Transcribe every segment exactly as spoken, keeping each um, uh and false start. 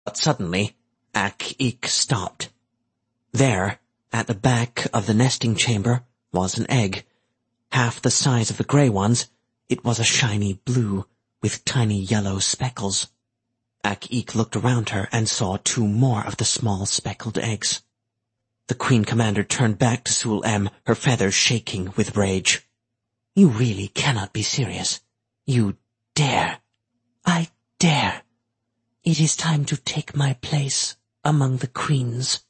But suddenly, Ak-Ik stopped. There, at the back of the nesting chamber, was an egg. Half the size of the grey ones, it was a shiny blue, with tiny yellow speckles. Ak-Ik looked around her and saw two more of the small speckled eggs. The Queen Commander turned back to Sul-Em, her feathers shaking with rage. "You really cannot be serious. You dare. I dare. It is time to take my place among the queens."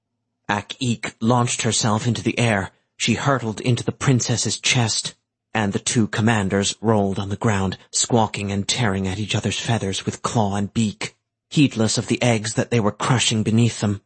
Ak-Ik launched herself into the air. She hurtled into the princess's chest, and the two commanders rolled on the ground, squawking and tearing at each other's feathers with claw and beak, heedless of the eggs that they were crushing beneath them.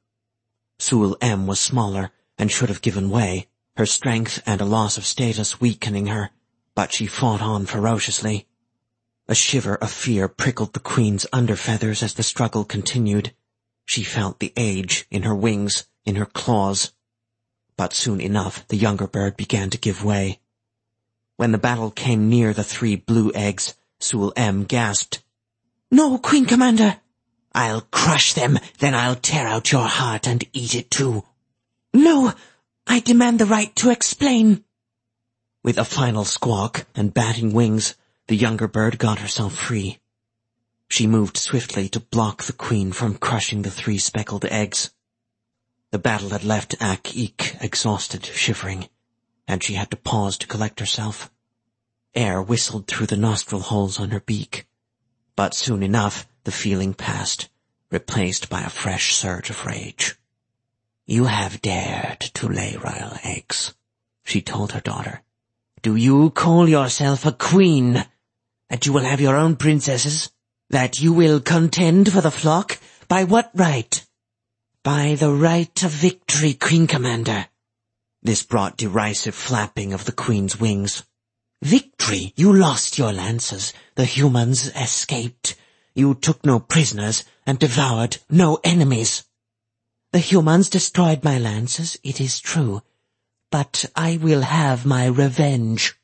Sul-Em was smaller and should have given way, her strength and a loss of status weakening her, but she fought on ferociously. A shiver of fear prickled the queen's underfeathers as the struggle continued. She felt the age in her wings, in her claws. But soon enough the younger bird began to give way. When the battle came near the three blue eggs, Sul-Em gasped, "No, Queen Commander!" "I'll crush them, then I'll tear out your heart and eat it too." "No, I demand the right to explain." With a final squawk and batting wings, the younger bird got herself free. She moved swiftly to block the queen from crushing the three speckled eggs. The battle had left Ak-Ik exhausted, shivering, and she had to pause to collect herself. Air whistled through the nostril holes on her beak, but soon enough the feeling passed, replaced by a fresh surge of rage. "You have dared to lay royal eggs," she told her daughter. "Do you call yourself a queen? That you will have your own princesses? That you will contend for the flock? By what right?" "By the right of victory, Queen Commander." This brought derisive flapping of the queen's wings. "Victory? You lost your lances. The humans escaped. You took no prisoners and devoured no enemies." "The humans destroyed my lances, it is true, but I will have my revenge."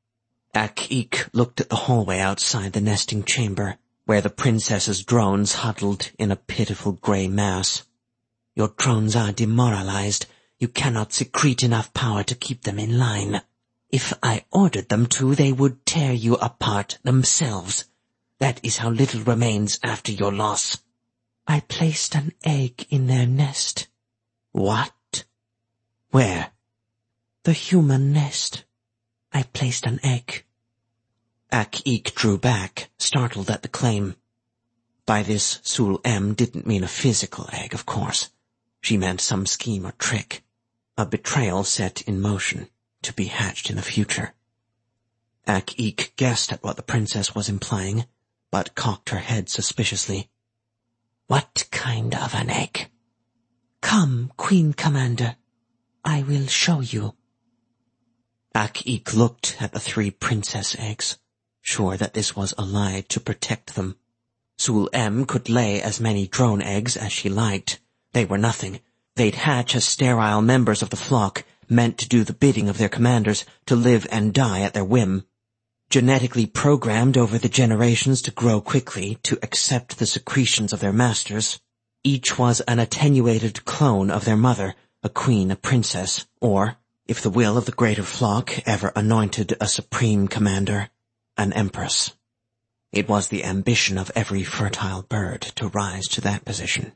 Ak-Ik looked at the hallway outside the nesting chamber, where the princess's drones huddled in a pitiful grey mass. "Your drones are demoralized. You cannot secrete enough power to keep them in line. If I ordered them to, they would tear you apart themselves. That is how little remains after your loss." "I placed an egg in their nest." "What? Where?" "The human nest. I placed an egg." Ak-Ik drew back, startled at the claim. By this, Sul-Em didn't mean a physical egg, of course. She meant some scheme or trick, a betrayal set in motion, to be hatched in the future. Ak-Ik guessed at what the princess was implying, but cocked her head suspiciously. "What kind of an egg?" "Come, Queen Commander. I will show you." Ak-Ik looked at the three princess eggs, sure that this was a lie to protect them. Sul-Em could lay as many drone eggs as she liked. They were nothing. They'd hatch as sterile members of the flock, meant to do the bidding of their commanders, to live and die at their whim. Genetically programmed over the generations to grow quickly, to accept the secretions of their masters, each was an attenuated clone of their mother, a queen, a princess, or, if the will of the greater flock ever anointed a supreme commander, an empress. It was the ambition of every fertile bird to rise to that position.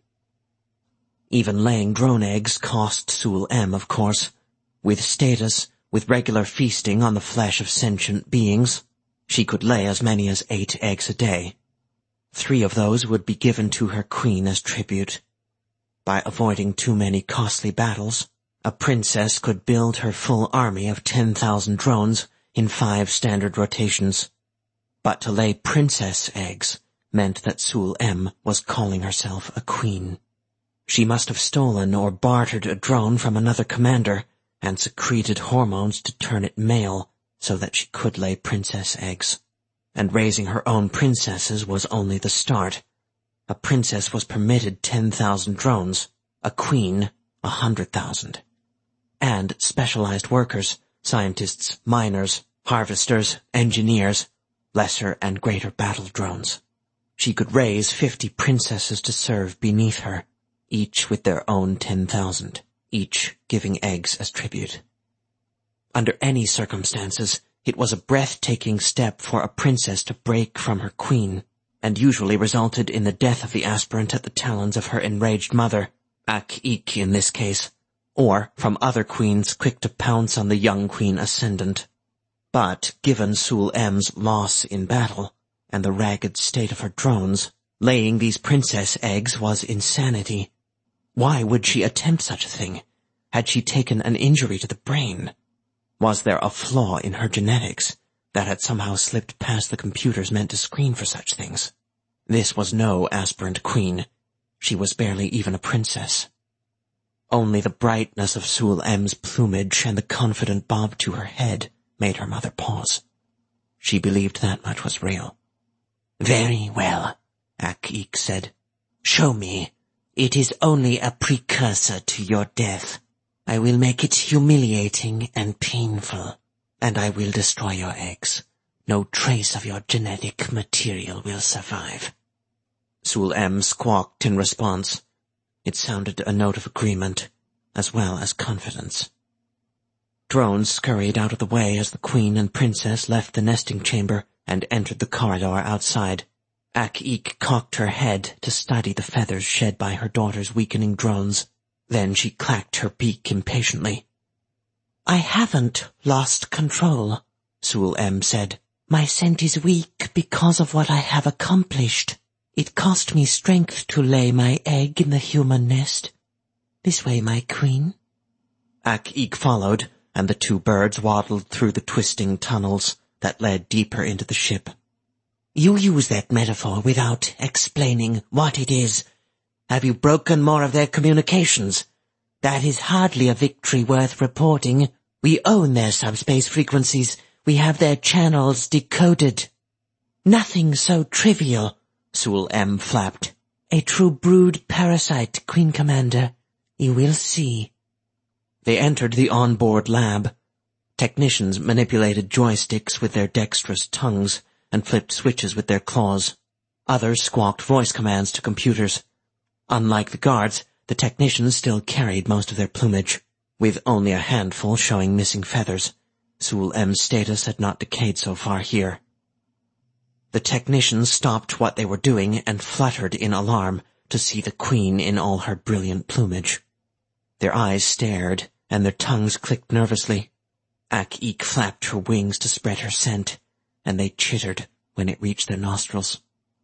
Even laying drone eggs cost Sul-Em, of course. With status, with regular feasting on the flesh of sentient beings, she could lay as many as eight eggs a day. Three of those would be given to her queen as tribute. By avoiding too many costly battles, a princess could build her full army of ten thousand drones in five standard rotations. But to lay princess eggs meant that Sul-Em was calling herself a queen. She must have stolen or bartered a drone from another commander and secreted hormones to turn it male so that she could lay princess eggs. And raising her own princesses was only the start. A princess was permitted ten thousand drones, a queen a hundred thousand. And specialized workers, scientists, miners, harvesters, engineers, lesser and greater battle drones. She could raise fifty princesses to serve beneath her, each with their own ten thousand, each giving eggs as tribute. Under any circumstances, it was a breathtaking step for a princess to break from her queen, and usually resulted in the death of the aspirant at the talons of her enraged mother, Ak-Ik in this case, or from other queens quick to pounce on the young queen ascendant. But given Sul-M's loss in battle, and the ragged state of her drones, laying these princess eggs was insanity. Why would she attempt such a thing? Had she taken an injury to the brain? Was there a flaw in her genetics that had somehow slipped past the computers meant to screen for such things? This was no aspirant queen. She was barely even a princess. Only the brightness of Sul-M's plumage and the confident bob to her head made her mother pause. She believed that much was real. "Very well," Ak-Ik said. "Show me. It is only a precursor to your death. I will make it humiliating and painful, and I will destroy your eggs. No trace of your genetic material will survive." Sul-M squawked in response. It sounded a note of agreement, as well as confidence. Drones scurried out of the way as the queen and princess left the nesting chamber and entered the corridor outside. Ak-Ik cocked her head to study the feathers shed by her daughter's weakening drones. Then she clacked her beak impatiently. "I haven't lost control," Sul-M said. "My scent is weak because of what I have accomplished. It cost me strength to lay my egg in the human nest. This way, my queen." Ak-Ik followed, and the two birds waddled through the twisting tunnels that led deeper into the ship. "You use that metaphor without explaining what it is. Have you broken more of their communications? That is hardly a victory worth reporting. We own their subspace frequencies. We have their channels decoded." "Nothing so trivial," Sul-M flapped. "A true brood parasite, Queen Commander. You will see." They entered the onboard lab. Technicians manipulated joysticks with their dexterous tongues and flipped switches with their claws. Others squawked voice commands to computers. Unlike the guards, the technicians still carried most of their plumage, with only a handful showing missing feathers. Sul-M's status had not decayed so far here. The technicians stopped what they were doing and fluttered in alarm to see the queen in all her brilliant plumage. Their eyes stared, and their tongues clicked nervously. Ak-Ik flapped her wings to spread her scent, and they chittered when it reached their nostrils.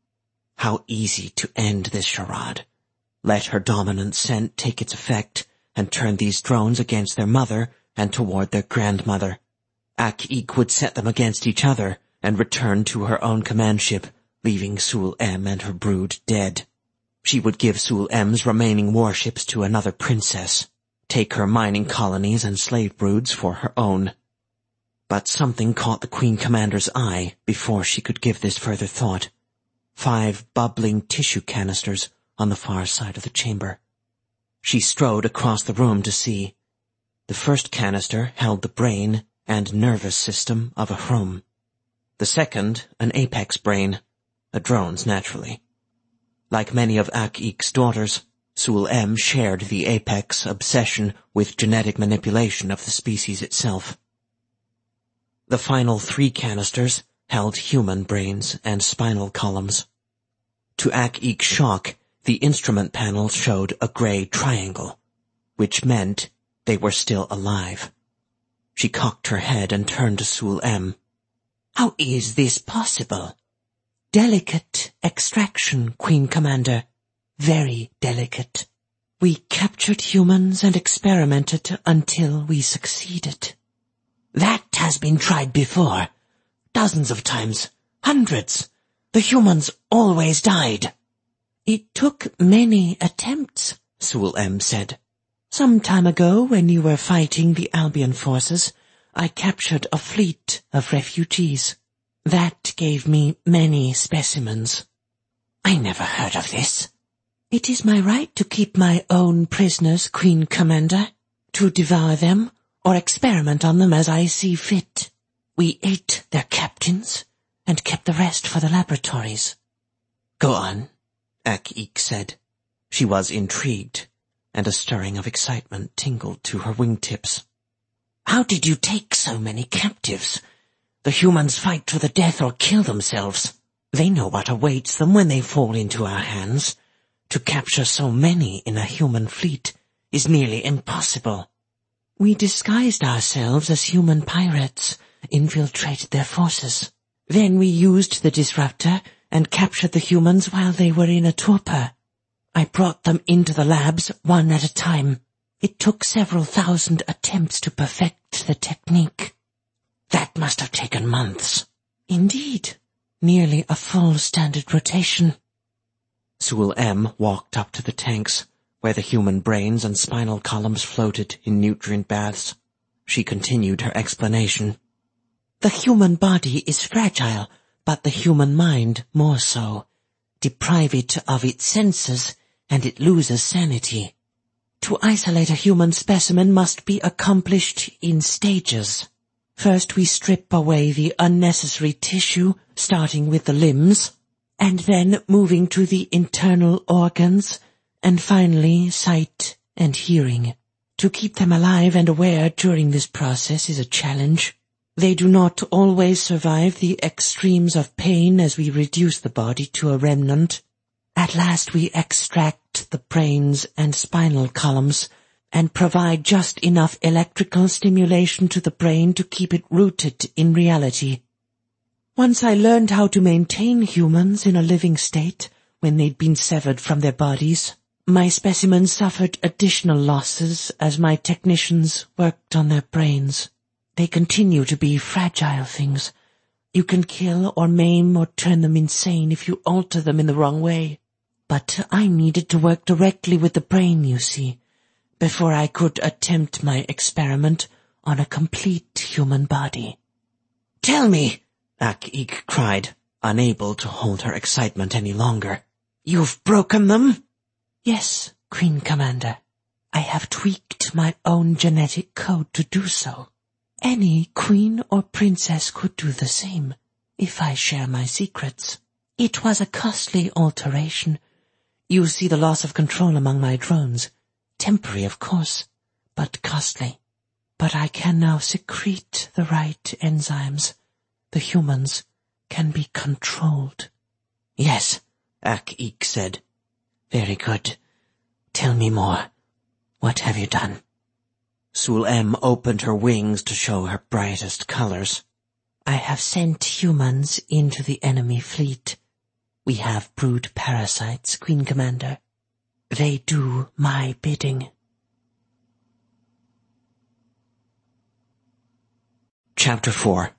How easy to end this charade. Let her dominant scent take its effect and turn these drones against their mother and toward their grandmother. Ak-Ik would set them against each other and return to her own command ship, leaving Sul-M and her brood dead. She would give Sul-M's remaining warships to another princess, take her mining colonies and slave broods for her own. But something caught the Queen Commander's eye before she could give this further thought. Five bubbling tissue canisters on the far side of the chamber. She strode across the room to see. The first canister held the brain and nervous system of a Hrom. The second, an apex brain, a drone's naturally. Like many of Ak-Ik's daughters, Sul-M shared the apex obsession with genetic manipulation of the species itself. The final three canisters held human brains and spinal columns. To Ak-Ik's shock, the instrument panel showed a gray triangle, which meant they were still alive. She cocked her head and turned to Sul-M. "How is this possible?" "Delicate extraction, Queen Commander. Very delicate. We captured humans and experimented until we succeeded." "That has been tried before. Dozens of times. Hundreds. The humans always died." "It took many attempts," Sul-M said. "Some time ago, when you were fighting the Albion forces, I captured a fleet of refugees. That gave me many specimens." "I never heard of this." "It is my right to keep my own prisoners, Queen Commander, to devour them or experiment on them as I see fit. We ate their captains and kept the rest for the laboratories." Go on, Ak-Ik said. She was intrigued, and a stirring of excitement tingled to her wingtips. How did you take so many captives? The humans fight to the death or kill themselves. They know what awaits them when they fall into our hands. To capture so many in a human fleet is nearly impossible. We disguised ourselves as human pirates, infiltrated their forces. Then we used the disruptor and captured the humans while they were in a torpor. I brought them into the labs one at a time. It took several thousand attempts to perfect the technique. That must have taken months. Indeed, nearly a full standard rotation. Sul-Em walked up to the tanks, where the human brains and spinal columns floated in nutrient baths. She continued her explanation. The human body is fragile, but the human mind more so. Deprive it of its senses, and it loses sanity. To isolate a human specimen must be accomplished in stages. First we strip away the unnecessary tissue, starting with the limbs, and then moving to the internal organs, and finally sight and hearing. To keep them alive and aware during this process is a challenge. They do not always survive the extremes of pain as we reduce the body to a remnant. At last we extract the brains and spinal columns and provide just enough electrical stimulation to the brain to keep it rooted in reality. Once I learned how to maintain humans in a living state when they'd been severed from their bodies. My specimens suffered additional losses as my technicians worked on their brains. They continue to be fragile things. You can kill or maim or turn them insane if you alter them in the wrong way. But I needed to work directly with the brain, you see, before I could attempt my experiment on a complete human body. Tell me, Ak-Ik cried, unable to hold her excitement any longer. You've broken them? Yes, Queen Commander. I have tweaked my own genetic code to do so. Any queen or princess could do the same, if I share my secrets. It was a costly alteration. You see the loss of control among my drones. Temporary, of course, but costly. But I can now secrete the right enzymes. The humans can be controlled. Yes, Ak-Ik said. Very good. Tell me more. What have you done? Sul-Em opened her wings to show her brightest colors. I have sent humans into the enemy fleet. We have brood parasites, Queen Commander. They do my bidding. Chapter four.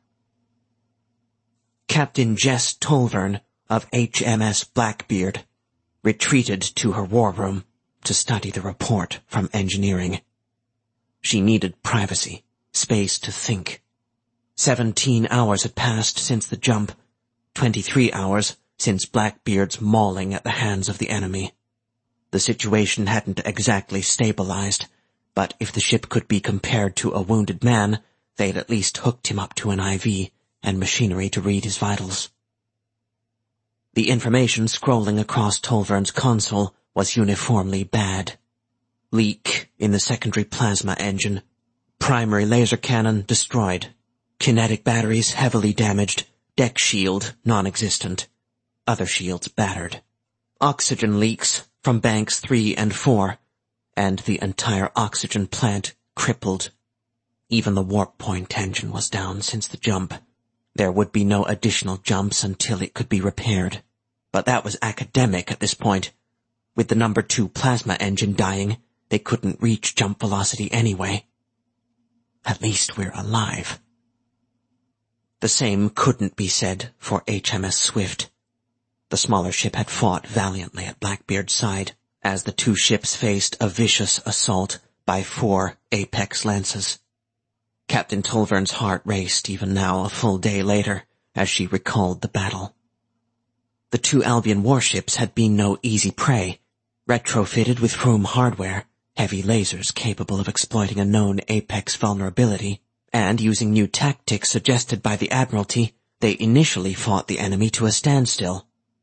Captain Jess Tolvern of H M S Blackbeard retreated to her war room to study the report from engineering. She needed privacy, space to think. Seventeen hours had passed since the jump, twenty-three hours since Blackbeard's mauling at the hands of the enemy. The situation hadn't exactly stabilized, but if the ship could be compared to a wounded man, they'd at least hooked him up to an I V and machinery to read his vitals. The information scrolling across Tolvern's console was uniformly bad. Leak in the secondary plasma engine. Primary laser cannon destroyed. Kinetic batteries heavily damaged. Deck shield non-existent. Other shields battered. Oxygen leaks from banks three and four, and the entire oxygen plant crippled. Even the warp point engine was down since the jump. There would be no additional jumps until it could be repaired. But that was academic at this point. With the number two plasma engine dying, they couldn't reach jump velocity anyway. At least we're alive. The same couldn't be said for H M S Swift. The smaller ship had fought valiantly at Blackbeard's side, as the two ships faced a vicious assault by four Apex Lances. Captain Tolvern's heart raced even now a full day later, as she recalled the battle. The two Albion warships had been no easy prey, retrofitted with Room hardware, heavy lasers capable of exploiting a known Apex vulnerability, and using new tactics suggested by the Admiralty, they initially fought the enemy to a standstill.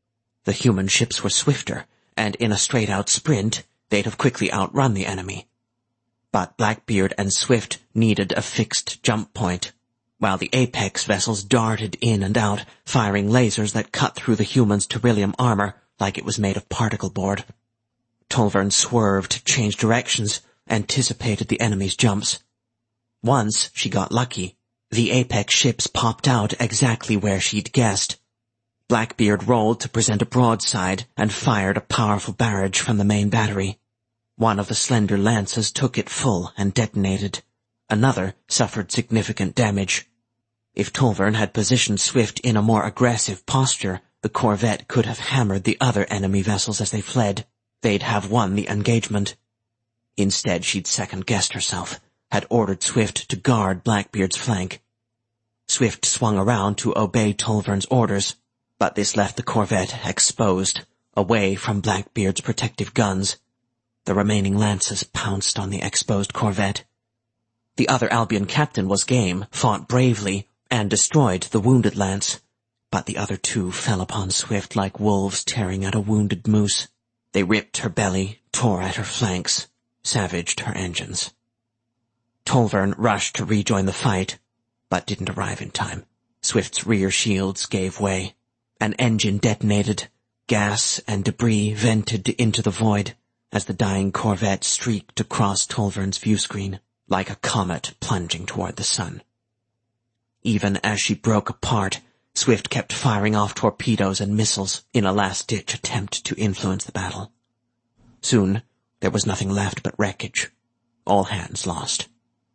The human ships were swifter, and in a straight-out sprint, they'd have quickly outrun the enemy. But Blackbeard and Swift needed a fixed jump point, while the Apex vessels darted in and out, firing lasers that cut through the humans' Terrillium armor like it was made of particle board. Tolvern swerved, changed directions, anticipated the enemy's jumps. Once she got lucky. The Apex ships popped out exactly where she'd guessed. Blackbeard rolled to present a broadside and fired a powerful barrage from the main battery. One of the slender lances took it full and detonated. Another suffered significant damage. If Tolvern had positioned Swift in a more aggressive posture, the corvette could have hammered the other enemy vessels as they fled. They'd have won the engagement. Instead, she'd second-guessed herself, had ordered Swift to guard Blackbeard's flank. Swift swung around to obey Tolvern's orders, but this left the corvette exposed, away from Blackbeard's protective guns. The remaining lances pounced on the exposed corvette. The other Albion captain was game, fought bravely, and destroyed the wounded lance, but the other two fell upon Swift like wolves tearing at a wounded moose. They ripped her belly, tore at her flanks, savaged her engines. Tolvern rushed to rejoin the fight, but didn't arrive in time. Swift's rear shields gave way. An engine detonated. Gas and debris vented into the void as the dying corvette streaked across Tolvern's viewscreen, like a comet plunging toward the sun. Even as she broke apart, Swift kept firing off torpedoes and missiles in a last-ditch attempt to influence the battle. Soon, there was nothing left but wreckage. All hands lost.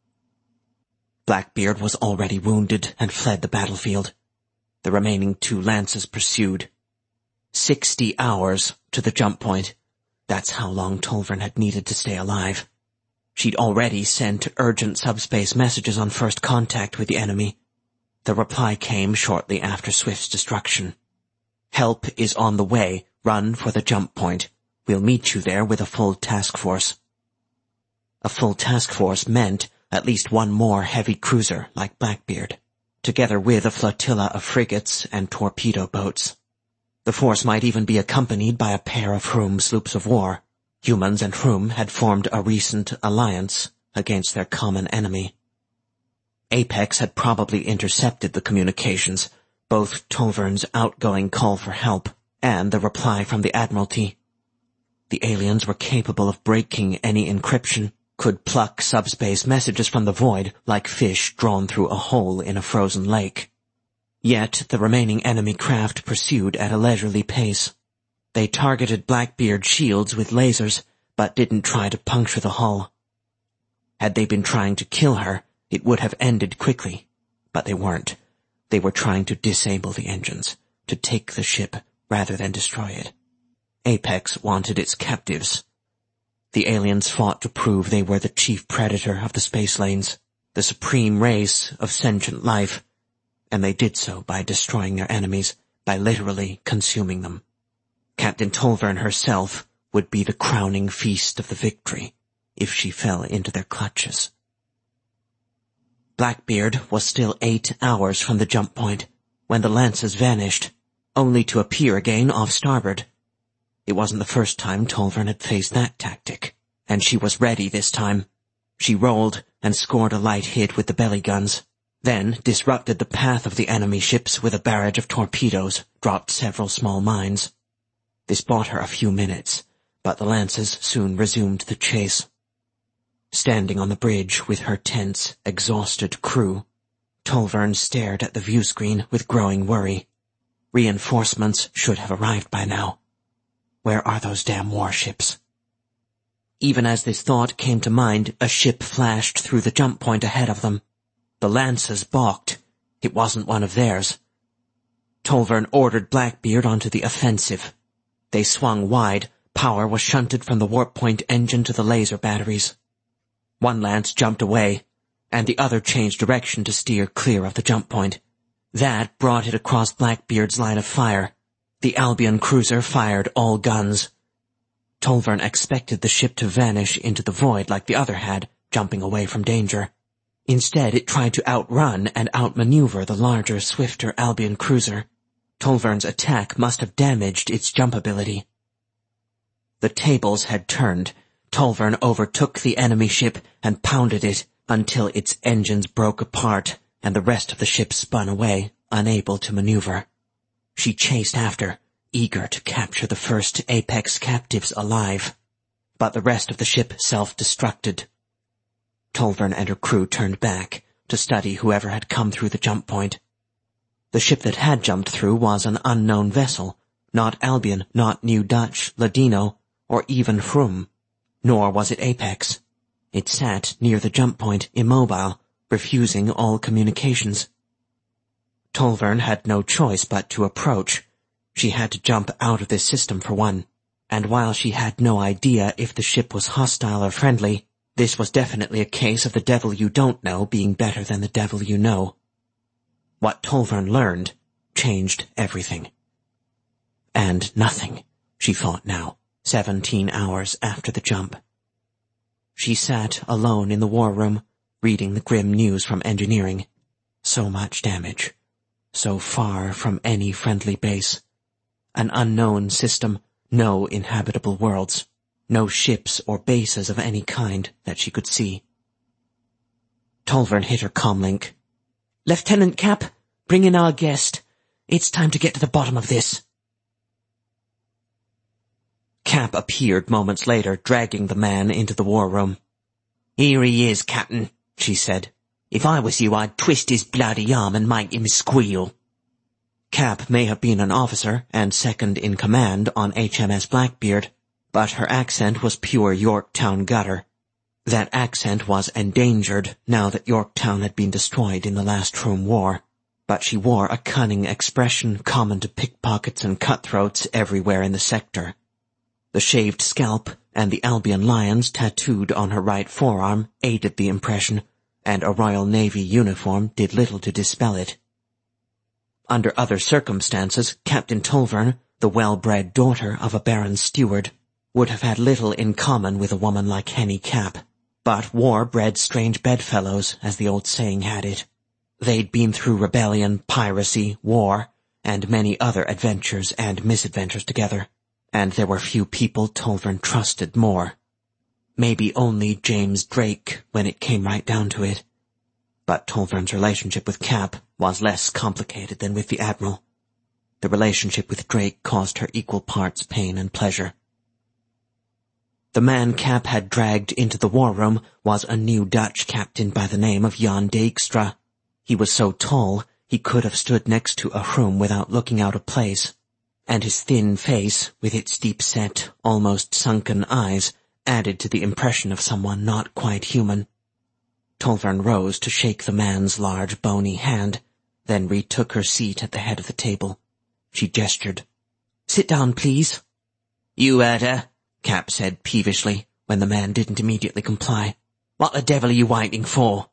Blackbeard was already wounded and fled the battlefield. The remaining two lances pursued. Sixty hours to the jump point. That's how long Tolvern had needed to stay alive. She'd already sent urgent subspace messages on first contact with the enemy. The reply came shortly after Swift's destruction. Help is on the way. Run for the jump point. We'll meet you there with a full task force. A full task force meant at least one more heavy cruiser like Blackbeard, together with a flotilla of frigates and torpedo boats. The force might even be accompanied by a pair of Hroom sloops of war. Humans and Hroom had formed a recent alliance against their common enemy. Apex had probably intercepted the communications, both Tolvern's outgoing call for help and the reply from the Admiralty. The aliens were capable of breaking any encryption, could pluck subspace messages from the void like fish drawn through a hole in a frozen lake. Yet the remaining enemy craft pursued at a leisurely pace. They targeted Blackbeard's shields with lasers, but didn't try to puncture the hull. Had they been trying to kill her, it would have ended quickly, but they weren't. They were trying to disable the engines, to take the ship rather than destroy it. Apex wanted its captives. The aliens fought to prove they were the chief predator of the space lanes, the supreme race of sentient life, and they did so by destroying their enemies, by literally consuming them. Captain Tolvern herself would be the crowning feast of the victory if she fell into their clutches. Blackbeard was still eight hours from the jump point when the lances vanished, only to appear again off starboard. It wasn't the first time Tolvern had faced that tactic, and she was ready this time. She rolled and scored a light hit with the belly guns, then disrupted the path of the enemy ships with a barrage of torpedoes, dropped several small mines. This bought her a few minutes, but the lances soon resumed the chase. Standing on the bridge with her tense, exhausted crew, Tolvern stared at the viewscreen with growing worry. Reinforcements should have arrived by now. Where are those damn warships? Even as this thought came to mind, a ship flashed through the jump point ahead of them. The lances balked. It wasn't one of theirs. Tolvern ordered Blackbeard onto the offensive. They swung wide. Power was shunted from the warp point engine to the laser batteries. One lance jumped away, and the other changed direction to steer clear of the jump point. That brought it across Blackbeard's line of fire. The Albion cruiser fired all guns. Tolvern expected the ship to vanish into the void like the other had, jumping away from danger. Instead, it tried to outrun and outmaneuver the larger, swifter Albion cruiser. Tolvern's attack must have damaged its jump ability. The tables had turned. Tolvern overtook the enemy ship and pounded it until its engines broke apart and the rest of the ship spun away, unable to maneuver. She chased after, eager to capture the first Apex captives alive. But the rest of the ship self-destructed. Tolvern and her crew turned back to study whoever had come through the jump point. The ship that had jumped through was an unknown vessel, not Albion, not New Dutch, Ladino, or even Froome. Nor was it Apex. It sat near the jump point, immobile, refusing all communications. Tolvern had no choice but to approach. She had to jump out of this system for one, and while she had no idea if the ship was hostile or friendly, this was definitely a case of the devil you don't know being better than the devil you know. What Tolvern learned changed everything. And nothing, she thought now, seventeen hours after the jump. She sat alone in the war room, reading the grim news from engineering. So much damage. So far from any friendly base. An unknown system, no inhabitable worlds, no ships or bases of any kind that she could see. Tolvern hit her comlink. "Lieutenant Cap, bring in our guest. It's time to get to the bottom of this." Cap appeared moments later, dragging the man into the war room. "Here he is, Captain," she said. "If I was you, I'd twist his bloody arm and make him squeal." Cap may have been an officer and second in command on H M S Blackbeard, but her accent was pure Yorktown gutter. That accent was endangered now that Yorktown had been destroyed in the last Froome War, but she wore a cunning expression common to pickpockets and cutthroats everywhere in the sector. The shaved scalp and the Albion lions tattooed on her right forearm aided the impression, and a Royal Navy uniform did little to dispel it. Under other circumstances, Captain Tolvern, the well-bred daughter of a Baron's steward, would have had little in common with a woman like Henny Cap, but war bred strange bedfellows, as the old saying had it. They'd been through rebellion, piracy, war, and many other adventures and misadventures together, and there were few people Tolvern trusted more. Maybe only James Drake, when it came right down to it. But Tolvern's relationship with Cap was less complicated than with the Admiral. The relationship with Drake caused her equal parts pain and pleasure. The man Cap had dragged into the war room was a New Dutch captain by the name of Jan Dijkstra. He was so tall he could have stood next to a Froome without looking out of place, and his thin face, with its deep-set, almost sunken eyes, added to the impression of someone not quite human. Tolvern rose to shake the man's large, bony hand, then retook her seat at the head of the table. She gestured. "Sit down, please." "You heard her," Cap said peevishly, when the man didn't immediately comply. "What the devil are you waiting for?"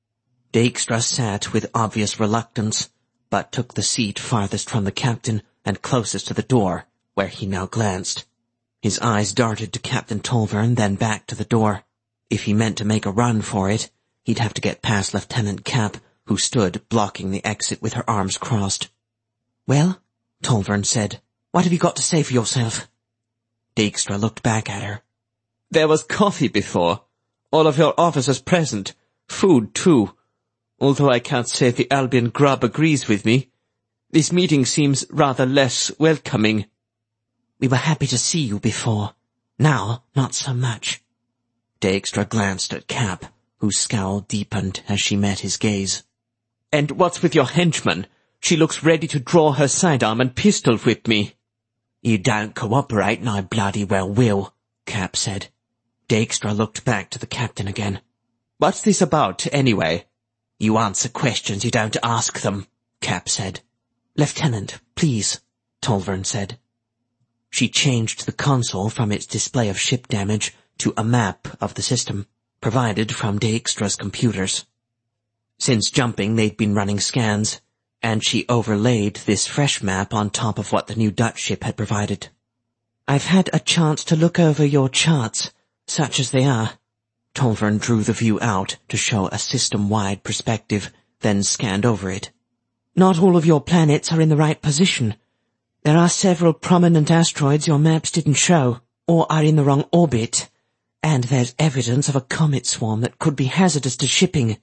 Dijkstra sat with obvious reluctance, but took the seat farthest from the captain and closest to the door, where he now glanced. His eyes darted to Captain Tolvern, then back to the door. If he meant to make a run for it, he'd have to get past Lieutenant Cap, who stood blocking the exit with her arms crossed. "Well," Tolvern said, "what have you got to say for yourself?" Dijkstra looked back at her. "There was coffee before. All of your officers present. Food, too. Although I can't say the Albion grub agrees with me. This meeting seems rather less welcoming." "We were happy to see you before. Now, not so much." Dijkstra glanced at Cap, whose scowl deepened as she met his gaze. "And what's with your henchman? She looks ready to draw her sidearm and pistol whip me." "You don't cooperate, and I bloody well will," Cap said. Dijkstra looked back to the captain again. "What's this about, anyway?" "You answer questions, you don't ask them," Cap said. "Lieutenant, please," Tolvern said. She changed the console from its display of ship damage to a map of the system, provided from Dijkstra's computers. Since jumping, they'd been running scans, and she overlaid this fresh map on top of what the New Dutch ship had provided. "I've had a chance to look over your charts, such as they are." Tolvern drew the view out to show a system-wide perspective, then scanned over it. Not all of your planets are in the right position. There are several prominent asteroids your maps didn't show, or are in the wrong orbit. And there's evidence of a comet swarm that could be hazardous to shipping.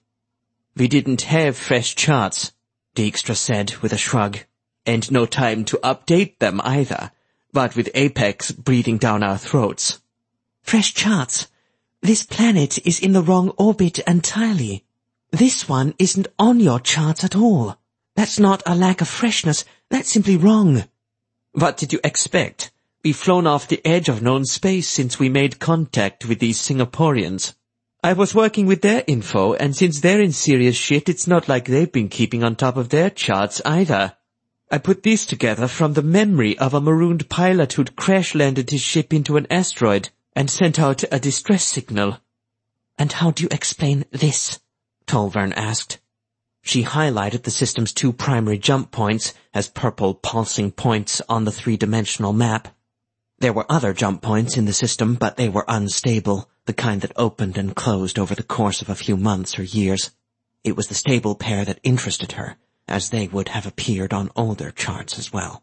We didn't have fresh charts, Dijkstra said with a shrug. And no time to update them either, what with Apex breathing down our throats. Fresh charts? This planet is in the wrong orbit entirely. This one isn't on your charts at all. That's not a lack of freshness, that's simply wrong. What did you expect? We've flown off the edge of known space since we made contact with these Singaporeans. I was working with their info, and since they're in serious shit, it's not like they've been keeping on top of their charts either. I put this together from the memory of a marooned pilot who'd crash-landed his ship into an asteroid and sent out a distress signal. And how do you explain this? Tolvern asked. She highlighted the system's two primary jump points as purple pulsing points on the three-dimensional map. There were other jump points in the system, but they were unstable, the kind that opened and closed over the course of a few months or years. It was the stable pair that interested her, as they would have appeared on older charts as well.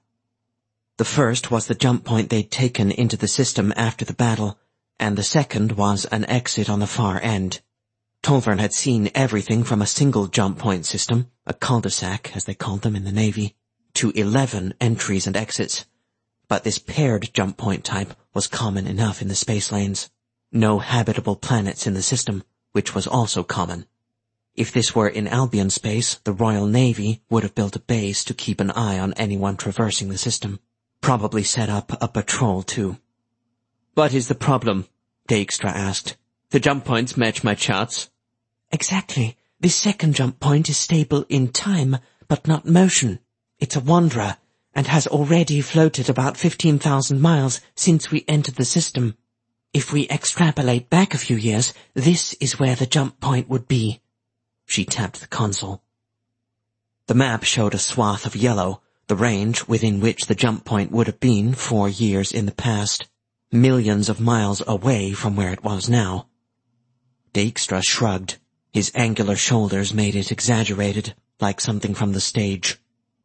The first was the jump point they'd taken into the system after the battle, and the second was an exit on the far end. Tolvern had seen everything from a single jump point system, a cul-de-sac, as they called them in the Navy, to eleven entries and exits. But this paired jump point type was common enough in the space lanes. No habitable planets in the system, which was also common. If this were in Albion space, the Royal Navy would have built a base to keep an eye on anyone traversing the system. Probably set up a patrol too. What is the problem? Dijkstra asked. The jump points match my charts. Exactly. This second jump point is stable in time, but not motion. It's a wanderer, and has already floated about fifteen thousand miles since we entered the system. If we extrapolate back a few years, this is where the jump point would be. She tapped the console. The map showed a swath of yellow, the range within which the jump point would have been four years in the past, millions of miles away from where it was now. Dijkstra shrugged. His angular shoulders made it exaggerated, like something from the stage.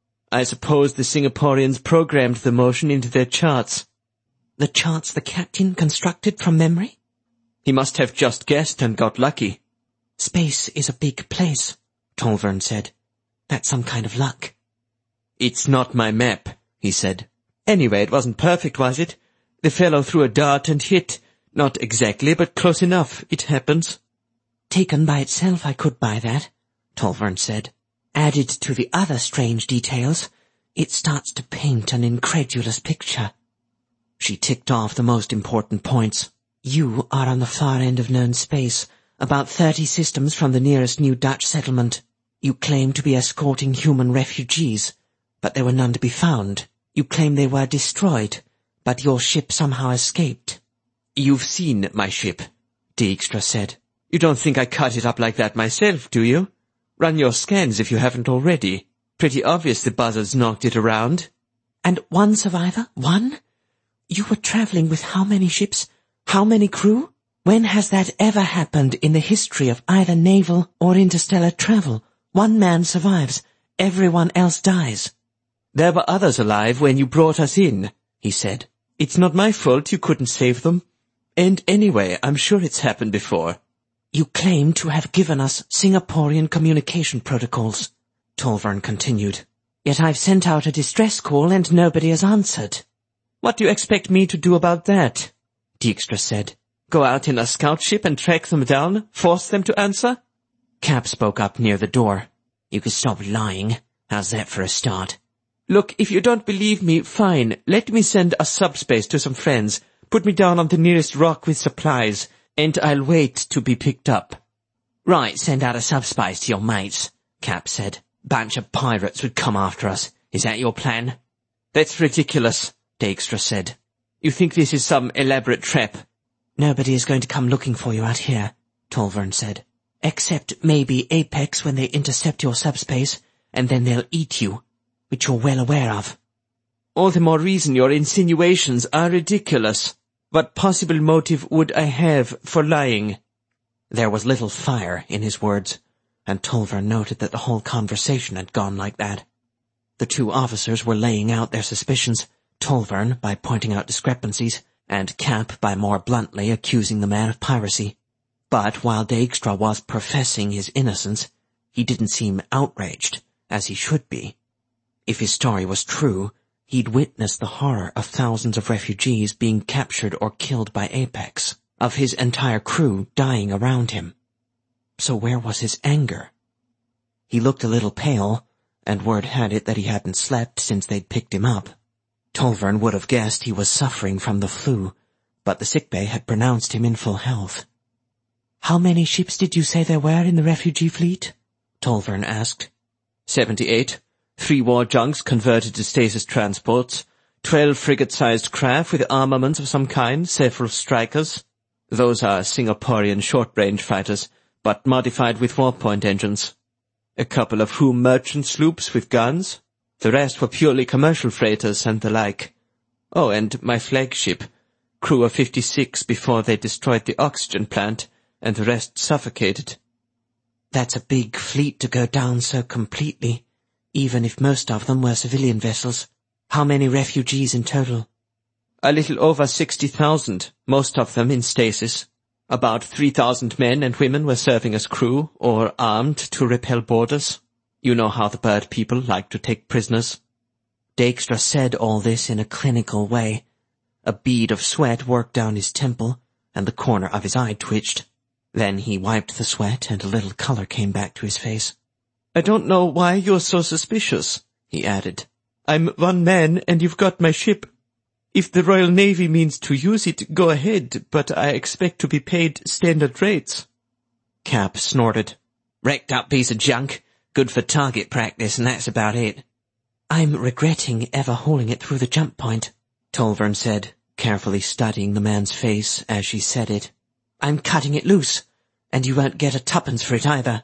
I suppose the Singaporeans programmed the motion into their charts. The charts the captain constructed from memory? He must have just guessed and got lucky. Space is a big place, Tolvern said. That's some kind of luck. It's not my map, he said. Anyway, it wasn't perfect, was it? The fellow threw a dart and hit. Not exactly, but close enough. It happens. Taken by itself, I could buy that, Tolvern said. Added to the other strange details, it starts to paint an incredulous picture. She ticked off the most important points. You are on the far end of known space, about thirty systems from the nearest new Dutch settlement. You claim to be escorting human refugees, but there were none to be found. You claim they were destroyed, but your ship somehow escaped. You've seen my ship, Dijkstra said. You don't think I cut it up like that myself, do you? Run your scans if you haven't already. Pretty obvious the buzzards knocked it around. And one survivor? One? You were traveling with how many ships? How many crew? When has that ever happened in the history of either naval or interstellar travel? One man survives, everyone else dies. There were others alive when you brought us in, he said. It's not my fault you couldn't save them. And anyway, I'm sure it's happened before. You claim to have given us Singaporean communication protocols, Tolvern continued. Yet I've sent out a distress call and nobody has answered. What do you expect me to do about that? Dijkstra said. Go out in a scout ship and track them down? Force them to answer? Cap spoke up near the door. You can stop lying. How's that for a start? Look, if you don't believe me, fine. Let me send a subspace to some friends. Put me down on the nearest rock with supplies, and I'll wait to be picked up. Right, send out a subspace to your mates, Cap said. Bunch of pirates would come after us. Is that your plan? That's ridiculous, Dijkstra said. You think this is some elaborate trap? Nobody is going to come looking for you out here, Tolvern said. Except maybe Apex when they intercept your subspace, and then they'll eat you, which you're well aware of. All the more reason your insinuations are ridiculous. What possible motive would I have for lying? There was little fire in his words, and Tolvern noted that the whole conversation had gone like that. The two officers were laying out their suspicions, Tolvern by pointing out discrepancies, and Cap by more bluntly accusing the man of piracy. But while Dijkstra was professing his innocence, he didn't seem outraged, as he should be. If his story was true, he'd witnessed the horror of thousands of refugees being captured or killed by Apex, of his entire crew dying around him. So where was his anger? He looked a little pale, and word had it that he hadn't slept since they'd picked him up. Tolvern would have guessed he was suffering from the flu, but the sickbay had pronounced him in full health. "How many ships did you say there were in the refugee fleet?" Tolvern asked. Seventy-eight. Three war junks converted to stasis transports, twelve frigate-sized craft with armaments of some kind, several strikers. Those are Singaporean short-range fighters, but modified with warpoint engines. A couple of whom merchant sloops with guns. The rest were purely commercial freighters and the like. Oh, and my flagship, crew of fifty-six before they destroyed the oxygen plant, and the rest suffocated. That's a big fleet to go down so completely, even if most of them were civilian vessels. How many refugees in total? A little over sixty thousand, most of them in stasis. About three thousand men and women were serving as crew, or armed to repel boarders. You know how the bird people like to take prisoners. Dijkstra said all this in a clinical way. A bead of sweat worked down his temple, and the corner of his eye twitched. Then he wiped the sweat, and a little colour came back to his face. "I don't know why you're so suspicious," he added. "I'm one man, and you've got my ship. If the Royal Navy means to use it, go ahead, but I expect to be paid standard rates." Cap snorted. "Wrecked up piece of junk. Good for target practice, and that's about it." "I'm regretting ever hauling it through the jump point," Tolvern said, carefully studying the man's face as she said it. "I'm cutting it loose, and you won't get a tuppence for it either."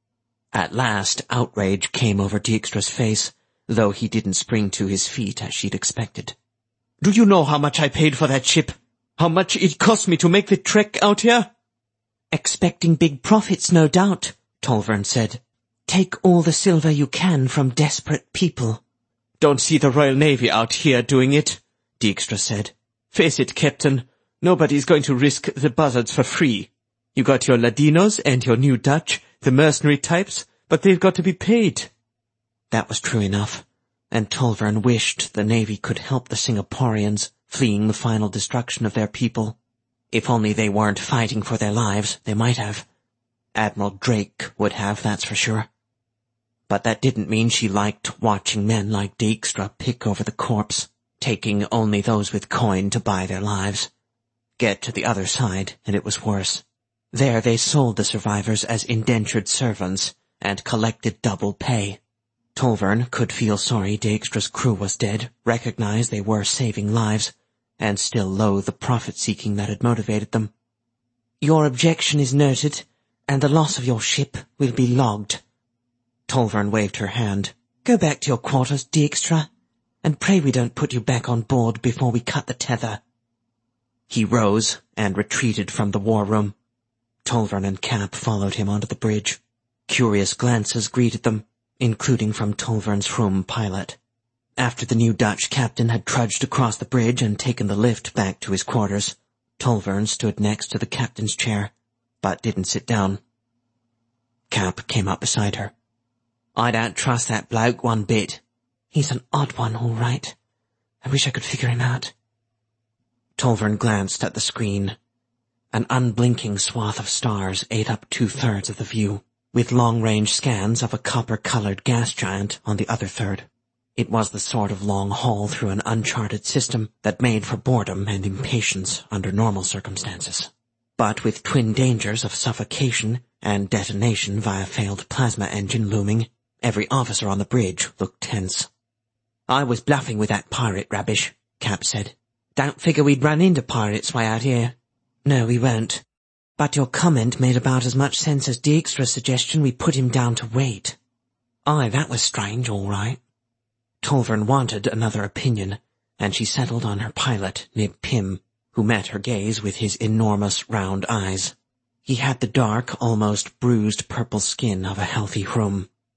At last, outrage came over Dijkstra's face, though he didn't spring to his feet as she'd expected. "Do you know how much I paid for that ship? How much it cost me to make the trek out here?" "Expecting big profits, no doubt," Tolvern said. "Take all the silver you can from desperate people." "Don't see the Royal Navy out here doing it," Dijkstra said. "Face it, Captain, nobody's going to risk the buzzards for free. You got your Ladinos and your New Dutch, the mercenary types, but they've got to be paid." That was true enough, and Tolvern wished the Navy could help the Singaporeans, fleeing the final destruction of their people. If only they weren't fighting for their lives, they might have. Admiral Drake would have, that's for sure. But that didn't mean she liked watching men like Dijkstra pick over the corpse, taking only those with coin to buy their lives. Get to the other side, and it was worse. There they sold the survivors as indentured servants, and collected double pay. Tolvern could feel sorry Dijkstra's crew was dead, recognize they were saving lives, and still loathe the profit-seeking that had motivated them. "Your objection is noted, and the loss of your ship will be logged." Tolvern waved her hand. "Go back to your quarters, Dijkstra, and pray we don't put you back on board before we cut the tether." He rose and retreated from the war room. Tolvern and Cap followed him onto the bridge. Curious glances greeted them, including from Tolvern's room pilot. After the New Dutch captain had trudged across the bridge and taken the lift back to his quarters, Tolvern stood next to the captain's chair, but didn't sit down. Cap came up beside her. "I don't trust that bloke one bit. He's an odd one, all right. I wish I could figure him out." Tolvern glanced at the screen. An unblinking swath of stars ate up two-thirds of the view, with long-range scans of a copper-colored gas giant on the other third. It was the sort of long haul through an uncharted system that made for boredom and impatience under normal circumstances. But with twin dangers of suffocation and detonation via failed plasma engine looming, every officer on the bridge looked tense. "I was bluffing with that pirate rubbish," Cap said. "Don't figure we'd run into pirates way out here." "No, we won't. But your comment made about as much sense as Dijkstra's suggestion we put him down to wait." "Aye, that was strange, all right." Tolvern wanted another opinion, and she settled on her pilot, Nib Pym, who met her gaze with his enormous round eyes. He had the dark, almost bruised purple skin of a healthy Hrum,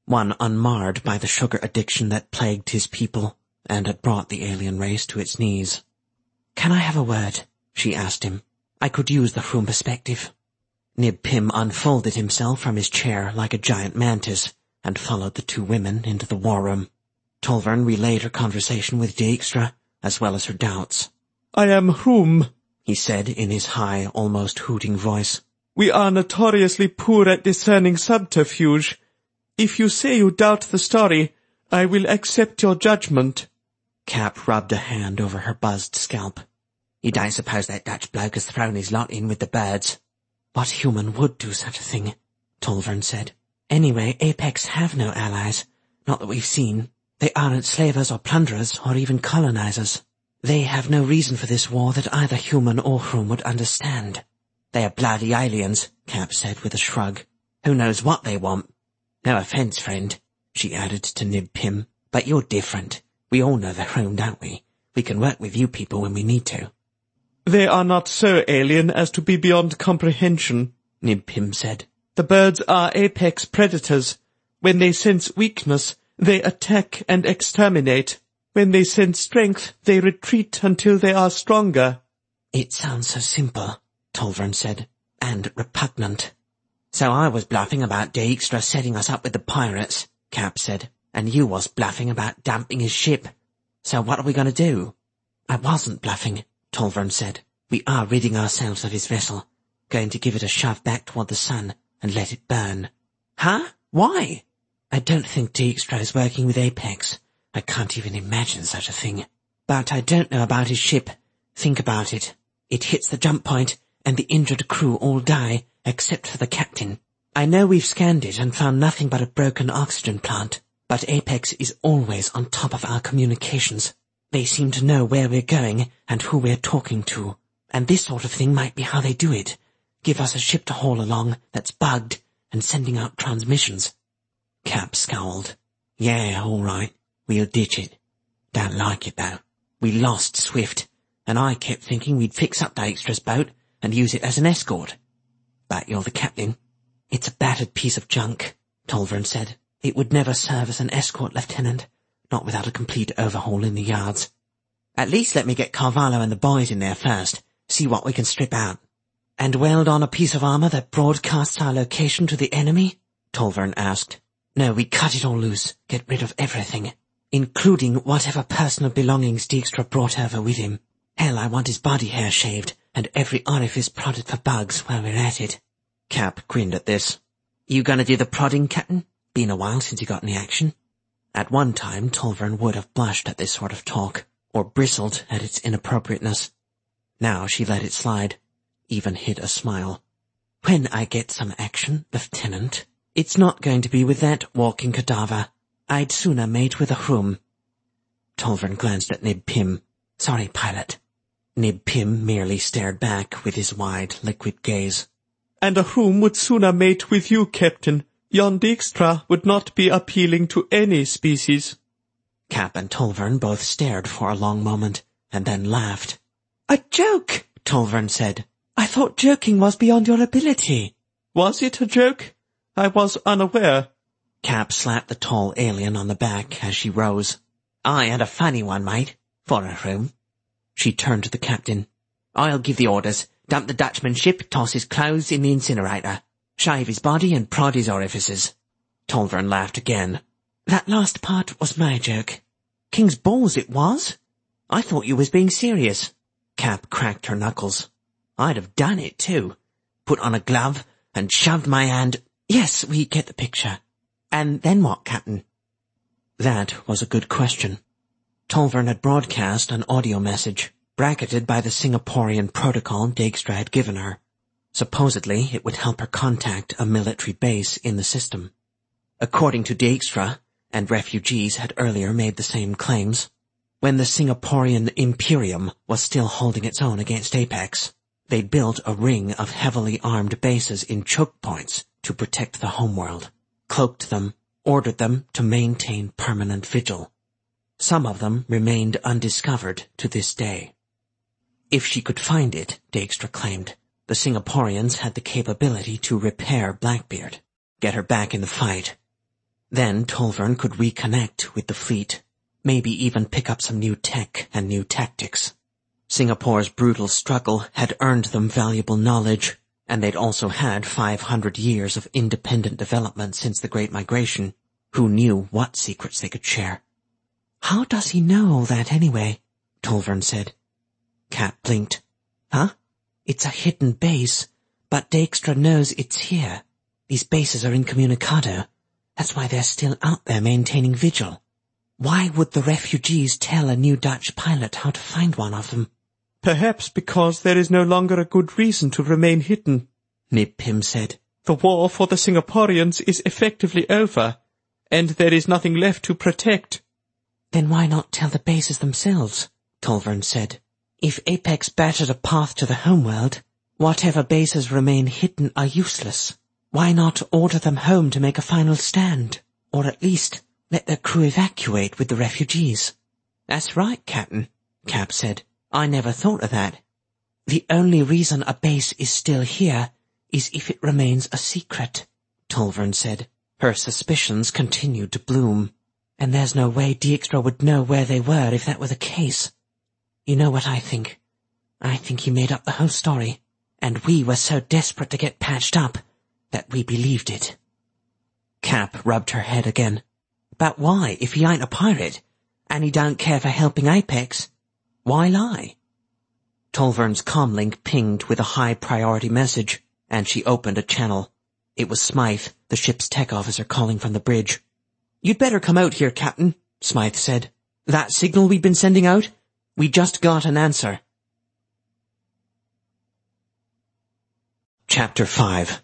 one unmarred by the sugar addiction that plagued his people and had brought the alien race to its knees. "Can I have a word?" she asked him. "I could use the room perspective." Nib Pim unfolded himself from his chair like a giant mantis and followed the two women into the war room. Tolvern relayed her conversation with Dijkstra, as well as her doubts. "I am Hroom," he said in his high, almost hooting voice. "We are notoriously poor at discerning subterfuge. If you say you doubt the story, I will accept your judgment." Cap rubbed a hand over her buzzed scalp. "You don't suppose that Dutch bloke has thrown his lot in with the birds?" "What human would do such a thing?" Tolvern said. "Anyway, Apex have no allies, not that we've seen. They aren't slavers or plunderers or even colonizers. They have no reason for this war that either human or Hroom would understand." "They are bloody aliens," Cap said with a shrug. "Who knows what they want? No offence, friend," she added to Nib Pim, "but you're different. We all know the Hroom, don't we? We can work with you people when we need to." "They are not so alien as to be beyond comprehension," Nib Pim said. "The birds are apex predators. When they sense weakness, they attack and exterminate. When they sense strength, they retreat until they are stronger." "It sounds so simple," Tolvern said, "and repugnant." "So I was bluffing about Dijkstra setting us up with the pirates," Cap said, "and you was bluffing about dumping his ship. So what are we going to do?" "I wasn't bluffing," Tolvern said. "We are ridding ourselves of his vessel, going to give it a shove back toward the sun and let it burn." "Huh? Why?" "I don't think Dijkstra is working with Apex. I can't even imagine such a thing. But I don't know about his ship. Think about it. It hits the jump point, and the injured crew all die, except for the captain. I know we've scanned it and found nothing but a broken oxygen plant, but Apex is always on top of our communications. They seem to know where we're going and who we're talking to, and this sort of thing might be how they do it. Give us a ship to haul along that's bugged and sending out transmissions." Cap scowled. "Yeah, all right. We'll ditch it. Don't like it, though. We lost Swift, and I kept thinking we'd fix up Dijkstra's boat and use it as an escort. But you're the captain." "It's a battered piece of junk," Tolvern said. "It would never serve as an escort, Lieutenant, not without a complete overhaul in the yards." "At least let me get Carvalho and the boys in there first, see what we can strip out." "And weld on a piece of armor that broadcasts our location to the enemy?" Tolvern asked. "No, we cut it all loose, get rid of everything, including whatever personal belongings Dijkstra brought over with him. Hell, I want his body hair shaved, and every orifice prodded for bugs while we're at it." Cap grinned at this. "You gonna do the prodding, Captain? Been a while since you got any action." At one time, Tolvern would have blushed at this sort of talk, or bristled at its inappropriateness. Now she let it slide, even hid a smile. "When I get some action, Lieutenant, it's not going to be with that walking cadaver. I'd sooner mate with a Hroom." Tolvern glanced at Nib Pim. "Sorry, pilot." Nib Pim merely stared back with his wide, liquid gaze. "And a Hroom would sooner mate with you, Captain. Yon Dijkstra would not be appealing to any species." Cap and Tolvern both stared for a long moment, and then laughed. "A joke," Tolvern said. "I thought joking was beyond your ability." "Was it a joke? I was unaware." Cap slapped the tall alien on the back as she rose. "I had a funny one, mate, for a Hroom." She turned to the captain. "I'll give the orders. Dump the Dutchman's ship, toss his clothes in the incinerator. Shave his body and prod his orifices." Tolvern laughed again. "That last part was my joke." "King's balls it was? I thought you was being serious." Cap cracked her knuckles. "I'd have done it, too. Put on a glove and shoved my hand—" "Yes, we get the picture. And then what, Captain?" That was a good question. Tolvern had broadcast an audio message, bracketed by the Singaporean protocol Dijkstra had given her. Supposedly, it would help her contact a military base in the system. According to Dijkstra, and refugees had earlier made the same claims, when the Singaporean Imperium was still holding its own against Apex, they built a ring of heavily armed bases in choke points to protect the homeworld, cloaked them, ordered them to maintain permanent vigil. Some of them remained undiscovered to this day. If she could find it, Dijkstra claimed, the Singaporeans had the capability to repair Blackbeard, get her back in the fight. Then Tolvern could reconnect with the fleet, maybe even pick up some new tech and new tactics. Singapore's brutal struggle had earned them valuable knowledge, and they'd also had five hundred years of independent development since the Great Migration. Who knew what secrets they could share? "How does he know all that anyway?" Tolvern said. Cap blinked. "Huh? It's a hidden base, but Dijkstra knows it's here. These bases are incommunicado. That's why they're still out there maintaining vigil. Why would the refugees tell a new Dutch pilot how to find one of them?" "Perhaps because there is no longer a good reason to remain hidden," Nib Pim said. "The war for the Singaporeans is effectively over, and there is nothing left to protect." "Then why not tell the bases themselves?" Tolvern said. "If Apex battered a path to the homeworld, whatever bases remain hidden are useless. Why not order them home to make a final stand? Or at least let their crew evacuate with the refugees?" "That's right, Captain," Cap said. "I never thought of that." "The only reason a base is still here is if it remains a secret," Tolvern said. Her suspicions continued to bloom. "And there's no way Dijkstra would know where they were if that were the case. You know what I think? I think he made up the whole story, and we were so desperate to get patched up that we believed it." Cap rubbed her head again. "But why, if he ain't a pirate, and he don't care for helping Apex? Why lie?" Tolvern's comlink pinged with a high-priority message, and she opened a channel. It was Smythe, the ship's tech officer, calling from the bridge. "You'd better come out here, Captain," Smythe said. "That signal we've been sending out? We just got an answer." Chapter five.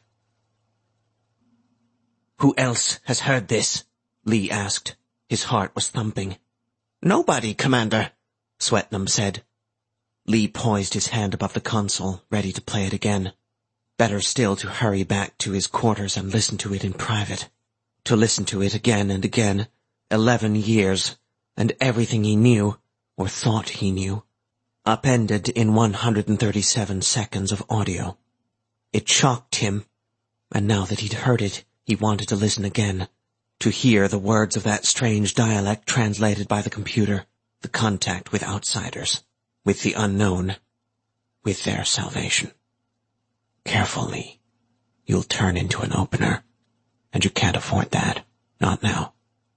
"Who else has heard this?" Lee asked. His heart was thumping. "Nobody, Commander," Swetnam said. Lee poised his hand above the console, ready to play it again. Better still to hurry back to his quarters and listen to it in private. To listen to it again and again. Eleven years, and everything he knew, or thought he knew, upended in one hundred thirty-seven seconds of audio. It shocked him, and now that he'd heard it, he wanted to listen again, to hear the words of that strange dialect translated by the computer, the contact with outsiders, with the unknown, with their salvation. "Carefully. You'll turn into an opener, and you can't afford that. Not now."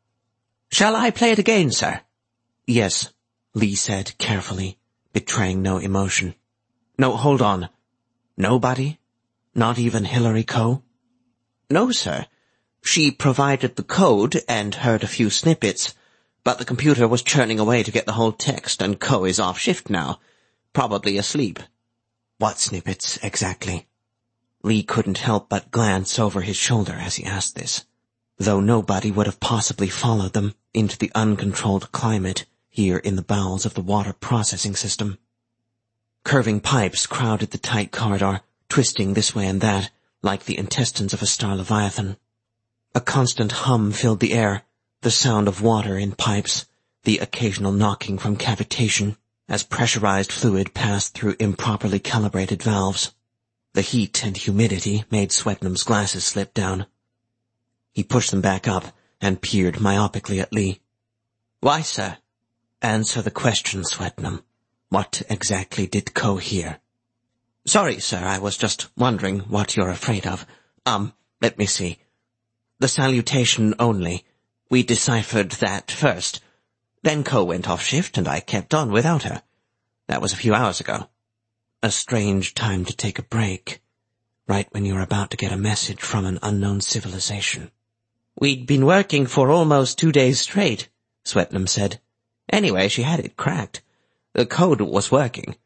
"Shall I play it again, sir?" "Yes," Lee said carefully, betraying no emotion. "No, hold on. Nobody? Not even Hilary Coe?" "No, sir. She provided the code and heard a few snippets, but the computer was churning away to get the whole text, and Coe is off shift now, probably asleep." "What snippets, exactly?" Lee couldn't help but glance over his shoulder as he asked this, though nobody would have possibly followed them into the uncontrolled climate here in the bowels of the water processing system. Curving pipes crowded the tight corridor, twisting this way and that, like the intestines of a star leviathan. A constant hum filled the air, the sound of water in pipes, the occasional knocking from cavitation, as pressurized fluid passed through improperly calibrated valves. The heat and humidity made Swetnam's glasses slip down. He pushed them back up and peered myopically at Lee. "Why, sir?" "Answer the question, Swetnam. What exactly did Coe hear?" "Sorry, sir, I was just wondering what you're afraid of. Um, let me see. The salutation only. We deciphered that first. Then Coe went off shift and I kept on without her. That was a few hours ago." A strange time to take a break, right when you're about to get a message from an unknown civilization. "We'd been working for almost two days straight," Swetnam said. "Anyway, she had it cracked. The code was working.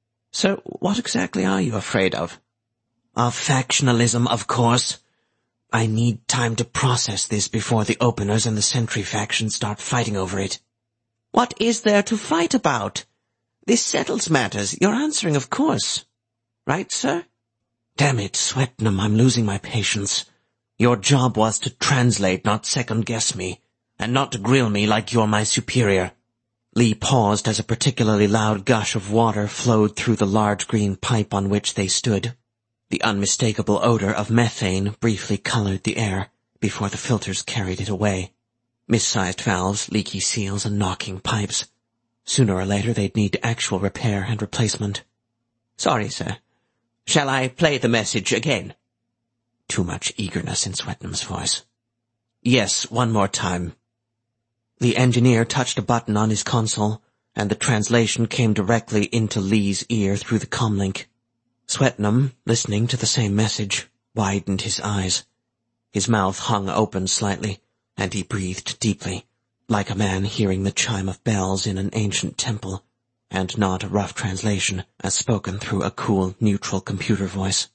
So what exactly are you afraid of?" "Of factionalism, of course. I need time to process this before the Openers and the Sentry faction start fighting over it." "What is there to fight about? This settles matters. You're answering, of course. Right, sir?" "Damn it, Swetnam, I'm losing my patience. Your job was to translate, not second-guess me, and not to grill me like you're my superior." Lee paused as a particularly loud gush of water flowed through the large green pipe on which they stood. The unmistakable odor of methane briefly colored the air, before the filters carried it away. Mis-sized valves, leaky seals, and knocking pipes. Sooner or later they'd need actual repair and replacement. Sorry, sir. Shall I play the message again? Too much eagerness in Swetnam's voice. Yes, one more time. The engineer touched a button on his console, and the translation came directly into Lee's ear through the comlink. Swetnam, listening to the same message, widened his eyes. His mouth hung open slightly, and he breathed deeply, like a man hearing the chime of bells in an ancient temple, and not a rough translation as spoken through a cool, neutral computer voice.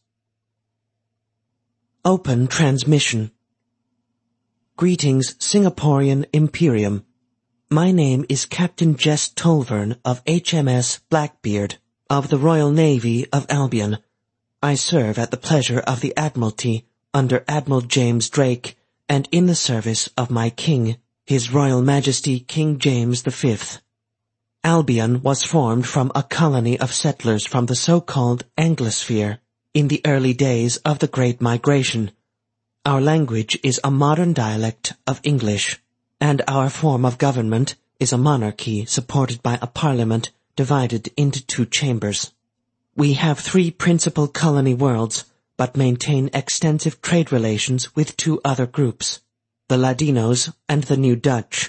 Open transmission. Greetings, Singaporean Imperium. My name is Captain Jess Tolvern of H M S Blackbeard of the Royal Navy of Albion. I serve at the pleasure of the Admiralty under Admiral James Drake and in the service of my King, His Royal Majesty King James the Fifth. Albion was formed from a colony of settlers from the so-called Anglosphere in the early days of the Great Migration. Our language is a modern dialect of English, and our form of government is a monarchy supported by a parliament divided into two chambers. We have three principal colony worlds, but maintain extensive trade relations with two other groups, the Ladinos and the New Dutch.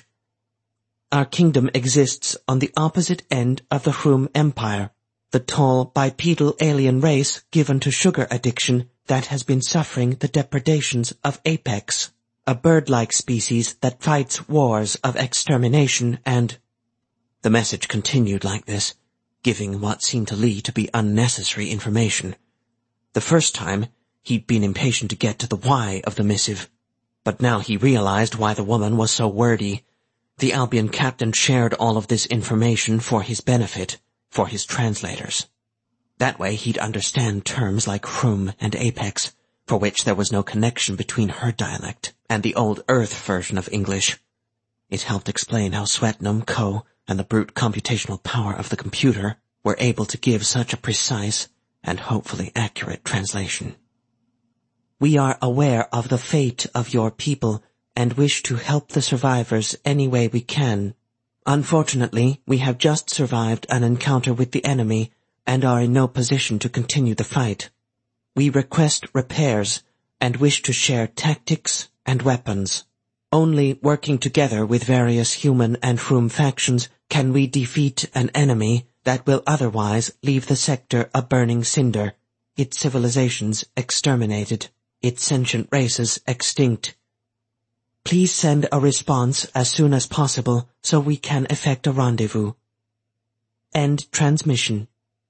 Our kingdom exists on the opposite end of the Hroom Empire, the tall bipedal alien race given to sugar addiction that has been suffering the depredations of Apex, a bird-like species that fights wars of extermination and... The message continued like this, giving what seemed to Lee to be unnecessary information. The first time, he'd been impatient to get to the why of the missive, but now he realized why the woman was so wordy. The Albion captain shared all of this information for his benefit, for his translators. That way he'd understand terms like Hroom and Apex, for which there was no connection between her dialect and the old Earth version of English. It helped explain how Swetnam, Co., and the brute computational power of the computer were able to give such a precise and hopefully accurate translation. We are aware of the fate of your people and wish to help the survivors any way we can. Unfortunately, we have just survived an encounter with the enemy and are in no position to continue the fight. We request repairs and wish to share tactics and weapons. Only working together with various human and Hroom factions can we defeat an enemy that will otherwise leave the sector a burning cinder, its civilizations exterminated, its sentient races extinct. Please send a response as soon as possible so we can effect a rendezvous. End transmission.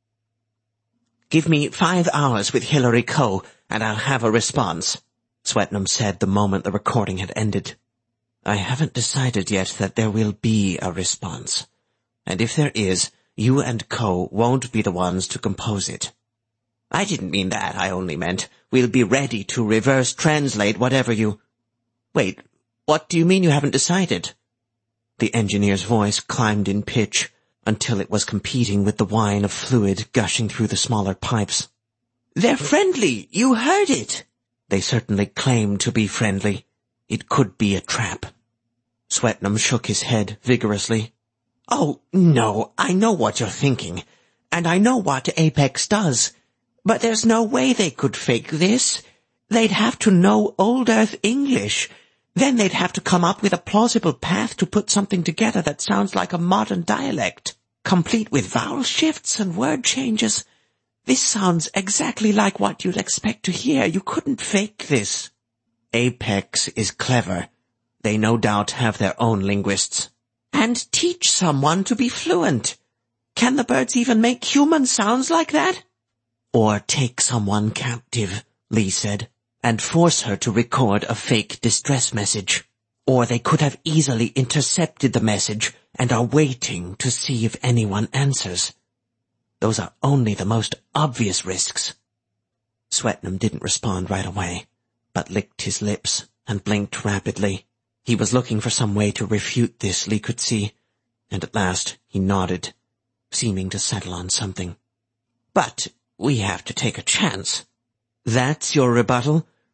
Give me five hours with Hilary Co., and I'll have a response, Swetnam said the moment the recording had ended. I haven't decided yet that there will be a response. And if there is, you and Co. won't be the ones to compose it. I didn't mean that. I only meant we'll be ready to reverse translate whatever you... Wait, what do you mean you haven't decided? The engineer's voice climbed in pitch until it was competing with the whine of fluid gushing through the smaller pipes. They're friendly. You heard it. They certainly claim to be friendly. It could be a trap. Swetnam shook his head vigorously. Oh, no, I know what you're thinking, and I know what Apex does, but there's no way they could fake this. They'd have to know Old Earth English. Then they'd have to come up with a plausible path to put something together that sounds like a modern dialect, complete with vowel shifts and word changes. This sounds exactly like what you'd expect to hear. You couldn't fake this. Apex is clever. They no doubt have their own linguists. And teach someone to be fluent. Can the birds even make human sounds like that? Or take someone captive, Lee said, and force her to record a fake distress message. Or they could have easily intercepted the message and are waiting to see if anyone answers. Those are only the most obvious risks. Swetnam didn't respond right away, but licked his lips and blinked rapidly. He was looking for some way to refute this, Lee could see, and at last he nodded, seeming to settle on something. But we have to take a chance. That's your rebuttal?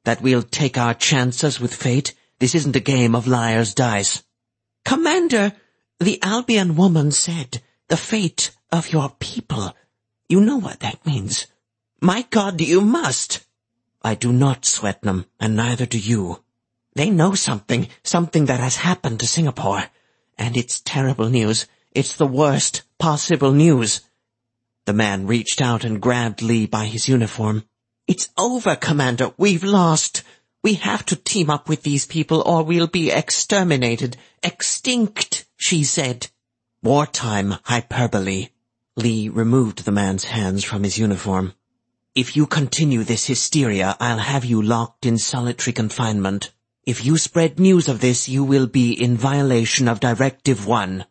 That we'll take our chances with fate. This isn't a game of liar's dice. Commander, the Albion woman said, the fate of your people. You know what that means. My God, you must. I do not, Swetnam, and neither do you. They know something, something that has happened to Singapore. And it's terrible news. It's the worst possible news. The man reached out and grabbed Lee by his uniform. It's over, Commander. We've lost. We have to team up with these people or we'll be exterminated. Extinct, she said. Wartime hyperbole. Lee removed the man's hands from his uniform. If you continue this hysteria, I'll have you locked in solitary confinement. If you spread news of this, you will be in violation of Directive One.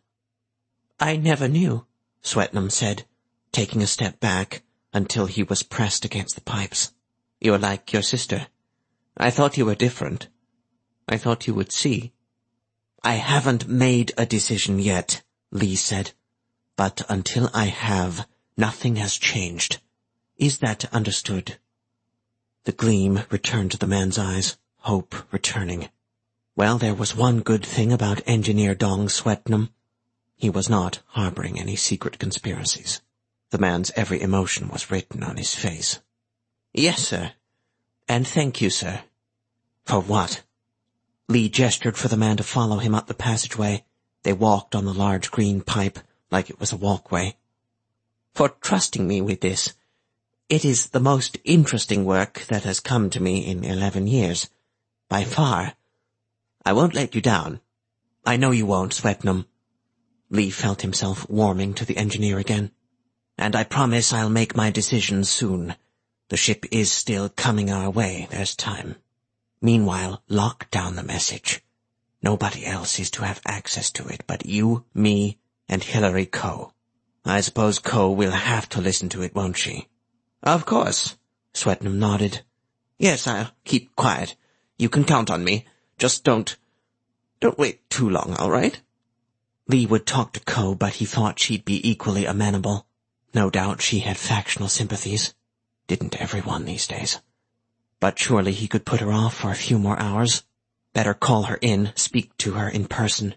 I never knew, Swetnam said, taking a step back until he was pressed against the pipes. You're like your sister. I thought you were different. I thought you would see. I haven't made a decision yet, Lee said. But until I have, nothing has changed. Is that understood? The gleam returned to the man's eyes, hope returning. Well, there was one good thing about Engineer Dong Swetnam. He was not harboring any secret conspiracies. The man's every emotion was written on his face. Yes, sir. And thank you, sir. For what? Lee gestured for the man to follow him up the passageway. They walked on the large green pipe like it was a walkway. For trusting me with this. It is the most interesting work that has come to me in eleven years. By far. I won't let you down. I know you won't, Swetnam. Lee felt himself warming to the engineer again. And I promise I'll make my decision soon. The ship is still coming our way, there's time. Meanwhile, lock down the message. Nobody else is to have access to it but you, me, and Hilary Coe. I suppose Coe will have to listen to it, won't she? Of course. Swetnam nodded. Yes, I'll keep quiet. You can count on me. Just don't... Don't wait too long, all right? Lee would talk to Coe, but he thought she'd be equally amenable. No doubt she had factional sympathies. Didn't everyone these days? But surely he could put her off for a few more hours. Better call her in, speak to her in person.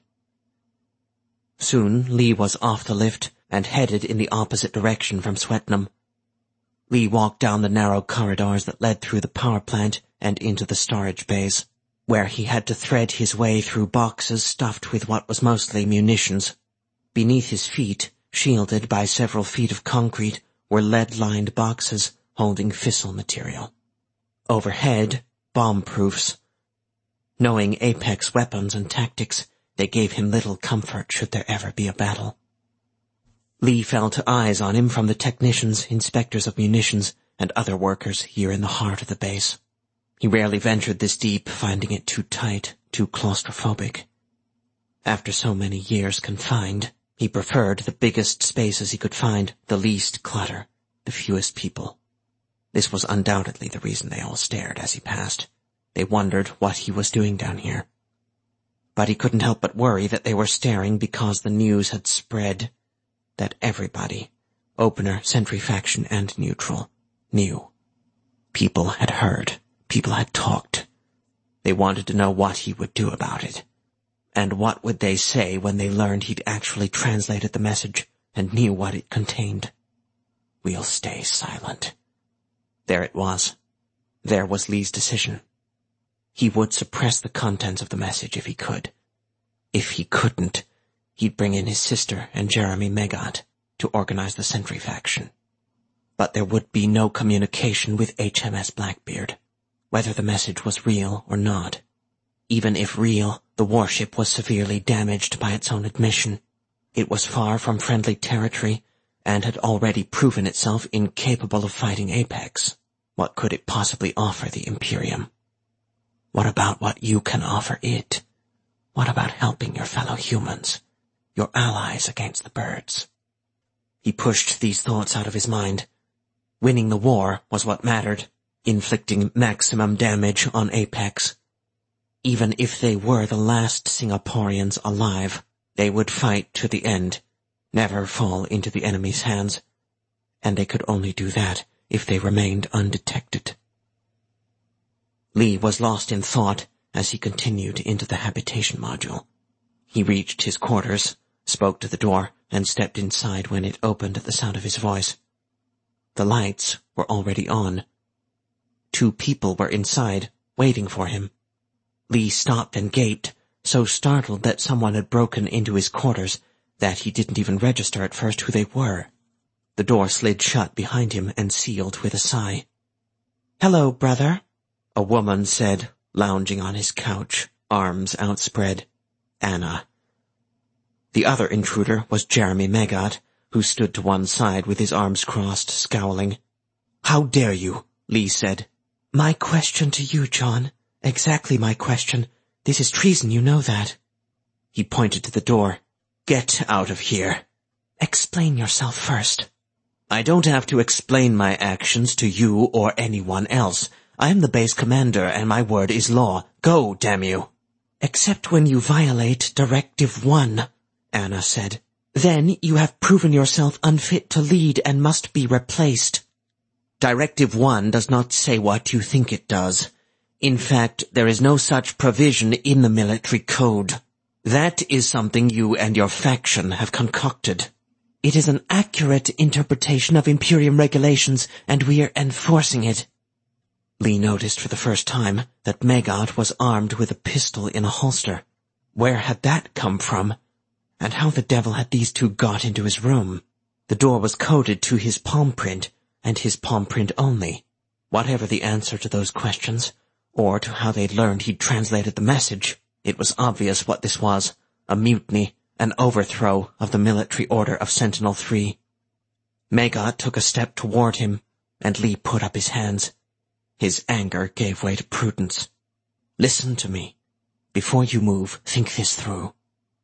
Soon Lee was off the lift and headed in the opposite direction from Swetnam. Lee walked down the narrow corridors that led through the power plant and into the storage bays, where he had to thread his way through boxes stuffed with what was mostly munitions. Beneath his feet, shielded by several feet of concrete, were lead-lined boxes holding fissile material. Overhead, bomb-proofs. Knowing Apex weapons and tactics, they gave him little comfort should there ever be a battle. Lee fell to eyes on him from the technicians, inspectors of munitions, and other workers here in the heart of the base. He rarely ventured this deep, finding it too tight, too claustrophobic. After so many years confined, he preferred the biggest spaces he could find, the least clutter, the fewest people. This was undoubtedly the reason they all stared as he passed. They wondered what he was doing down here. But he couldn't help but worry that they were staring because the news had spread, that everybody, opener, sentry faction, and neutral, knew. People had heard. People had talked. They wanted to know what he would do about it. And what would they say when they learned he'd actually translated the message and knew what it contained? We'll stay silent. There it was. There was Lee's decision. He would suppress the contents of the message if he could. If he couldn't, he'd bring in his sister and Jeremy Megat to organize the Sentry faction. But there would be no communication with H M S Blackbeard, whether the message was real or not. Even if real, the warship was severely damaged by its own admission. It was far from friendly territory and had already proven itself incapable of fighting Apex. What could it possibly offer the Imperium? What about what you can offer it? What about helping your fellow humans, your allies against the birds? He pushed these thoughts out of his mind. Winning the war was what mattered, inflicting maximum damage on Apex. Even if they were the last Singaporeans alive, they would fight to the end, never fall into the enemy's hands, and they could only do that if they remained undetected. Lee was lost in thought as he continued into the habitation module. He reached his quarters, spoke to the door, and stepped inside when it opened at the sound of his voice. The lights were already on. Two people were inside, waiting for him. Lee stopped and gaped, so startled that someone had broken into his quarters that he didn't even register at first who they were. The door slid shut behind him and sealed with a sigh. "Hello, brother," a woman said, lounging on his couch, arms outspread. Anna. The other intruder was Jeremy Megott, who stood to one side with his arms crossed, scowling. "How dare you?" Lee said. "My question to you, John. Exactly my question. This is treason, you know that." He pointed to the door. "Get out of here." "Explain yourself first." "I don't have to explain my actions to you or anyone else. I am the base commander and my word is law. Go, damn you." "Except when you violate Directive One," Anna said. "Then you have proven yourself unfit to lead and must be replaced." Directive One does not say what you think it does. In fact, there is no such provision in the military code. That is something you and your faction have concocted. "It is an accurate interpretation of Imperium regulations, and we are enforcing it." Lee noticed for the first time that Megott was armed with a pistol in a holster. Where had that come from? And how the devil had these two got into his room? The door was coded to his palm print, and his palm print only. Whatever the answer to those questions, or to how they'd learned he'd translated the message, it was obvious what this was, a mutiny, an overthrow of the military order of Sentinel three. Megott took a step toward him, and Lee put up his hands. His anger gave way to prudence. "Listen to me. Before you move, think this through."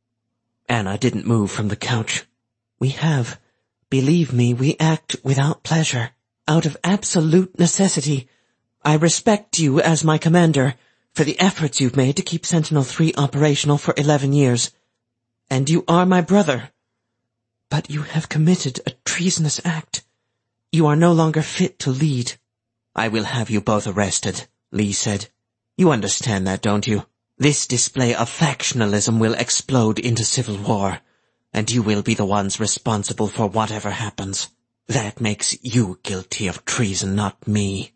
Anna didn't move from the couch. "We have. Believe me, we act without pleasure, out of absolute necessity. I respect you as my commander for the efforts you've made to keep Sentinel three operational for eleven years. And you are my brother. But you have committed a treasonous act. You are no longer fit to lead." "I will have you both arrested," Lee said. "You understand that, don't you? This display of factionalism will explode into civil war, and you will be the ones responsible for whatever happens. That makes you guilty of treason, not me."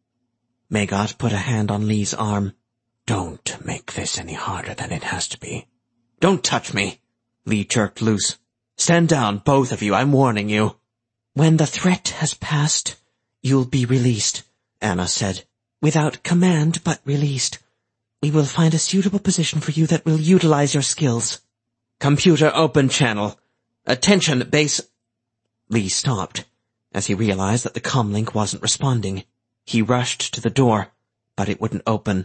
Megott put a hand on Lee's arm. "Don't make this any harder than it has to be." "Don't touch me!" Lee jerked loose. "Stand down, both of you, I'm warning you." "When the threat has passed, you'll be released," Anna said. "Without command, but released. We will find a suitable position for you that will utilize your skills." "Computer open channel. Attention, base—" Lee stopped, as he realized that the comlink wasn't responding. He rushed to the door, but it wouldn't open.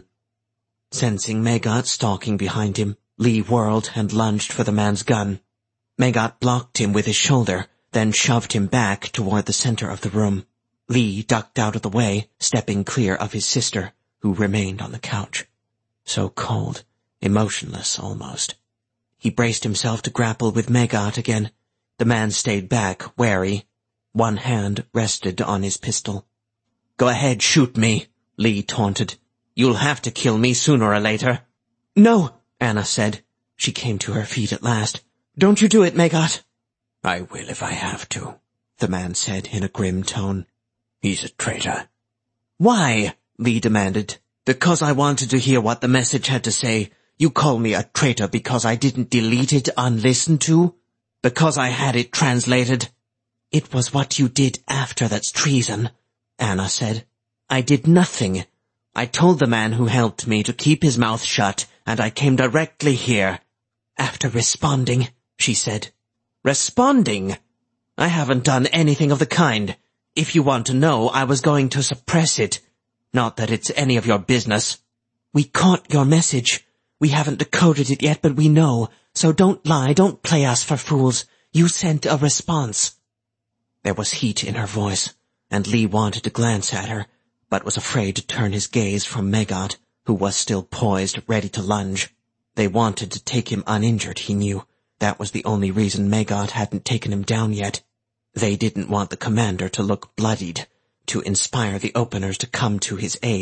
Sensing Megott stalking behind him, Lee whirled and lunged for the man's gun. Megott blocked him with his shoulder, then shoved him back toward the center of the room. Lee ducked out of the way, stepping clear of his sister, who remained on the couch. So cold, emotionless almost. He braced himself to grapple with Megott again. The man stayed back, wary. One hand rested on his pistol. "Go ahead, shoot me," Lee taunted. "You'll have to kill me sooner or later." "No," Anna said. She came to her feet at last. "Don't you do it, Megott." "I will if I have to," the man said in a grim tone. "He's a traitor." "Why?" Lee demanded. "Because I wanted to hear what the message had to say. You call me a traitor because I didn't delete it unlistened to? Because I had it translated?" "It was what you did after that's treason," Anna said. "I did nothing. I told the man who helped me to keep his mouth shut, and I came directly here." "After responding," she said. "Responding? I haven't done anything of the kind. If you want to know, I was going to suppress it. Not that it's any of your business." "We caught your message. We haven't decoded it yet, but we know. So don't lie, don't play us for fools. You sent a response." There was heat in her voice, and Lee wanted to glance at her, but was afraid to turn his gaze from Megott, who was still poised, ready to lunge. They wanted to take him uninjured, he knew. That was the only reason Megott hadn't taken him down yet. They didn't want the commander to look bloodied, to inspire the openers to come to his aid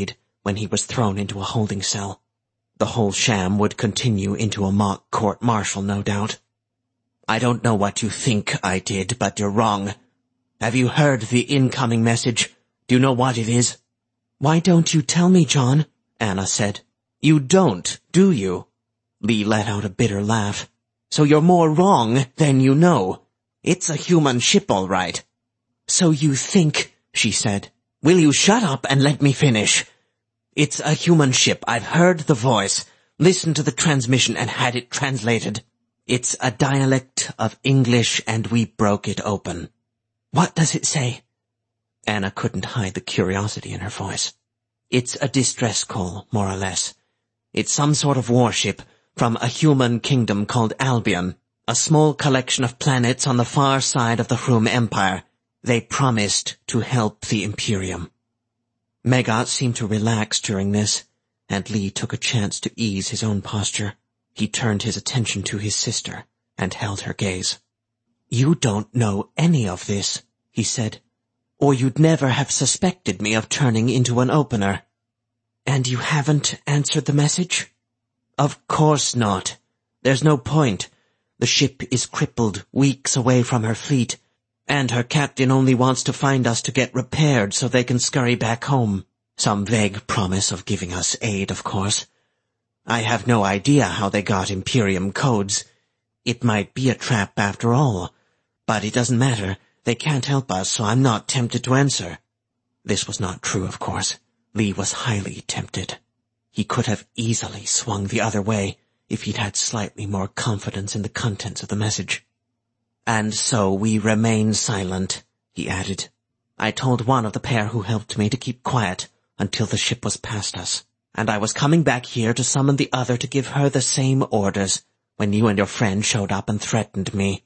when he was thrown into a holding cell. The whole sham would continue into a mock court-martial, no doubt. I don't know what you think I did, but you're wrong. Have you heard the incoming message? Do you know what it is? Why don't you tell me, John? Anna said. You don't, do you? Lee let out a bitter laugh. So you're more wrong than you know. It's a human ship, all right. So you think, she said. Will you shut up and let me finish? It's a human ship. I've heard the voice, listened to the transmission, and had it translated. It's a dialect of English, and we broke it open. What does it say? Anna couldn't hide the curiosity in her voice. It's a distress call, more or less. It's some sort of warship from a human kingdom called Albion, a small collection of planets on the far side of the Hrum Empire. They promised to help the Imperium. Megat seemed to relax during this, and Lee took a chance to ease his own posture. He turned his attention to his sister and held her gaze. You don't know any of this, he said, or you'd never have suspected me of turning into an opener. And you haven't answered the message? Of course not. There's no point. The ship is crippled, weeks away from her fleet, and her captain only wants to find us to get repaired so they can scurry back home. Some vague promise of giving us aid, of course. I have no idea how they got Imperium codes. It might be a trap after all. But it doesn't matter. They can't help us, so I'm not tempted to answer. This was not true, of course. Lee was highly tempted. He could have easily swung the other way if he'd had slightly more confidence in the contents of the message. And so we remain silent, he added. I told one of the pair who helped me to keep quiet until the ship was past us, and I was coming back here to summon the other to give her the same orders when you and your friend showed up and threatened me.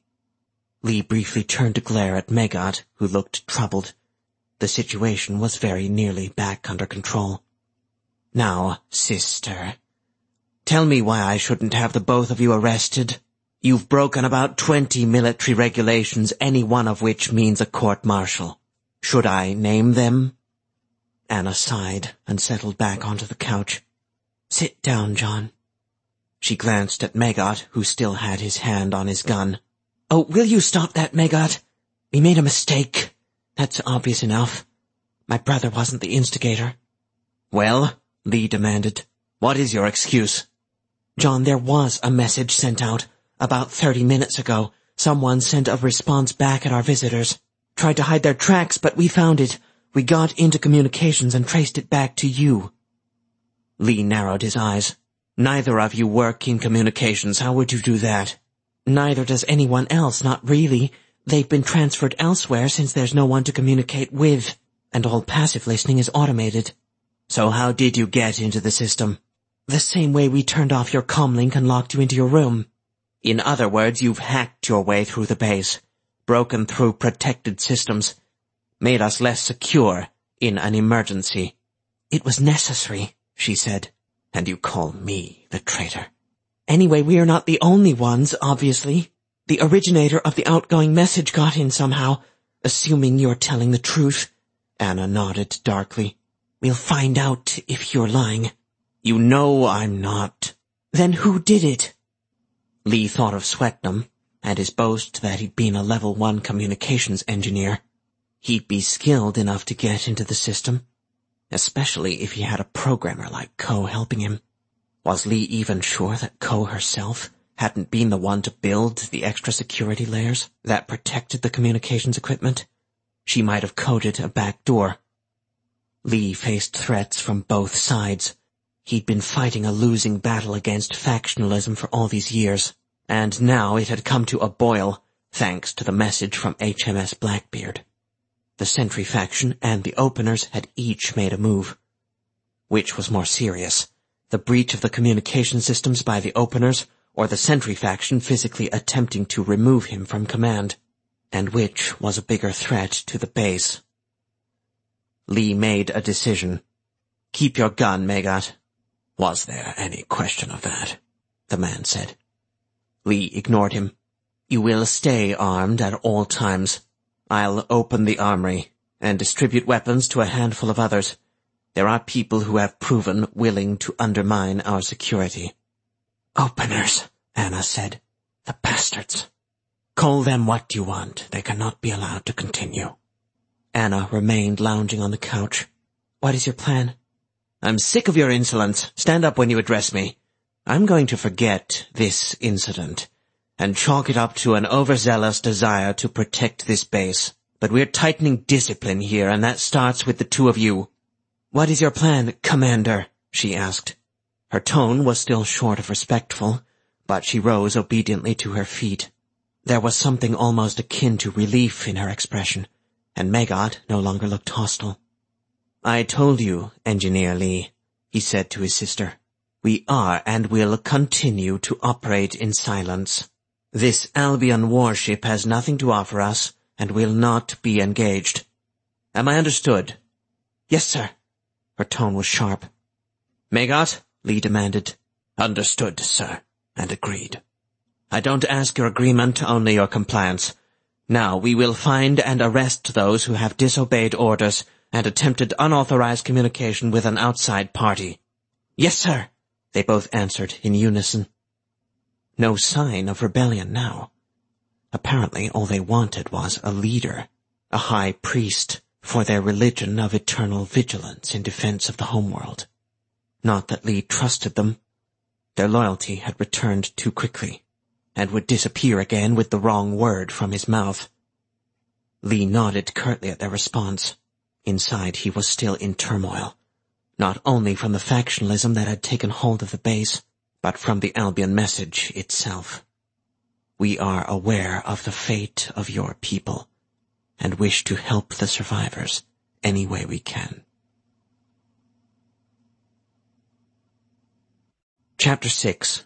Lee briefly turned to glare at Megat, who looked troubled. The situation was very nearly back under control. Now, sister, tell me why I shouldn't have the both of you arrested. You've broken about twenty military regulations, any one of which means a court-martial. Should I name them? Anna sighed and settled back onto the couch. Sit down, John. She glanced at Megat, who still had his hand on his gun. Oh, will you stop that, Megat? We made a mistake. That's obvious enough. My brother wasn't the instigator. Well, Lee demanded, what is your excuse? John, there was a message sent out. About thirty minutes ago, someone sent a response back at our visitors. Tried to hide their tracks, but we found it. We got into communications and traced it back to you. Lee narrowed his eyes. Neither of you work in communications. How would you do that? Neither does anyone else, not really. They've been transferred elsewhere since there's no one to communicate with, and all passive listening is automated. So how did you get into the system? The same way we turned off your comlink and locked you into your room. In other words, you've hacked your way through the base, broken through protected systems, made us less secure in an emergency. It was necessary, she said. And you call me the traitor. Anyway, we are not the only ones, obviously. The originator of the outgoing message got in somehow, assuming you're telling the truth. Anna nodded darkly. We'll find out if you're lying. You know I'm not. Then who did it? Lee thought of Swetnam, and his boast that he'd been a level one communications engineer. He'd be skilled enough to get into the system, especially if he had a programmer like Ko helping him. Was Lee even sure that Ko herself hadn't been the one to build the extra security layers that protected the communications equipment? She might have coded a back door. Lee faced threats from both sides. He'd been fighting a losing battle against factionalism for all these years, and now it had come to a boil, thanks to the message from H M S Blackbeard. The Sentry faction and the Openers had each made a move. Which was more serious, the breach of the communication systems by the Openers, or the Sentry faction physically attempting to remove him from command? And which was a bigger threat to the base? Lee made a decision. Keep your gun, Megat. Was there any question of that? The man said. Lee ignored him. You will stay armed at all times. I'll open the armory and distribute weapons to a handful of others. There are people who have proven willing to undermine our security. Openers, Anna said. The bastards. Call them what you want. They cannot be allowed to continue. Anna remained lounging on the couch. What is your plan? I'm sick of your insolence. Stand up when you address me. I'm going to forget this incident and chalk it up to an overzealous desire to protect this base. But we're tightening discipline here, and that starts with the two of you. What is your plan, Commander? She asked. Her tone was still short of respectful, but she rose obediently to her feet. There was something almost akin to relief in her expression, and Maggot no longer looked hostile. I told you, Engineer Lee, he said to his sister. We are and will continue to operate in silence. This Albion warship has nothing to offer us and will not be engaged. Am I understood? Yes, sir. Her tone was sharp. Maggot, Lee demanded. Understood, sir, and agreed. I don't ask your agreement, only your compliance. Now we will find and arrest those who have disobeyed orders and attempted unauthorized communication with an outside party. Yes, sir, they both answered in unison. No sign of rebellion now. Apparently all they wanted was a leader, a high priest, for their religion of eternal vigilance in defense of the homeworld. Not that Lee trusted them. Their loyalty had returned too quickly, and would disappear again with the wrong word from his mouth. Lee nodded curtly at their response. Inside he was still in turmoil, not only from the factionalism that had taken hold of the base, but from the Albion message itself. We are aware of the fate of your people, and wish to help the survivors any way we can. Chapter six.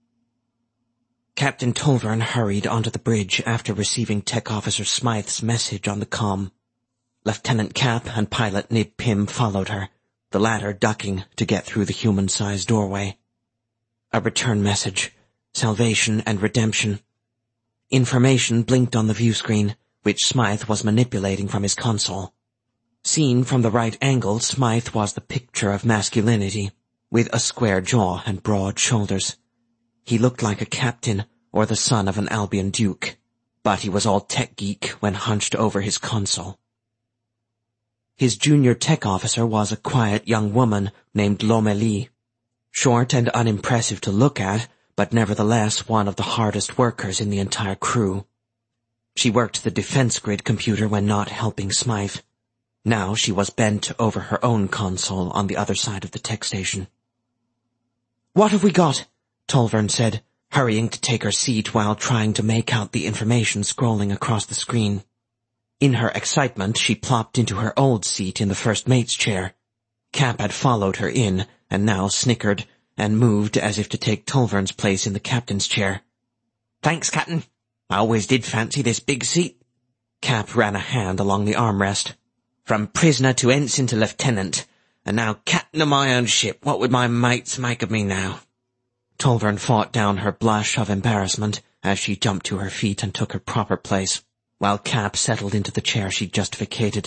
Captain Tolvern hurried onto the bridge after receiving Tech Officer Smythe's message on the comm. Lieutenant Cap and Pilot Nib Pym followed her, the latter ducking to get through the human-sized doorway. A return message, salvation and redemption. Information blinked on the view screen, which Smythe was manipulating from his console. Seen from the right angle, Smythe was the picture of masculinity, with a square jaw and broad shoulders. He looked like a captain or the son of an Albion duke, but he was all tech geek when hunched over his console. His junior tech officer was a quiet young woman named Lomélie, short and unimpressive to look at, but nevertheless one of the hardest workers in the entire crew. She worked the defense grid computer when not helping Smythe. Now she was bent over her own console on the other side of the tech station. "What have we got?" Tolvern said, hurrying to take her seat while trying to make out the information scrolling across the screen. In her excitement, she plopped into her old seat in the first mate's chair. Cap had followed her in, and now snickered, and moved as if to take Tolvern's place in the captain's chair. "Thanks, Captain. I always did fancy this big seat." Cap ran a hand along the armrest. "From prisoner to ensign to lieutenant, and now captain of my own ship. What would my mates make of me now?" Tolvern fought down her blush of embarrassment as she jumped to her feet and took her proper place, while Cap settled into the chair she'd just vacated.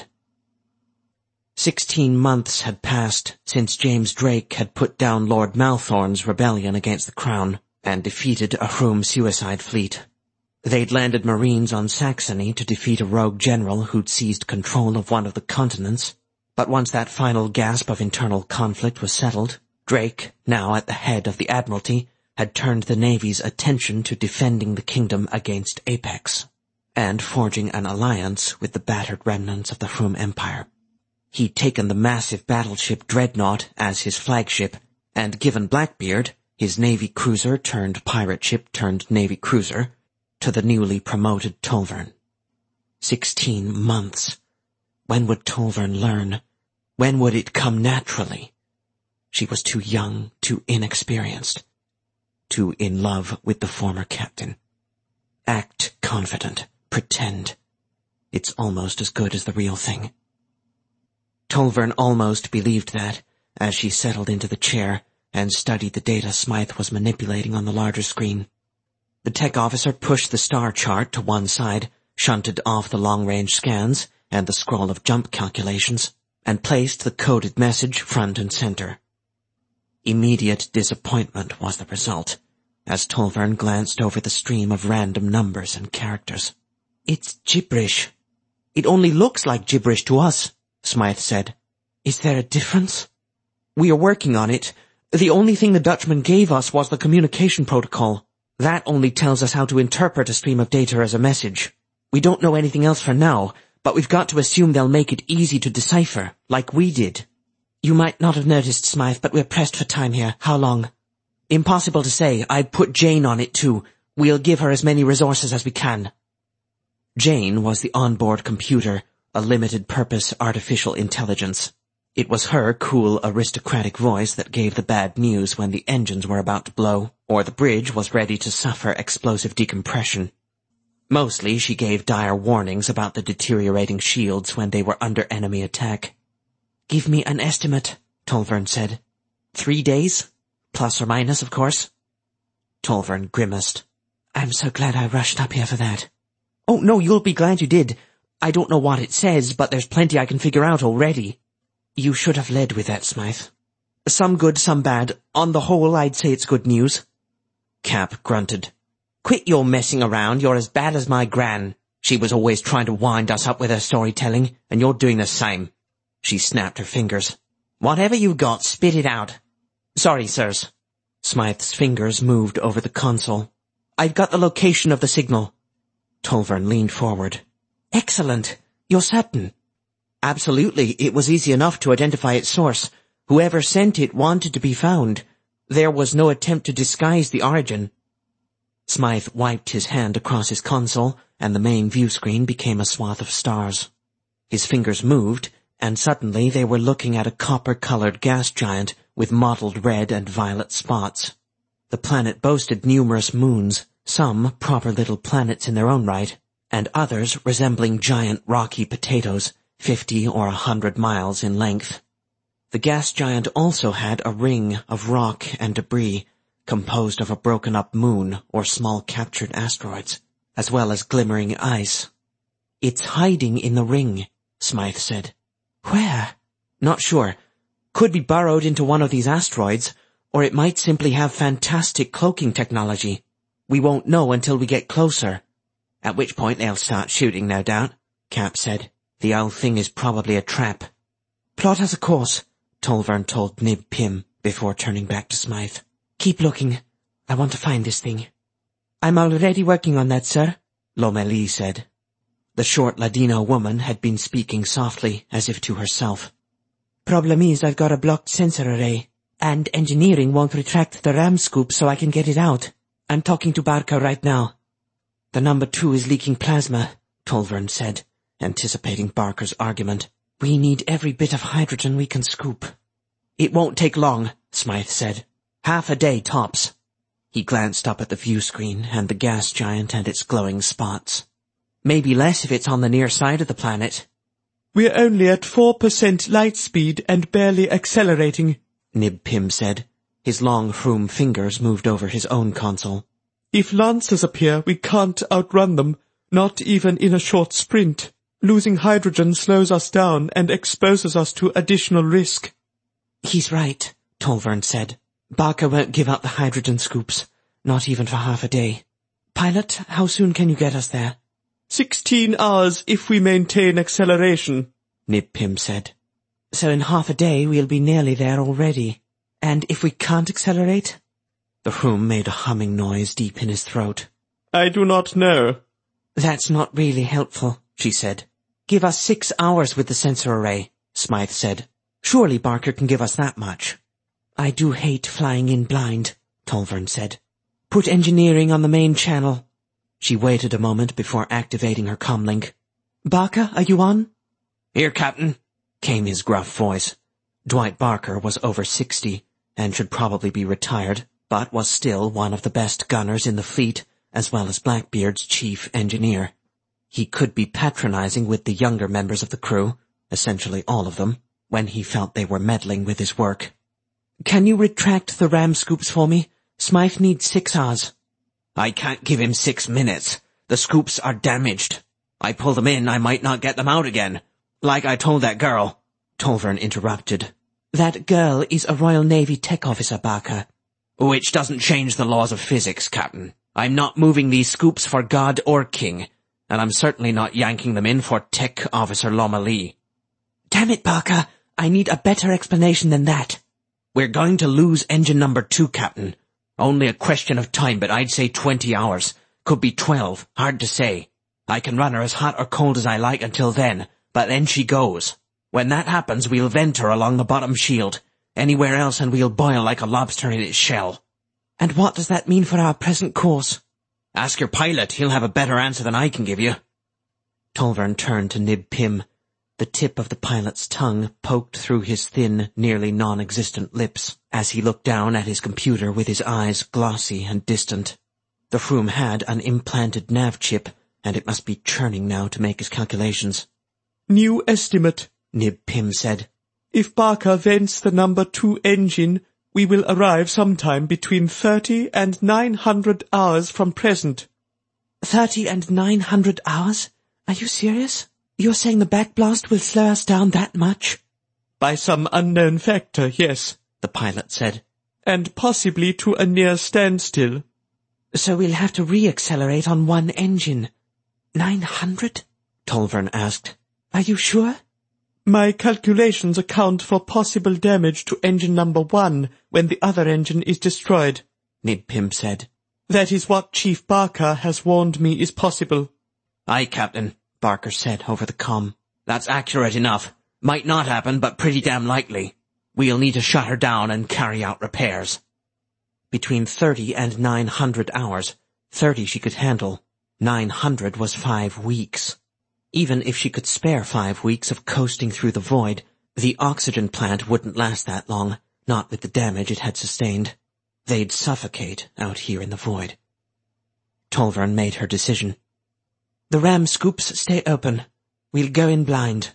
Sixteen months had passed since James Drake had put down Lord Malthorn's rebellion against the Crown and defeated a Hroom suicide fleet. They'd landed Marines on Saxony to defeat a rogue general who'd seized control of one of the continents, but once that final gasp of internal conflict was settled, Drake, now at the head of the Admiralty, had turned the Navy's attention to defending the kingdom against Apex, and forging an alliance with the battered remnants of the Hroom Empire. He'd taken the massive battleship Dreadnought as his flagship, and given Blackbeard, his Navy cruiser turned pirate ship turned Navy cruiser, to the newly promoted Tolvern. Sixteen months. When would Tolvern learn? When would it come naturally? She was too young, too inexperienced, too in love with the former captain. Act confident. Pretend. It's almost as good as the real thing. Tolvern almost believed that, as she settled into the chair and studied the data Smythe was manipulating on the larger screen. The tech officer pushed the star chart to one side, shunted off the long-range scans and the scroll of jump calculations, and placed the coded message front and center. Immediate disappointment was the result, as Tolvern glanced over the stream of random numbers and characters. It's gibberish. It only looks like gibberish to us, Smythe said. Is there a difference? We are working on it. The only thing the Dutchman gave us was the communication protocol. That only tells us how to interpret a stream of data as a message. We don't know anything else for now, but we've got to assume they'll make it easy to decipher, like we did. You might not have noticed, Smythe, but we're pressed for time here. How long? Impossible to say. I'd put Jane on it too. We'll give her as many resources as we can. Jane was the onboard computer, a limited-purpose artificial intelligence. It was her cool, aristocratic voice that gave the bad news when the engines were about to blow, or the bridge was ready to suffer explosive decompression. Mostly, she gave dire warnings about the deteriorating shields when they were under enemy attack. Give me an estimate, Tolvern said. Three days? Plus or minus, of course. Tolvern grimaced. I'm so glad I rushed up here for that. Oh, no, you'll be glad you did. I don't know what it says, but there's plenty I can figure out already. You should have led with that, Smythe. Some good, some bad. On the whole, I'd say it's good news. Cap grunted. Quit your messing around. You're as bad as my gran. She was always trying to wind us up with her storytelling, and you're doing the same. She snapped her fingers. Whatever you got, spit it out. Sorry, sirs. Smythe's fingers moved over the console. I've got the location of the signal. Tolvern leaned forward. Excellent. You're certain? Absolutely. It was easy enough to identify its source. Whoever sent it wanted to be found. There was no attempt to disguise the origin. Smythe wiped his hand across his console, and the main view screen became a swath of stars. His fingers moved, and suddenly they were looking at a copper-colored gas giant with mottled red and violet spots. The planet boasted numerous moons, some proper little planets in their own right, and others resembling giant rocky potatoes, fifty or a hundred miles in length. The gas giant also had a ring of rock and debris, composed of a broken-up moon or small captured asteroids, as well as glimmering ice. It's hiding in the ring, Smythe said. Where? Not sure. Could be burrowed into one of these asteroids, or it might simply have fantastic cloaking technology. We won't know until we get closer. At which point they'll start shooting, no doubt, Cap said. The old thing is probably a trap. Plot has a course, Tolvern told Nib Pim before turning back to Smythe. Keep looking. I want to find this thing. I'm already working on that, sir, Lomélie said. The short Ladino woman had been speaking softly, as if to herself. Problem is I've got a blocked sensor array, and engineering won't retract the RAM scoop so I can get it out. I'm talking to Barker right now. The number two is leaking plasma, Tolvern said, anticipating Barker's argument. We need every bit of hydrogen we can scoop. It won't take long, Smythe said. Half a day tops. He glanced up at the view screen and the gas giant and its glowing spots. Maybe less if it's on the near side of the planet. We're only at four percent light speed and barely accelerating, Nib Pim said. His long Froom fingers moved over his own console. If lancers appear, we can't outrun them, not even in a short sprint. Losing hydrogen slows us down and exposes us to additional risk. He's right, Tolvern said. Barker won't give up the hydrogen scoops, not even for half a day. Pilot, how soon can you get us there? Sixteen hours if we maintain acceleration, Nib Pim said. So in half a day we'll be nearly there already. And if we can't accelerate? The Froom made a humming noise deep in his throat. I do not know. That's not really helpful, she said. Give us six hours with the sensor array, Smythe said. Surely Barker can give us that much. I do hate flying in blind, Tolvern said. Put engineering on the main channel. She waited a moment before activating her comlink. Barker, are you on? Here, Captain, came his gruff voice. Dwight Barker was over sixty, and should probably be retired, but was still one of the best gunners in the fleet, as well as Blackbeard's chief engineer. He could be patronizing with the younger members of the crew, essentially all of them, when he felt they were meddling with his work. Can you retract the RAM scoops for me? Smythe needs six hours. I can't give him six minutes. The scoops are damaged. I pull them in, I might not get them out again. Like I told that girl. Tolvern interrupted. That girl is a Royal Navy tech officer, Barker. Which doesn't change the laws of physics, Captain. I'm not moving these scoops for God or King, and I'm certainly not yanking them in for Tech Officer Lomalee. Damn it, Barker. I need a better explanation than that. We're going to lose engine number two, Captain. Only a question of time, but I'd say twenty hours. Could be twelve. Hard to say. I can run her as hot or cold as I like until then, but then she goes. When that happens, we'll vent her along the bottom shield. Anywhere else and we'll boil like a lobster in its shell. And what does that mean for our present course? Ask your pilot. He'll have a better answer than I can give you. Tolvern turned to Nib Pym. The tip of the pilot's tongue poked through his thin, nearly non-existent lips as he looked down at his computer with his eyes glossy and distant. The Froom had an implanted nav chip, and it must be churning now to make his calculations. New estimate, Nib Pym said. If Barker vents the number two engine, we will arrive sometime between thirty and nine hundred hours from present. Thirty and nine hundred hours? Are you serious? You're saying the backblast will slow us down that much? By some unknown factor, yes, the pilot said. And possibly to a near standstill. So we'll have to re-accelerate on one engine. Nine hundred? Tolvern asked. Are you sure? My calculations account for possible damage to engine number one when the other engine is destroyed, Nib Pym said. That is what Chief Barker has warned me is possible. Aye, Captain, Barker said over the comm. That's accurate enough. Might not happen, but pretty damn likely. We'll need to shut her down and carry out repairs. Between thirty and nine hundred hours. Thirty she could handle. Nine hundred was five weeks. Even if she could spare five weeks of coasting through the void, the oxygen plant wouldn't last that long, not with the damage it had sustained. They'd suffocate out here in the void. Tolvern made her decision. The ram scoops stay open. We'll go in blind.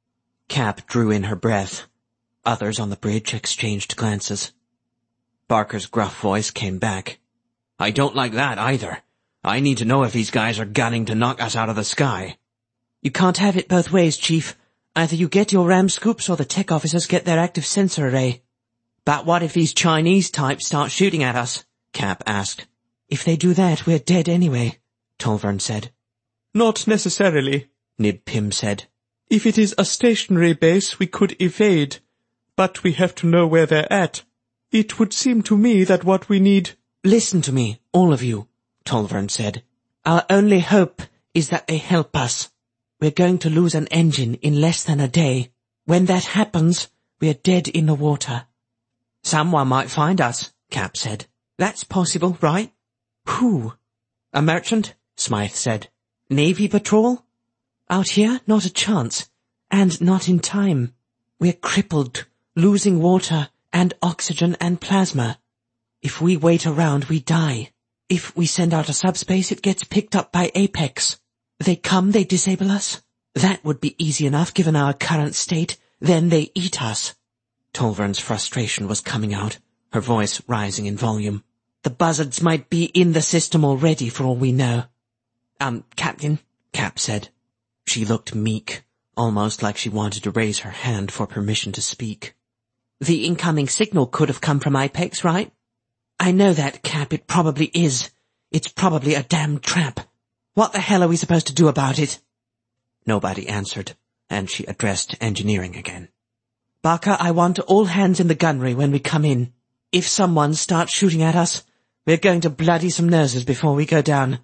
Cap drew in her breath. Others on the bridge exchanged glances. Barker's gruff voice came back. I don't like that either. I need to know if these guys are gunning to knock us out of the sky. You can't have it both ways, Chief. Either you get your ram scoops or the tech officers get their active sensor array. But what if these Chinese types start shooting at us? Cap asked. If they do that, we're dead anyway, Tolvern said. Not necessarily, Nib Pym said. If it is a stationary base, we could evade, but we have to know where they're at. It would seem to me that what we need— Listen to me, all of you, Tolvern said. Our only hope is that they help us. We're going to lose an engine in less than a day. When that happens, we're dead in the water. Someone might find us, Cap said. That's possible, right? Who? A merchant? Smythe said. Navy patrol? Out here, not a chance. And not in time. We're crippled, losing water and oxygen and plasma. If we wait around, we die. If we send out a subspace, it gets picked up by Apex. They come, they disable us. That would be easy enough given our current state. Then they eat us. Tolvern's frustration was coming out, her voice rising in volume. The buzzards might be in the system already for all we know. Um, Captain, Cap said. She looked meek, almost like she wanted to raise her hand for permission to speak. The incoming signal could have come from Apex, right? I know that, Cap, it probably is. It's probably a damn trap. What the hell are we supposed to do about it? Nobody answered, and she addressed engineering again. Barker, I want all hands in the gunnery when we come in. If someone starts shooting at us, we're going to bloody some noses before we go down.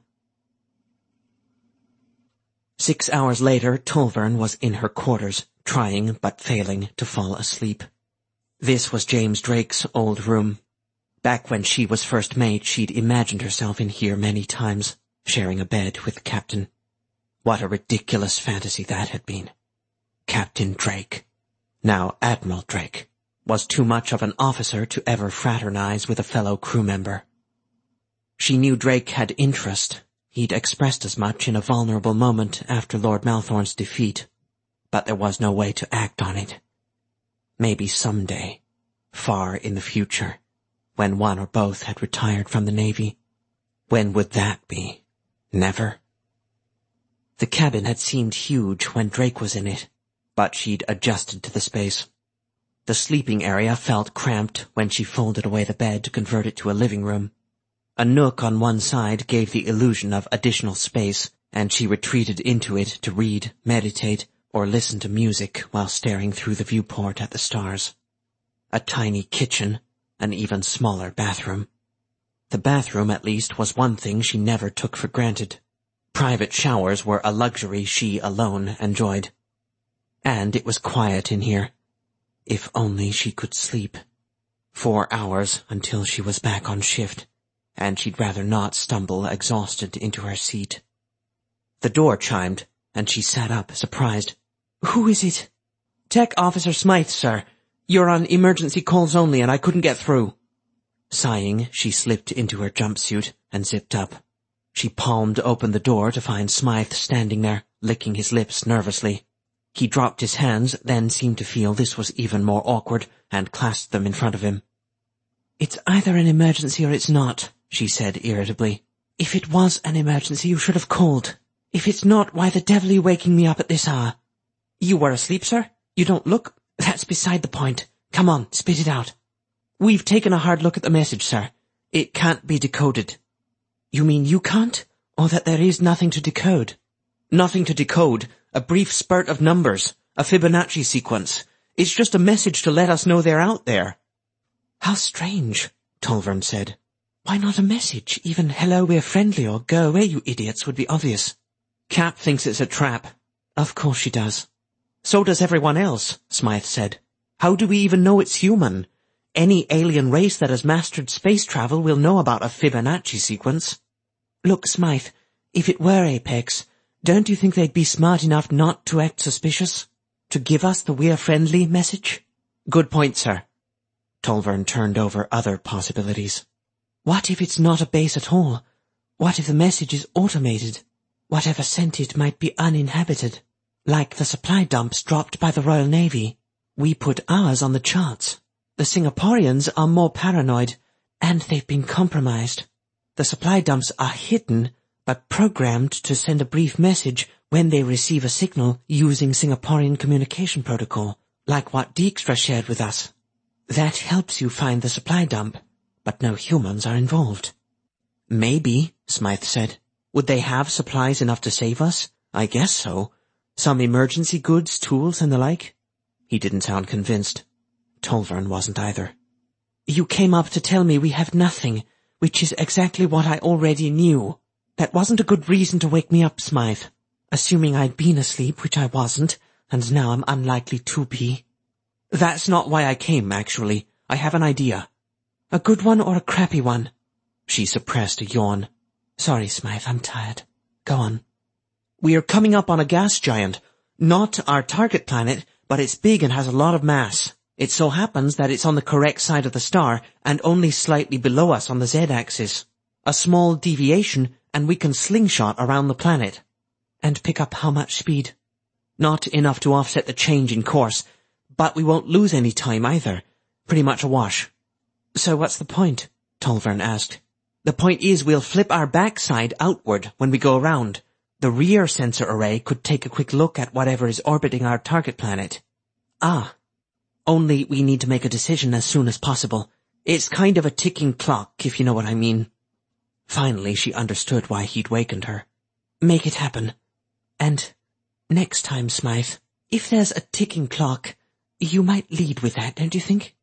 Six hours later, Tolvern was in her quarters, trying but failing to fall asleep. This was James Drake's old room. Back when she was first mate, she'd imagined herself in here many times, sharing a bed with the captain. What a ridiculous fantasy that had been. Captain Drake, now Admiral Drake, was too much of an officer to ever fraternize with a fellow crew member. She knew Drake had interest. He'd expressed as much in a vulnerable moment after Lord Malthorn's defeat, but there was no way to act on it. Maybe someday, far in the future, when one or both had retired from the Navy. When would that be? Never? The cabin had seemed huge when Drake was in it. but she'd adjusted to the space. The sleeping area felt cramped when she folded away the bed to convert it to a living room. A nook on one side gave the illusion of additional space, and she retreated into it to read, meditate, or listen to music while staring through the viewport at the stars. A tiny kitchen, an even smaller bathroom. The bathroom, at least, was one thing she never took for granted. Private showers were a luxury she alone enjoyed. And it was quiet in here. If only she could sleep. Four hours until she was back on shift, and she'd rather not stumble exhausted into her seat. The door chimed, and she sat up, surprised. "Who is it?" "Tech Officer Smythe, sir. You're on emergency calls only, and I couldn't get through." Sighing, she slipped into her jumpsuit and zipped up. She palmed open the door to find Smythe standing there, licking his lips nervously. He dropped his hands, then seemed to feel this was even more awkward, and clasped them in front of him. "It's either an emergency or it's not," she said irritably. "If it was an emergency, you should have called. If it's not, why the devil are you waking me up at this hour?" "You were asleep, sir? You don't look—" "That's beside the point. Come on, spit it out." "We've taken a hard look at the message, sir. It can't be decoded." "You mean you can't? Or that there is nothing to decode?" "Nothing to decode. A brief spurt of numbers. A Fibonacci sequence. It's just a message to let us know they're out there." "How strange," Tolvern said. "Why not a message? Even hello, we're friendly, or go away, you idiots, would be obvious." "Cap thinks it's a trap." "Of course she does." "So does everyone else," Smythe said. "How do we even know it's human? Any alien race that has mastered space travel will know about a Fibonacci sequence." "Look, Smythe, if it were Apex, don't you think they'd be smart enough not to act suspicious? To give us the we're friendly message?" "Good point, sir." Tolvern turned over other possibilities. "What if it's not a base at all? What if the message is automated? Whatever sent it might be uninhabited, like the supply dumps dropped by the Royal Navy. We put ours on the charts. The Singaporeans are more paranoid, and they've been compromised. The supply dumps are hidden, but programmed to send a brief message when they receive a signal using Singaporean communication protocol, like what Dijkstra shared with us. That helps you find the supply dump, but no humans are involved." "Maybe," Smythe said. "Would they have supplies enough to save us? I guess so. Some emergency goods, tools, and the like?" He didn't sound convinced. Tolvern wasn't either. "You came up to tell me we have nothing, which is exactly what I already knew. That wasn't a good reason to wake me up, Smythe. Assuming I'd been asleep, which I wasn't, and now I'm unlikely to be." "That's not why I came, actually. I have an idea." "A good one or a crappy one?" She suppressed a yawn. "Sorry, Smythe, I'm tired. Go on." "We're coming up on a gas giant. Not our target planet, but it's big and has a lot of mass. It so happens that it's on the correct side of the star and only slightly below us on the z-axis. A small deviation, and we can slingshot around the planet." "And pick up how much speed?" "Not enough to offset the change in course, but we won't lose any time either. Pretty much a wash." "So what's the point?" Tolvern asked. "The point is we'll flip our backside outward when we go around. The rear sensor array could take a quick look at whatever is orbiting our target planet." "Ah. Only we need to make a decision as soon as possible. It's kind of a ticking clock, if you know what I mean." Finally, she understood why he'd wakened her. "Make it happen. And next time, Smythe, if there's a ticking clock, you might lead with that, don't you think?"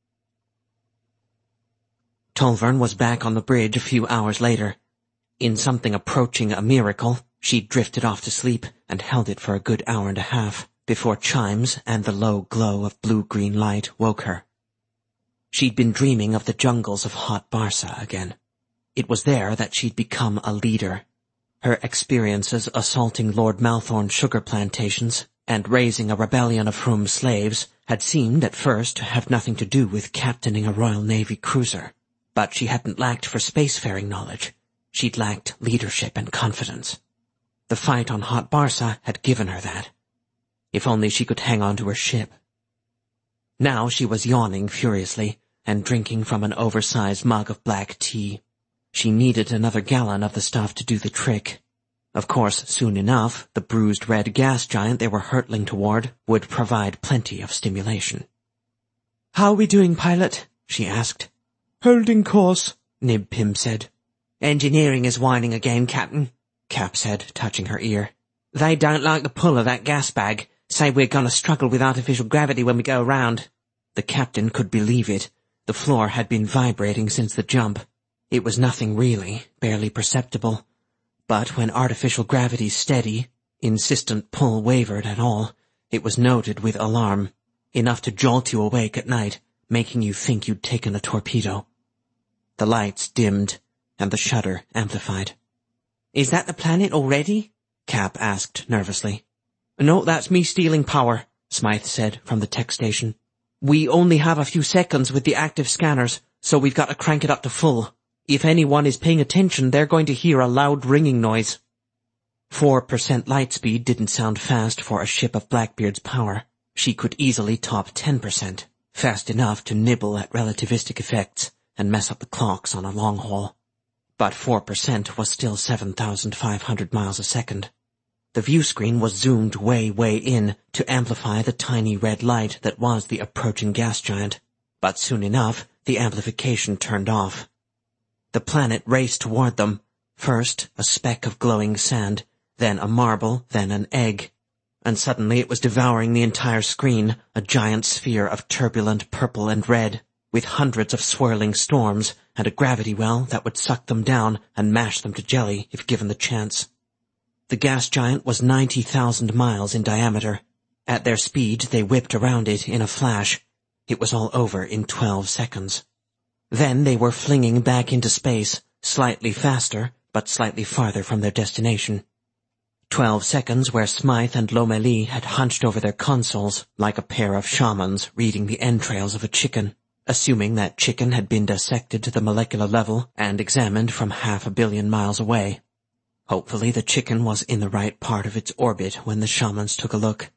Tolvern was back on the bridge a few hours later. In something approaching a miracle, she drifted off to sleep and held it for a good hour and a half before chimes and the low glow of blue-green light woke her. She'd been dreaming of the jungles of Hot Barsa again. It was there that she'd become a leader. Her experiences assaulting Lord Malthorn's sugar plantations and raising a rebellion of Frum's slaves had seemed at first to have nothing to do with captaining a Royal Navy cruiser. But she hadn't lacked for spacefaring knowledge. She'd lacked leadership and confidence. The fight on Hot Barsa had given her that. If only she could hang on to her ship. Now she was yawning furiously and drinking from an oversized mug of black tea. She needed another gallon of the stuff to do the trick. Of course, soon enough, the bruised red gas giant they were hurtling toward would provide plenty of stimulation. "How are we doing, pilot?" she asked. "Holding course," Nib Pim said. "Engineering is whining again, Captain," Cap said, touching her ear. "They don't like the pull of that gas bag. Say we're gonna struggle with artificial gravity when we go around." The captain could believe it. The floor had been vibrating since the jump. It was nothing really, barely perceptible. But when artificial gravity's steady, insistent pull wavered at all, it was noted with alarm, enough to jolt you awake at night, making you think you'd taken a torpedo. The lights dimmed, and the shudder amplified. "Is that the planet already?" Cap asked nervously. "No, that's me stealing power," Smythe said from the tech station. "We only have a few seconds with the active scanners, so we've got to crank it up to full. If anyone is paying attention, they're going to hear a loud ringing noise." Four percent light speed didn't sound fast for a ship of Blackbeard's power. She could easily top ten percent, fast enough to nibble at relativistic effects and mess up the clocks on a long haul. But four percent was still seven thousand five hundred miles a second. The view screen was zoomed way, way in to amplify the tiny red light that was the approaching gas giant, but soon enough the amplification turned off. The planet raced toward them, first a speck of glowing sand, then a marble, then an egg, and suddenly it was devouring the entire screen, a giant sphere of turbulent purple and red, with hundreds of swirling storms and a gravity well that would suck them down and mash them to jelly if given the chance. The gas giant was ninety thousand miles in diameter. At their speed, they whipped around it in a flash. It was all over in twelve seconds. Then they were flinging back into space, slightly faster, but slightly farther from their destination. Twelve seconds where Smythe and Lomélie had hunched over their consoles like a pair of shamans reading the entrails of a chicken, assuming that chicken had been dissected to the molecular level and examined from half a billion miles away. Hopefully the chicken was in the right part of its orbit when the shamans took a look.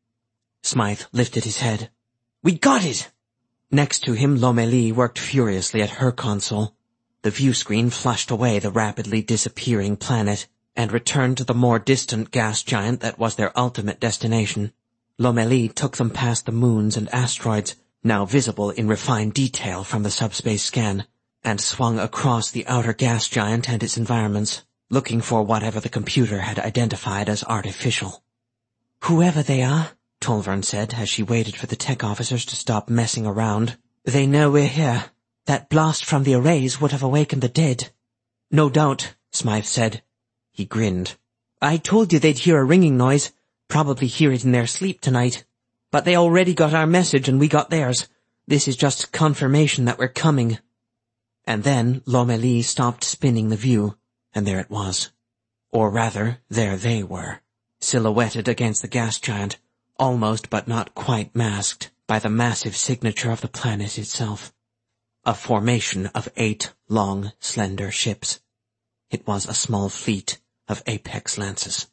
Smythe lifted his head. "We got it!" Next to him, Lomélie worked furiously at her console. The view screen flushed away the rapidly disappearing planet and returned to the more distant gas giant that was their ultimate destination. Lomélie took them past the moons and asteroids, now visible in refined detail from the subspace scan, and swung across the outer gas giant and its environments, looking for whatever the computer had identified as artificial. "Whoever they are," Tolvern said as she waited for the tech officers to stop messing around, "they know we're here. That blast from the arrays would have awakened the dead." "No doubt," Smythe said. He grinned. "I told you they'd hear a ringing noise, probably hear it in their sleep tonight. But they already got our message and we got theirs. This is just confirmation that we're coming." And then Lomélie stopped spinning the view, and there it was. Or rather, there they were, silhouetted against the gas giant, almost but not quite masked by the massive signature of the planet itself. A formation of eight long, slender ships. It was a small fleet of Apex Lances.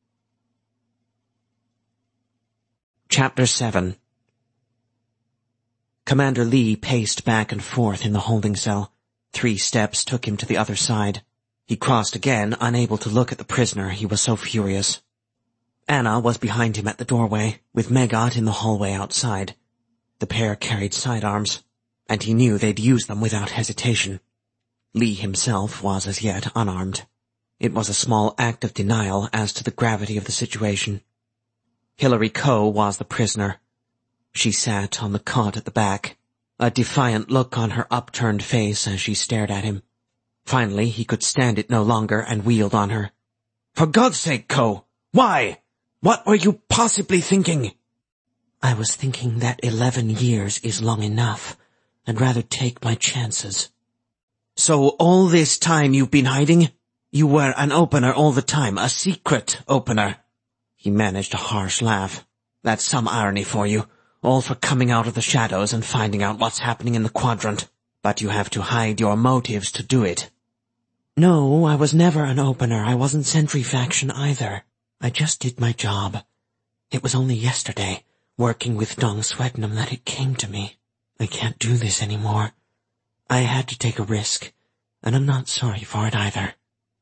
Chapter seven. Commander Lee paced back and forth in the holding cell. Three steps took him to the other side. He crossed again, unable to look at the prisoner, he was so furious. Anna was behind him at the doorway, with Megat in the hallway outside. The pair carried sidearms, and he knew they'd use them without hesitation. Lee himself was as yet unarmed. It was a small act of denial as to the gravity of the situation. Hilary Coe was the prisoner. She sat on the cot at the back, a defiant look on her upturned face as she stared at him. Finally, he could stand it no longer and wheeled on her. "For God's sake, Coe! Why? What were you possibly thinking?" "I was thinking that eleven years is long enough. I'd rather take my chances." "So all this time you've been hiding? You were an opener all the time, a secret opener." He managed a harsh laugh. "That's some irony for you, all for coming out of the shadows and finding out what's happening in the quadrant. But you have to hide your motives to do it." "No, I was never an opener. I wasn't Sentry Faction either. I just did my job. It was only yesterday, working with Dong Swetnam, that it came to me. I can't do this anymore. I had to take a risk, and I'm not sorry for it either."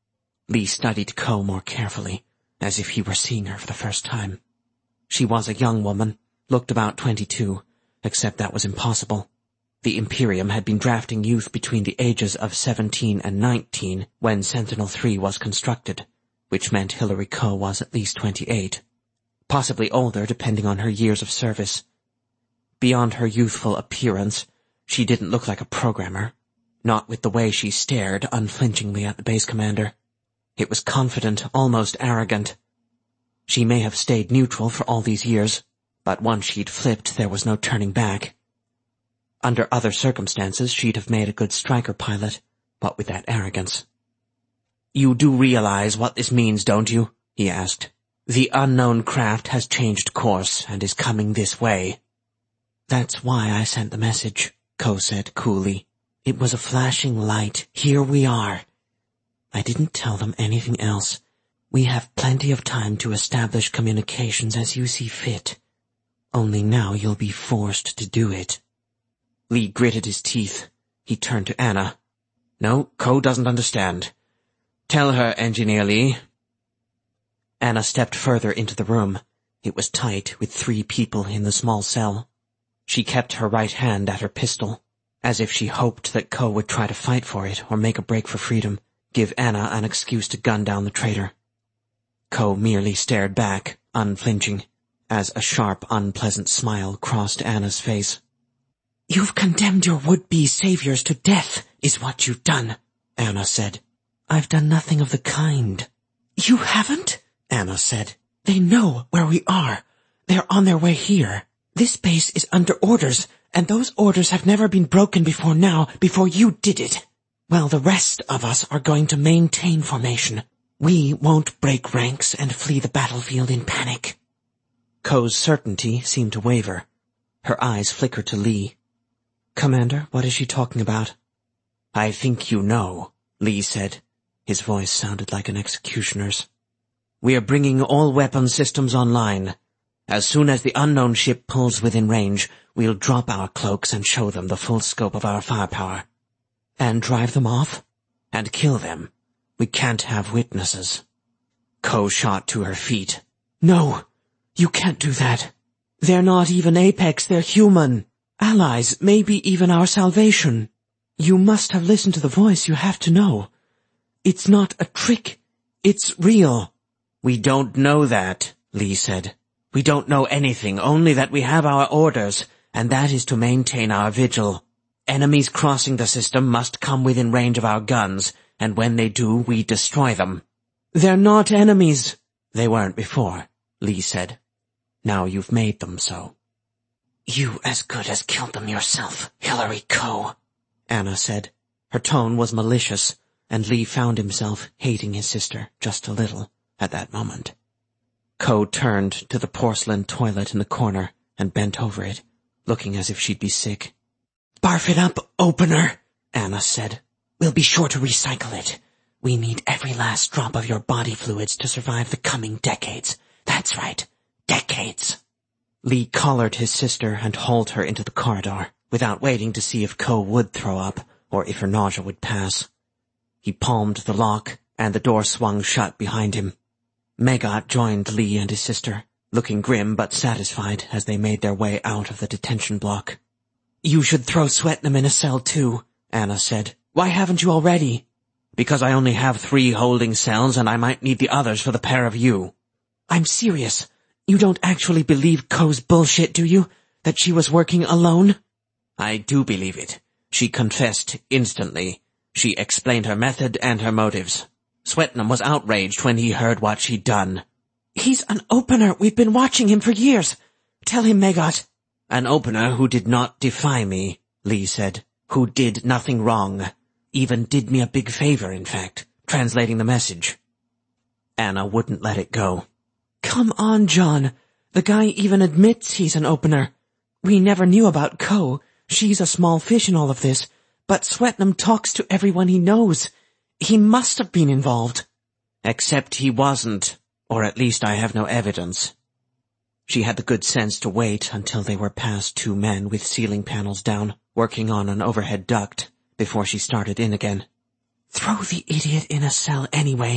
Lee studied Ko more carefully, as if he were seeing her for the first time. She was a young woman, looked about twenty-two, except that was impossible. The Imperium had been drafting youth between the ages of seventeen and nineteen when Sentinel three was constructed, which meant Hilary Ko was at least twenty-eight. Possibly older, depending on her years of service. Beyond her youthful appearance, she didn't look like a programmer, not with the way she stared unflinchingly at the base commander. It was confident, almost arrogant. She may have stayed neutral for all these years, but once she'd flipped, there was no turning back. Under other circumstances, she'd have made a good striker pilot, but with that arrogance. "You do realize what this means, don't you?" he asked. "The unknown craft has changed course and is coming this way." "That's why I sent the message," Ko said coolly. "It was a flashing light. Here we are. I didn't tell them anything else. We have plenty of time to establish communications as you see fit. Only now you'll be forced to do it." Lee gritted his teeth. He turned to Anna. "No, Ko doesn't understand. Tell her, Engineer Lee." Anna stepped further into the room. It was tight, with three people in the small cell. She kept her right hand at her pistol, as if she hoped that Ko would try to fight for it or make a break for freedom, give Anna an excuse to gun down the traitor. Ko merely stared back, unflinching, as a sharp, unpleasant smile crossed Anna's face. "You've condemned your would-be saviors to death, is what you've done," Anna said. "I've done nothing of the kind." "You haven't?" Anna said. "They know where we are. They're on their way here. This base is under orders, and those orders have never been broken before now, before you did it. Well, the rest of us are going to maintain formation. We won't break ranks and flee the battlefield in panic." Ko's certainty seemed to waver. Her eyes flickered to Lee. "Commander, what is she talking about?" "I think you know," Lee said. His voice sounded like an executioner's. "We are bringing all weapon systems online. As soon as the unknown ship pulls within range, we'll drop our cloaks and show them the full scope of our firepower." "And drive them off?" "And kill them. We can't have witnesses." Ko shot to her feet. "No, you can't do that. They're not even Apex, they're human. Allies, maybe even our salvation. You must have listened to the voice, you have to know. It's not a trick. It's real." "We don't know that," Lee said. "We don't know anything, only that we have our orders, and that is to maintain our vigil. Enemies crossing the system must come within range of our guns, and when they do, we destroy them." "They're not enemies." "They weren't before," Lee said. "Now you've made them so." "You as good as killed them yourself, Hilary Ko," Anna said. Her tone was malicious, and Lee found himself hating his sister just a little at that moment. Ko turned to the porcelain toilet in the corner and bent over it, looking as if she'd be sick. "Barf it up, opener," Anna said. "We'll be sure to recycle it. We need every last drop of your body fluids to survive the coming decades. That's right, decades." Lee collared his sister and hauled her into the corridor, without waiting to see if Ko would throw up or if her nausea would pass. He palmed the lock, and the door swung shut behind him. Megat joined Lee and his sister, looking grim but satisfied as they made their way out of the detention block. "You should throw Swetnam in a cell too," Anna said. "Why haven't you already?" "Because I only have three holding cells and I might need the others for the pair of you." "I'm serious. You don't actually believe Ko's bullshit, do you? That she was working alone?" "I do believe it. She confessed instantly. She explained her method and her motives. Swetnam was outraged when he heard what she'd done." "He's an opener. We've been watching him for years. Tell him, Megat." "An opener who did not defy me," Lee said. "Who did nothing wrong. Even did me a big favor, in fact, translating the message." Anna wouldn't let it go. "Come on, John. The guy even admits he's an opener. We never knew about Ko. She's a small fish in all of this. But Swetnam talks to everyone he knows. He must have been involved." "Except he wasn't, or at least I have no evidence." She had the good sense to wait until they were past two men with ceiling panels down, working on an overhead duct, before she started in again. "Throw the idiot in a cell anyway.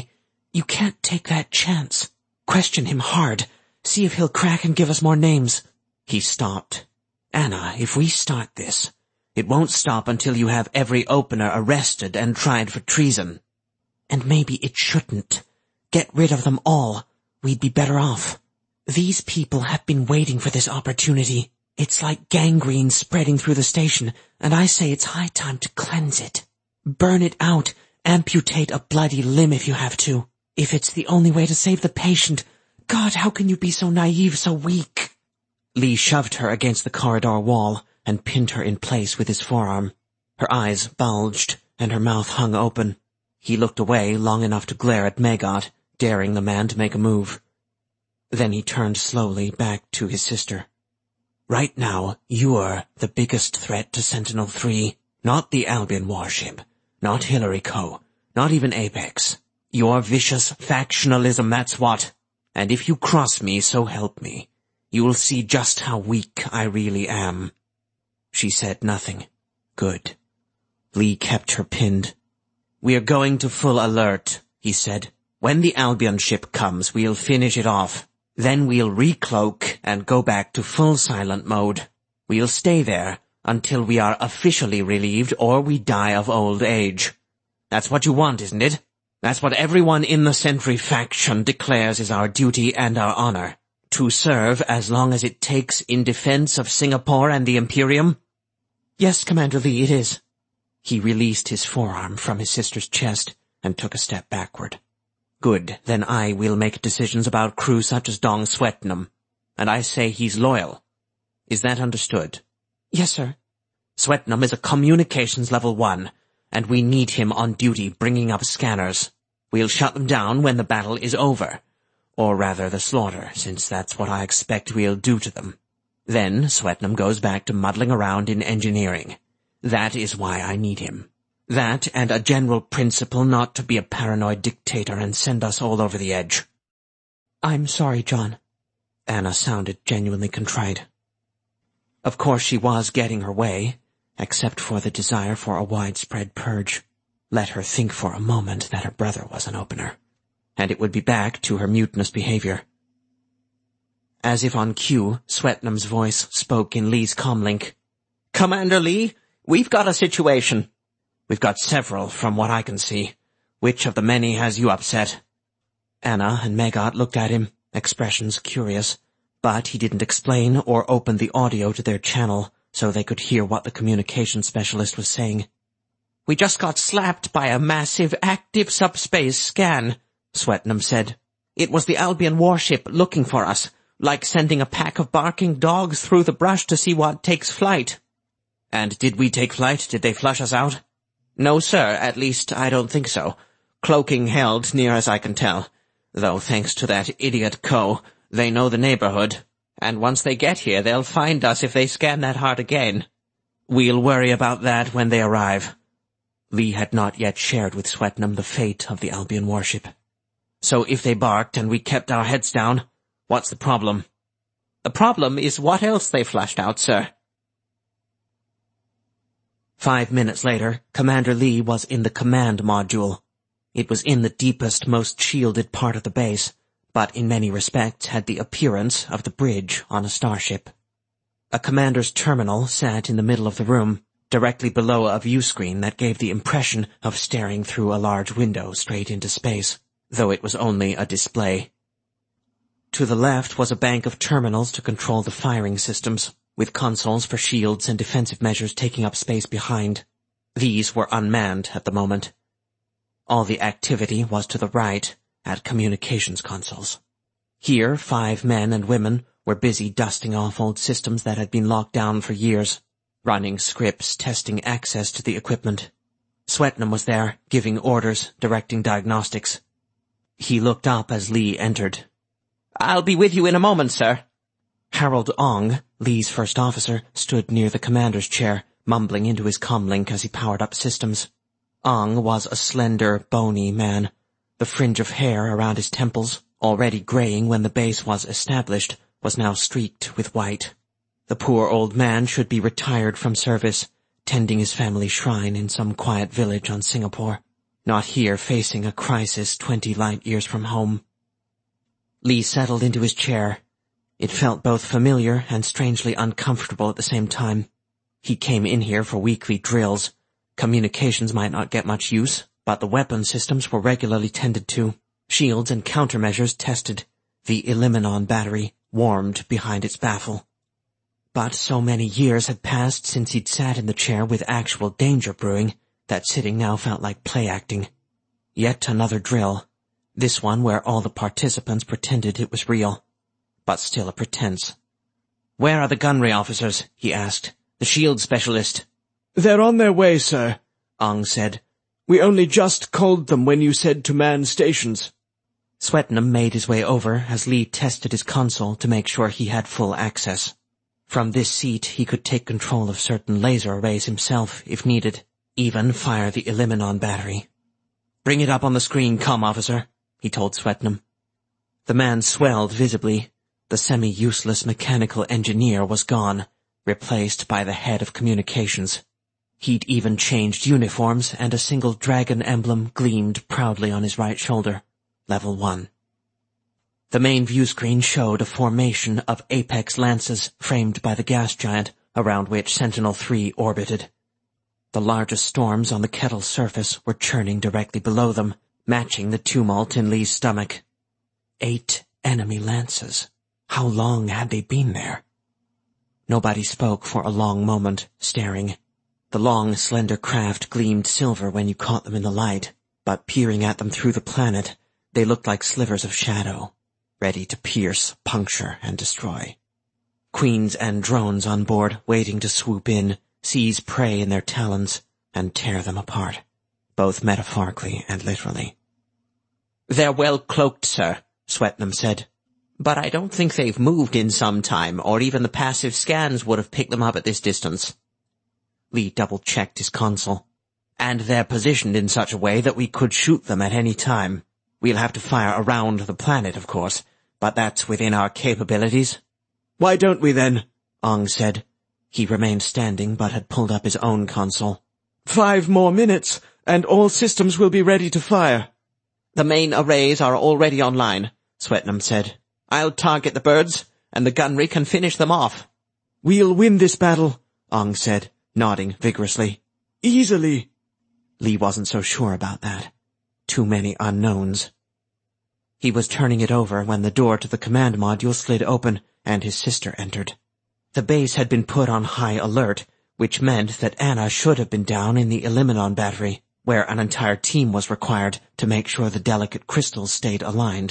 You can't take that chance. Question him hard. See if he'll crack and give us more names. He stopped. Anna, if we start this, it won't stop until you have every opener arrested and tried for treason. And maybe it shouldn't. Get rid of them all. We'd be better off. These people have been waiting for this opportunity. It's like gangrene spreading through the station, and I say it's high time to cleanse it. Burn it out. Amputate a bloody limb if you have to. If it's the only way to save the patient. God, how can you be so naive, so weak? Lee shoved her against the corridor wall and pinned her in place with his forearm. Her eyes bulged, and her mouth hung open. He looked away long enough to glare at Maggot, daring the man to make a move. Then he turned slowly back to his sister. Right now, you're the biggest threat to Sentinel three, not the Albion warship, not Hillary Co., not even Apex. Your vicious factionalism, that's what. And if you cross me, so help me, you'll see just how weak I really am. She said nothing. Good. Lee kept her pinned. We're going to full alert, he said. When the Albion ship comes, we'll finish it off. Then we'll recloak and go back to full silent mode. We'll stay there until we are officially relieved or we die of old age. That's what you want, isn't it? That's what everyone in the Sentry faction declares is our duty and our honor. To serve as long as it takes in defense of Singapore and the Imperium? Yes, Commander Lee, it is. He released his forearm from his sister's chest and took a step backward. Good, then I will make decisions about crew such as Dong Swetnam, and I say he's loyal. Is that understood? Yes, sir. Swetnam is a communications level one, and we need him on duty bringing up scanners. We'll shut them down when the battle is over, or rather the slaughter, since that's what I expect we'll do to them. Then Swetnam goes back to muddling around in engineering. That is why I need him. That and a general principle not to be a paranoid dictator and send us all over the edge. I'm sorry, John. Anna sounded genuinely contrite. Of course she was getting her way, except for the desire for a widespread purge. Let her think for a moment that her brother was an opener, and it would be back to her mutinous behavior. As if on cue, Swetnam's voice spoke in Lee's comlink. Commander Lee, we've got a situation. We've got several, from what I can see. Which of the many has you upset? Anna and Maggot looked at him, expressions curious, but he didn't explain or open the audio to their channel so they could hear what the communication specialist was saying. We just got slapped by a massive active subspace scan, Swetnam said. It was the Albion warship looking for us, like sending a pack of barking dogs through the brush to see what takes flight. And did we take flight? Did they flush us out? No, sir, at least I don't think so. Cloaking held, near as I can tell. Though thanks to that idiot Co, they know the neighborhood, and once they get here they'll find us if they scan that hard again. We'll worry about that when they arrive. Lee had not yet shared with Swetnam the fate of the Albion warship. So if they barked and we kept our heads down, what's the problem? The problem is what else they flushed out, sir. Five minutes later, Commander Lee was in the command module. It was in the deepest, most shielded part of the base, but in many respects had the appearance of the bridge on a starship. A commander's terminal sat in the middle of the room, directly below a view screen that gave the impression of staring through a large window straight into space, though it was only a display. To the left was a bank of terminals to control the firing systems, with consoles for shields and defensive measures taking up space behind. These were unmanned at the moment. All the activity was to the right, at communications consoles. Here, five men and women were busy dusting off old systems that had been locked down for years, running scripts testing access to the equipment. Swetnam was there, giving orders, directing diagnostics. He looked up as Lee entered. I'll be with you in a moment, sir. Harold Ong, Lee's first officer, stood near the commander's chair, mumbling into his comlink as he powered up systems. Ong was a slender, bony man. The fringe of hair around his temples, already graying when the base was established, was now streaked with white. The poor old man should be retired from service, tending his family shrine in some quiet village on Singapore. Not here facing a crisis twenty light years from home. Lee settled into his chair. It felt both familiar and strangely uncomfortable at the same time. He came in here for weekly drills. Communications might not get much use, but the weapon systems were regularly tended to, shields and countermeasures tested, the Illuminon battery warmed behind its baffle. But so many years had passed since he'd sat in the chair with actual danger brewing that sitting now felt like play acting. Yet another drill, this one where all the participants pretended it was real, but still a pretense. "Where are the gunnery officers?" he asked. "The shield specialist." "They're on their way, sir," Ong said. "We only just called them when you said to man stations." Swetnam made his way over as Lee tested his console to make sure he had full access. From this seat he could take control of certain laser arrays himself if needed, even fire the Illuminon battery. "Bring it up on the screen, comm officer," he told Swetnam. The man swelled visibly. The semi-useless mechanical engineer was gone, replaced by the head of communications. He'd even changed uniforms, and a single dragon emblem gleamed proudly on his right shoulder. Level one. The main view screen showed a formation of apex lances framed by the gas giant around which Sentinel three orbited. The largest storms on the kettle's surface were churning directly below them, matching the tumult in Lee's stomach. Eight enemy lances. How long had they been there? Nobody spoke for a long moment, staring. The long, slender craft gleamed silver when you caught them in the light, but peering at them through the planet, they looked like slivers of shadow, ready to pierce, puncture, and destroy. Queens and drones on board, waiting to swoop in, seize prey in their talons, and tear them apart, both metaphorically and literally. "They're well cloaked, sir," Swetnam said. "But I don't think they've moved in some time, or even the passive scans would have picked them up at this distance." Lee double-checked his console. "And they're positioned in such a way that we could shoot them at any time. We'll have to fire around the planet, of course, but that's within our capabilities." "Why don't we then?" Ong said. He remained standing, but had pulled up his own console. Five more minutes, and all systems will be ready to fire." "The main arrays are already online," Swetnam said. "I'll target the birds, and the gunnery can finish them off." "We'll win this battle," Ong said, nodding vigorously. "Easily." Lee wasn't so sure about that. Too many unknowns. He was turning it over when the door to the command module slid open, and his sister entered. The base had been put on high alert, which meant that Anna should have been down in the Illuminon battery, where an entire team was required to make sure the delicate crystals stayed aligned.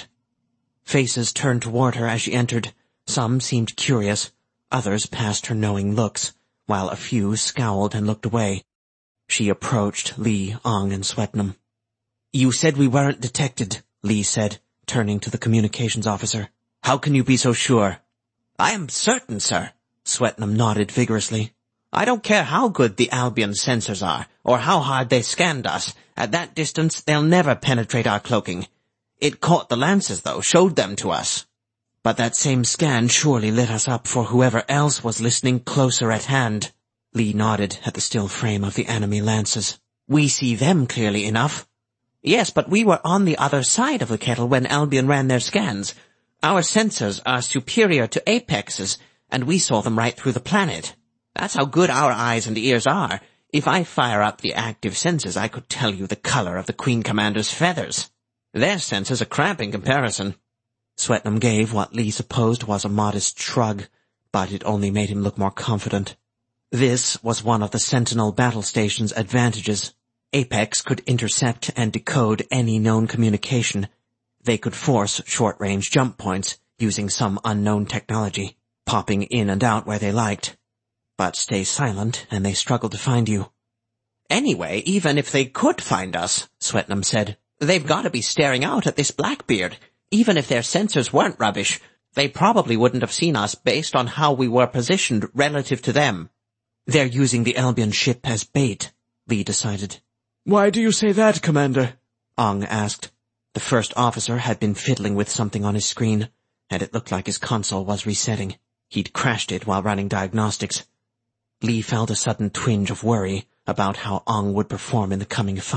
Faces turned toward her as she entered. Some seemed curious, others passed her knowing looks, while a few scowled and looked away. She approached Lee, Ong, and Swetnam. "You said we weren't detected," Lee said, turning to the communications officer. "How can you be so sure?" "I am certain, sir," Swetnam nodded vigorously. "I don't care how good the Albion sensors are, or how hard they scanned us. At that distance, they'll never penetrate our cloaking. It caught the lances, though, showed them to us." "But that same scan surely lit us up for whoever else was listening closer at hand." Lee nodded at the still frame of the enemy lances. "We see them clearly enough." "Yes, but we were on the other side of the kettle when Albion ran their scans. Our sensors are superior to Apex's, and we saw them right through the planet. That's how good our eyes and ears are. If I fire up the active sensors, I could tell you the color of the Queen Commander's feathers. Their sensors are crap in comparison." Swetnam gave what Lee supposed was a modest shrug, but it only made him look more confident. This was one of the Sentinel battle station's advantages. Apex could intercept and decode any known communication. They could force short-range jump points using some unknown technology, popping in and out where they liked. But stay silent, and they struggled to find you. "Anyway, even if they could find us," Swetnam said, "they've got to be staring out at this Blackbeard. Even if their sensors weren't rubbish, they probably wouldn't have seen us based on how we were positioned relative to them." "They're using the Albion ship as bait," Lee decided. "Why do you say that, Commander?" Ong asked. The first officer had been fiddling with something on his screen, and it looked like his console was resetting. He'd crashed it while running diagnostics. Lee felt a sudden twinge of worry about how Ong would perform in the coming fight.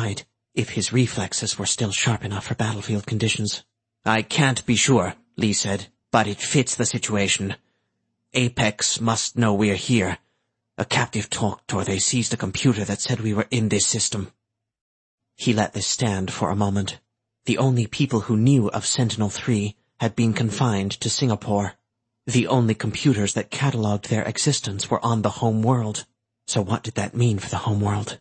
if his reflexes were still sharp enough for battlefield conditions. "I can't be sure," Lee said, "but it fits the situation. Apex must know we're here. A captive talked, or they seized a computer that said we were in this system." He let this stand for a moment. The only people who knew of Sentinel three had been confined to Singapore. The only computers that catalogued their existence were on the home world. So what did that mean for the home world?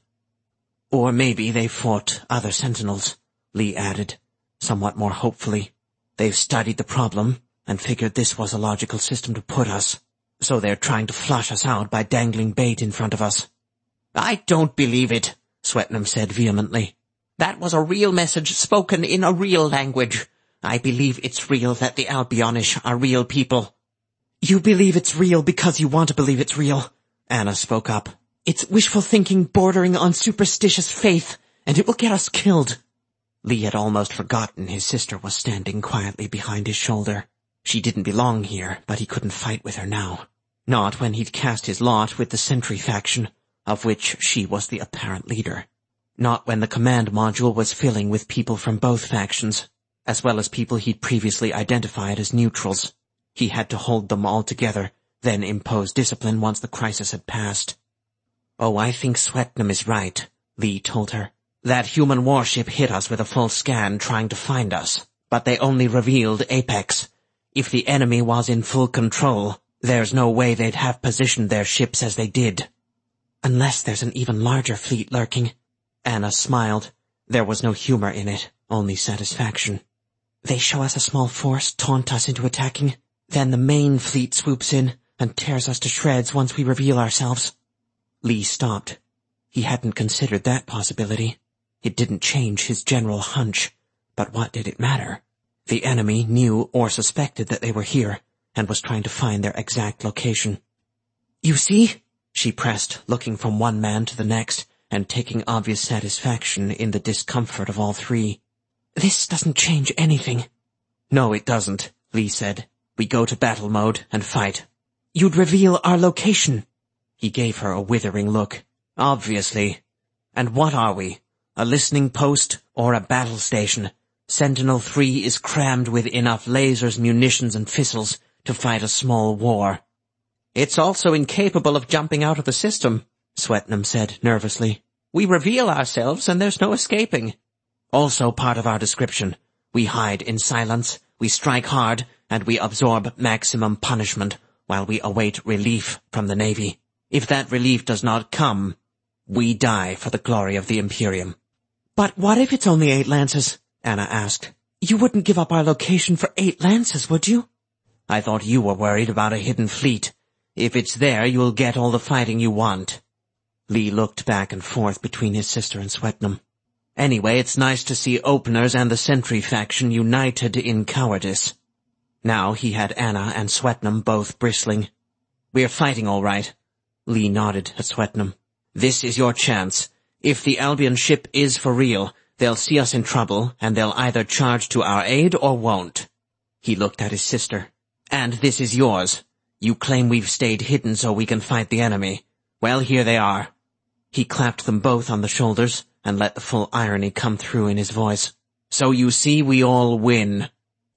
"Or maybe they fought other Sentinels," Lee added, somewhat more hopefully. "They've studied the problem and figured this was a logical system to put us. So they're trying to flush us out by dangling bait in front of us." "I don't believe it," Swetnam said vehemently. "That was a real message spoken in a real language. I believe it's real that the Albionish are real people." "You believe it's real because you want to believe it's real," Anna spoke up. "It's wishful thinking bordering on superstitious faith, and it will get us killed." Lee had almost forgotten his sister was standing quietly behind his shoulder. She didn't belong here, but he couldn't fight with her now. Not when he'd cast his lot with the Sentry faction, of which she was the apparent leader. Not when the command module was filling with people from both factions, as well as people he'd previously identified as neutrals. He had to hold them all together, then impose discipline once the crisis had passed. "Oh, I think Swetnam is right," Lee told her. "That human warship hit us with a full scan trying to find us, but they only revealed Apex. If the enemy was in full control, there's no way they'd have positioned their ships as they did." "Unless there's an even larger fleet lurking." Anna smiled. There was no humor in it, only satisfaction. "They show us a small force, taunt us into attacking. Then the main fleet swoops in and tears us to shreds once we reveal ourselves." Lee stopped. He hadn't considered that possibility. It didn't change his general hunch, but what did it matter? The enemy knew or suspected that they were here, and was trying to find their exact location. "You see?" she pressed, looking from one man to the next, and taking obvious satisfaction in the discomfort of all three. "This doesn't change anything." "No, it doesn't," Lee said. "We go to battle mode and fight." "You'd reveal our location." He gave her a withering look. "Obviously. And what are we? A listening post or a battle station? Sentinel three is crammed with enough lasers, munitions, and fizzles to fight a small war." "It's also incapable of jumping out of the system," Swetnam said nervously. "We reveal ourselves and there's no escaping." "Also part of our description. We hide in silence, we strike hard, and we absorb maximum punishment while we await relief from the Navy. If that relief does not come, we die for the glory of the Imperium." "But what if it's only eight lances?" Anna asked. "You wouldn't give up our location for eight lances, would you?" "I thought you were worried about a hidden fleet. If it's there, you'll get all the fighting you want." Lee looked back and forth between his sister and Swetnam. "Anyway, it's nice to see Openers and the Sentry faction united in cowardice." Now he had Anna and Swetnam both bristling. "We're fighting all right." Lee nodded at Swetnam. "This is your chance. If the Albion ship is for real, they'll see us in trouble, and they'll either charge to our aid or won't." He looked at his sister. "And this is yours. You claim we've stayed hidden so we can fight the enemy. Well, here they are." He clapped them both on the shoulders and let the full irony come through in his voice. "So you see, we all win."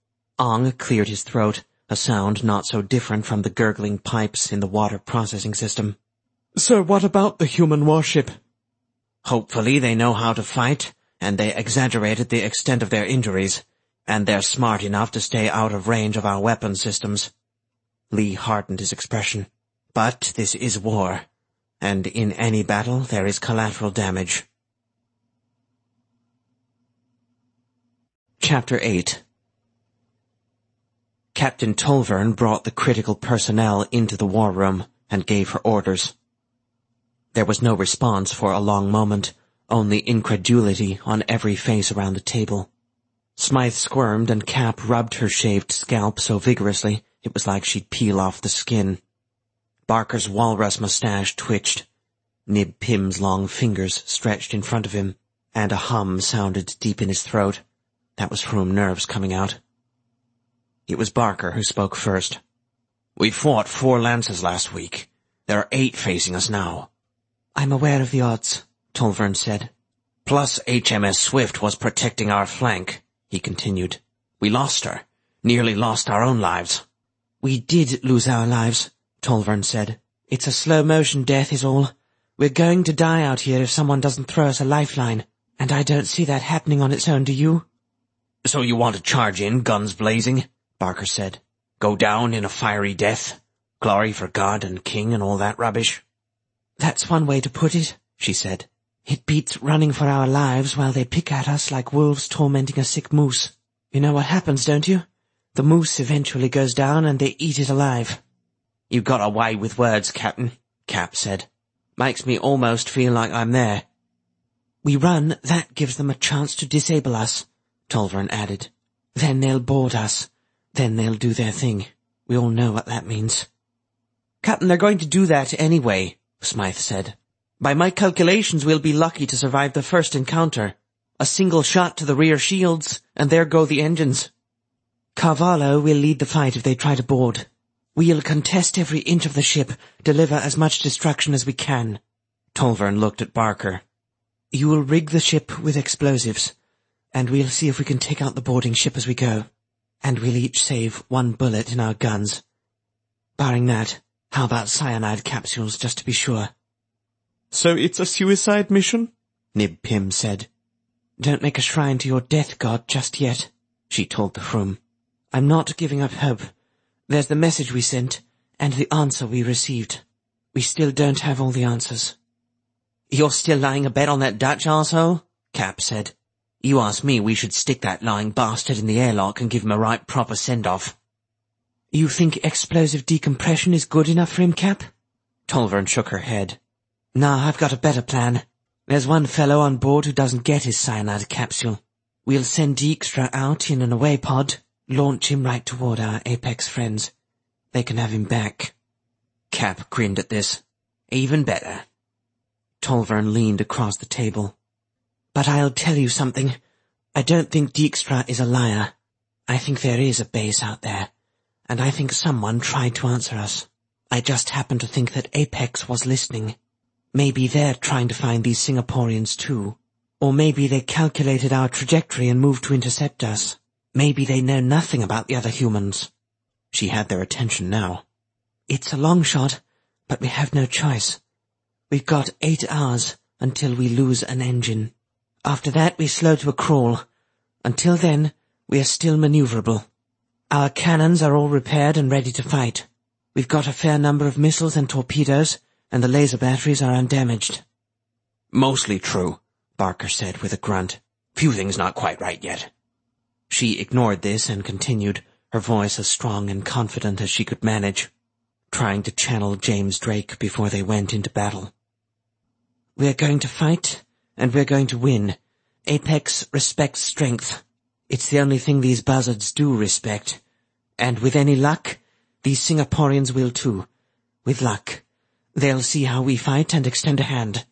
Ong cleared his throat, a sound not so different from the gurgling pipes in the water processing system. "So what about the human warship?" "Hopefully they know how to fight, and they exaggerated the extent of their injuries, and they're smart enough to stay out of range of our weapon systems." Lee hardened his expression. "But this is war, and in any battle there is collateral damage." Chapter eight. Captain Tolvern brought the critical personnel into the war room and gave her orders. There was no response for a long moment, only incredulity on every face around the table. Smythe squirmed and Cap rubbed her shaved scalp so vigorously it was like she'd peel off the skin. Barker's walrus mustache twitched. Nib Pim's long fingers stretched in front of him, and a hum sounded deep in his throat. That was from nerves coming out. It was Barker who spoke first. "We fought four lances last week. There are eight facing us now." "I'm aware of the odds," Tolvern said. Plus H M S Swift was protecting our flank, he continued. We lost her. Nearly lost our own lives. We did lose our lives, Tolvern said. It's a slow-motion death is all. We're going to die out here if someone doesn't throw us a lifeline, and I don't see that happening on its own, do you? So you want to charge in, guns blazing? Barker said. Go down in a fiery death? Glory for God and King and all that rubbish? That's one way to put it, she said. It beats running for our lives while they pick at us like wolves tormenting a sick moose. You know what happens, don't you? The moose eventually goes down and they eat it alive. You got a way with words, Captain, Cap said. Makes me almost feel like I'm there. We run, that gives them a chance to disable us, Tolvern added. Then they'll board us. Then they'll do their thing. We all know what that means. Captain, they're going to do that anyway, Smythe said. By my calculations, we'll be lucky to survive the first encounter. A single shot to the rear shields, and there go the engines. Carvalho will lead the fight if they try to board. We'll contest every inch of the ship, deliver as much destruction as we can. Tolvern looked at Barker. You will rig the ship with explosives, and we'll see if we can take out the boarding ship as we go. And we'll each save one bullet in our guns. Barring that, how about cyanide capsules, just to be sure? So it's a suicide mission? Nib Pym said. Don't make a shrine to your death god just yet, she told the Froom. I'm not giving up hope. There's the message we sent, and the answer we received. We still don't have all the answers. You're still laying a bet on that Dutch arsehole? Cap said. You asked me we should stick that lying bastard in the airlock and give him a right proper send-off. You think explosive decompression is good enough for him, Cap? Tolvern shook her head. Nah, I've got a better plan. There's one fellow on board who doesn't get his cyanide capsule. We'll send Dijkstra out in an away pod, launch him right toward our Apex friends. They can have him back. Cap grinned at this. Even better. Tolvern leaned across the table. But I'll tell you something. I don't think Dijkstra is a liar. I think there is a base out there, and I think someone tried to answer us. I just happen to think that Apex was listening. Maybe they're trying to find these Singaporeans too. Or maybe they calculated our trajectory and moved to intercept us. Maybe they know nothing about the other humans. She had their attention now. It's a long shot, but we have no choice. We've got eight hours until we lose an engine. After that, we slow to a crawl. Until then, we are still maneuverable. Our cannons are all repaired and ready to fight. We've got a fair number of missiles and torpedoes, and the laser batteries are undamaged. Mostly true, Barker said with a grunt. Few things not quite right yet. She ignored this and continued, her voice as strong and confident as she could manage, trying to channel James Drake before they went into battle. We're going to fight, and we're going to win. Apex respects strength. It's the only thing these buzzards do respect. And with any luck, these Singaporeans will too. With luck. They'll see how we fight and extend a hand.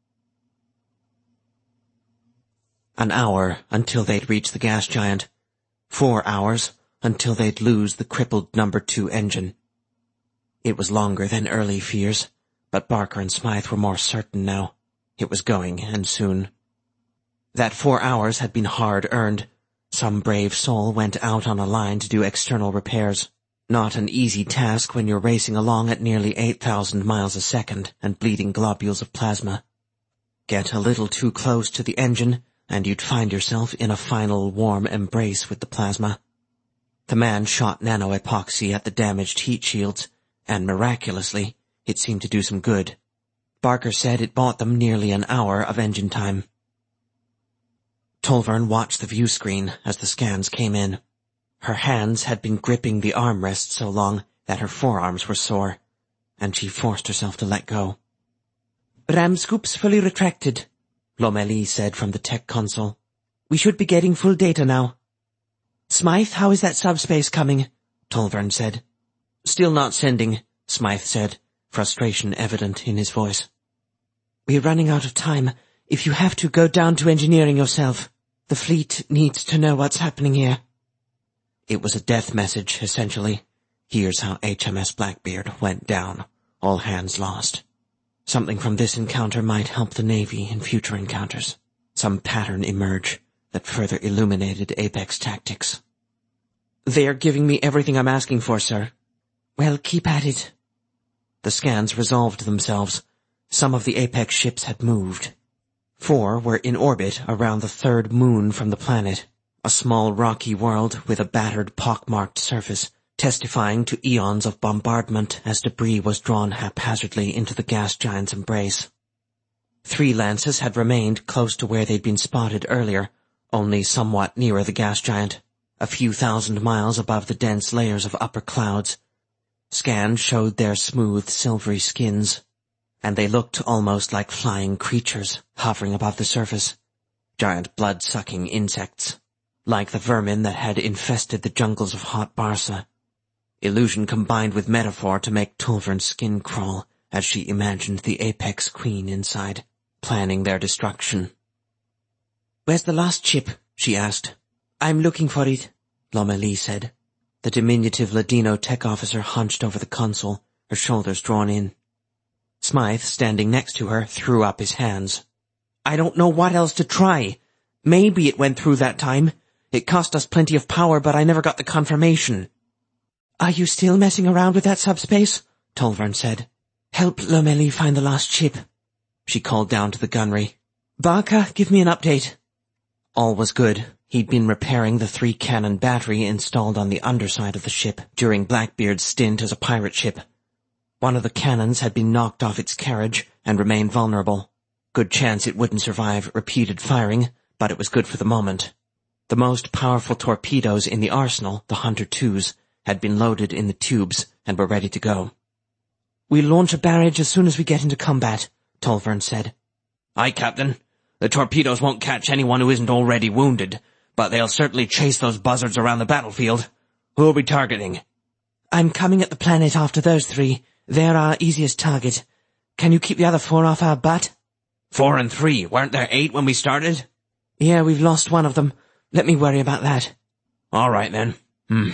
An hour until they'd reach the gas giant. Four hours until they'd lose the crippled number two engine. It was longer than early fears, but Barker and Smythe were more certain now. It was going, and soon. That four hours had been hard-earned. Some brave soul went out on a line to do external repairs. Not an easy task when you're racing along at nearly eight thousand miles a second and bleeding globules of plasma. Get a little too close to the engine, and you'd find yourself in a final warm embrace with the plasma. The man shot nano-epoxy at the damaged heat shields, and miraculously, it seemed to do some good. Barker said it bought them nearly an hour of engine time. Tolvern watched the view screen as the scans came in. Her hands had been gripping the armrest so long that her forearms were sore, and she forced herself to let go. Ram scoops fully retracted, Lomelli said from the tech console. We should be getting full data now. Smythe, how is that subspace coming? Tolvern said. Still not sending, Smythe said, frustration evident in his voice. We're running out of time. If you have to, go down to engineering yourself. The fleet needs to know what's happening here. It was a death message, essentially. Here's how H M S Blackbeard went down. All hands lost. Something from this encounter might help the Navy in future encounters. some pattern emerge that further illuminated Apex tactics. "They are giving me everything I'm asking for, sir." "Well, keep at it." The scans resolved themselves. Some of the Apex ships had moved. Four were in orbit around the third moon from the planet, a small rocky world with a battered, pockmarked surface, testifying to eons of bombardment as debris was drawn haphazardly into the gas giant's embrace. Three lances had remained close to where they'd been spotted earlier, only somewhat nearer the gas giant, a few thousand miles above the dense layers of upper clouds. Scans showed their smooth, silvery skins, and they looked almost like flying creatures hovering above the surface, giant blood-sucking insects, like the vermin that had infested the jungles of Hot Barca. Illusion combined with metaphor to make Tulvern's skin crawl as she imagined the Apex Queen inside, planning their destruction. "Where's the last ship?" she asked. "I'm looking for it," Lomélie said. The diminutive Ladino tech officer hunched over the console, her shoulders drawn in. Smythe, standing next to her, threw up his hands. "I don't know what else to try. Maybe it went through that time. It cost us plenty of power, but I never got the confirmation." "Are you still messing around with that subspace?" Tulvern said. "Help Lomélie find the lost ship." She called down to the gunnery. "Barca, give me an update." All was good. He'd been repairing the three-cannon battery installed on the underside of the ship during Blackbeard's stint as a pirate ship. One of the cannons had been knocked off its carriage and remained vulnerable. Good chance it wouldn't survive repeated firing, but it was good for the moment. The most powerful torpedoes in the arsenal, the Hunter twos, had been loaded in the tubes and were ready to go. "We'll launch a barrage as soon as we get into combat," Tulvern said. "Aye, Captain. The torpedoes won't catch anyone who isn't already wounded, but they'll certainly chase those buzzards around the battlefield. Who'll we targeting?" "I'm coming at the planet after those three. They're our easiest target. Can you keep the other four off our butt?" Four and three. Weren't there eight when we started?" "Yeah, we've lost one of them. Let me worry about that." "All right, then. Hmm."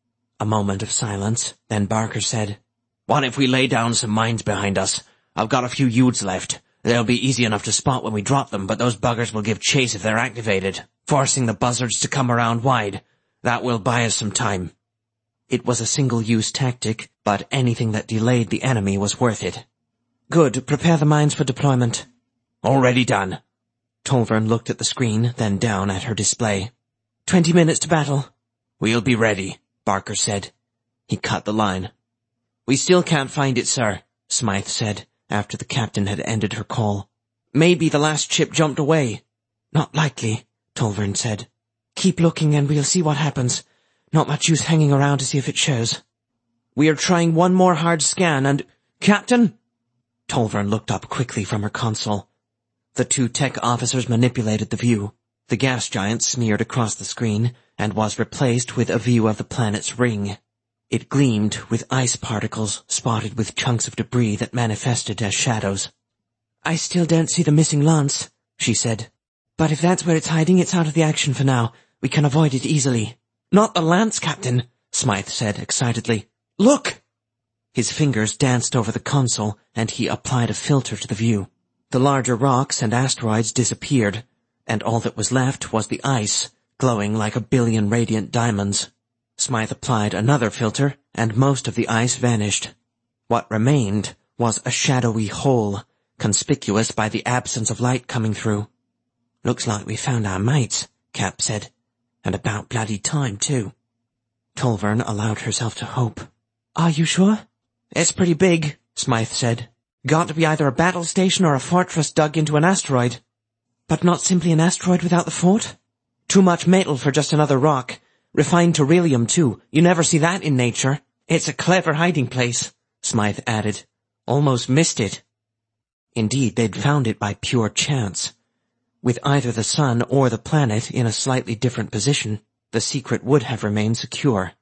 A moment of silence, then Barker said, "What if we lay down some mines behind us? I've got a few Uds left. They'll be easy enough to spot when we drop them, but those buggers will give chase if they're activated, forcing the buzzards to come around wide. That will buy us some time." It was a single-use tactic, but anything that delayed the enemy was worth it. "Good. Prepare the mines for deployment." "Already done." Tulvern looked at the screen, then down at her display. Twenty minutes to battle." "We'll be ready," Barker said. He cut the line. "We still can't find it, sir," Smythe said, after the captain had ended her call. "Maybe the last ship jumped away." "Not likely," Tulvern said. "Keep looking and we'll see what happens. Not much use hanging around to see if it shows." "We are trying one more hard scan and—" "Captain?" Tulvern looked up quickly from her console. The two tech officers manipulated the view. The gas giant smeared across the screen and was replaced with a view of the planet's ring. It gleamed with ice particles spotted with chunks of debris that manifested as shadows. "I still don't see the missing lance," she said. "But if that's where it's hiding, it's out of the action for now. We can avoid it easily." "Not the lance, Captain," Smythe said excitedly. "Look!" His fingers danced over the console, and he applied a filter to the view. The larger rocks and asteroids disappeared, and all that was left was the ice, glowing like a billion radiant diamonds. Smythe applied another filter, and most of the ice vanished. What remained was a shadowy hole, conspicuous by the absence of light coming through. "Looks like we found our mates," Cap said. "And about bloody time, too." Tulvern allowed herself to hope. "Are you sure?" "It's pretty big," Smythe said. "Got to be either a battle station or a fortress dug into an asteroid." "But not simply an asteroid without the fort?" "Too much metal for just another rock. Refined beryllium, too. You never see that in nature. It's a clever hiding place," Smythe added. "Almost missed it." Indeed, they'd found it by pure chance. With either the sun or the planet in a slightly different position, the secret would have remained secure.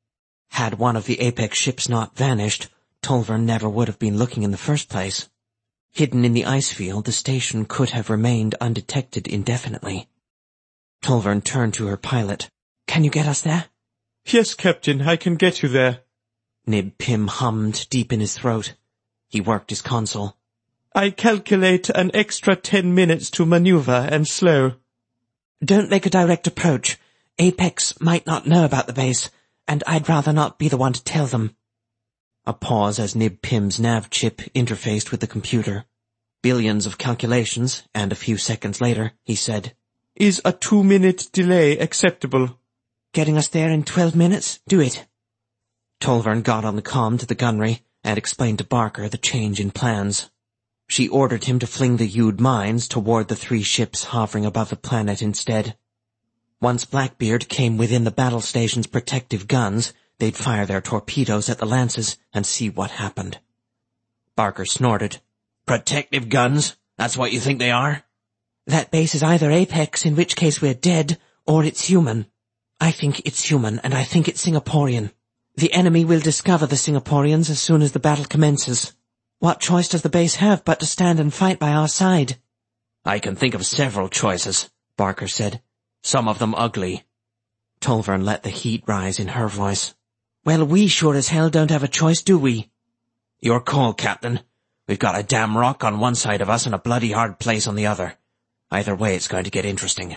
Had one of the Apex ships not vanished, Tulvern never would have been looking in the first place. Hidden in the ice field, the station could have remained undetected indefinitely. Tulvern turned to her pilot. "Can you get us there?" "Yes, Captain, I can get you there." Nib Pim hummed deep in his throat. He worked his console. I calculate an extra ten minutes to maneuver and slow. Don't make a direct approach. Apex might not know about the base, and I'd rather not be the one to tell them. A pause as Nib Pim's nav chip interfaced with the computer. Billions of calculations, and a few seconds later, he said, Is a two-minute delay acceptable? Getting us there in twelve minutes? Do it. Tolvern got on the comm to the gunnery and explained to Barker the change in plans. She ordered him to fling the Yude mines toward the three ships hovering above the planet instead. Once Blackbeard came within the battle station's protective guns, they'd fire their torpedoes at the lances and see what happened. Barker snorted. Protective guns? That's what you think they are? That base is either Apex, in which case we're dead, or it's human. I think it's human, and I think it's Singaporean. The enemy will discover the Singaporeans as soon as the battle commences. What choice does the base have but to stand and fight by our side? I can think of several choices, Barker said. Some of them ugly. Tolvern let the heat rise in her voice. Well, we sure as hell don't have a choice, do we? Your call, Captain. We've got a damn rock on one side of us and a bloody hard place on the other. Either way, it's going to get interesting.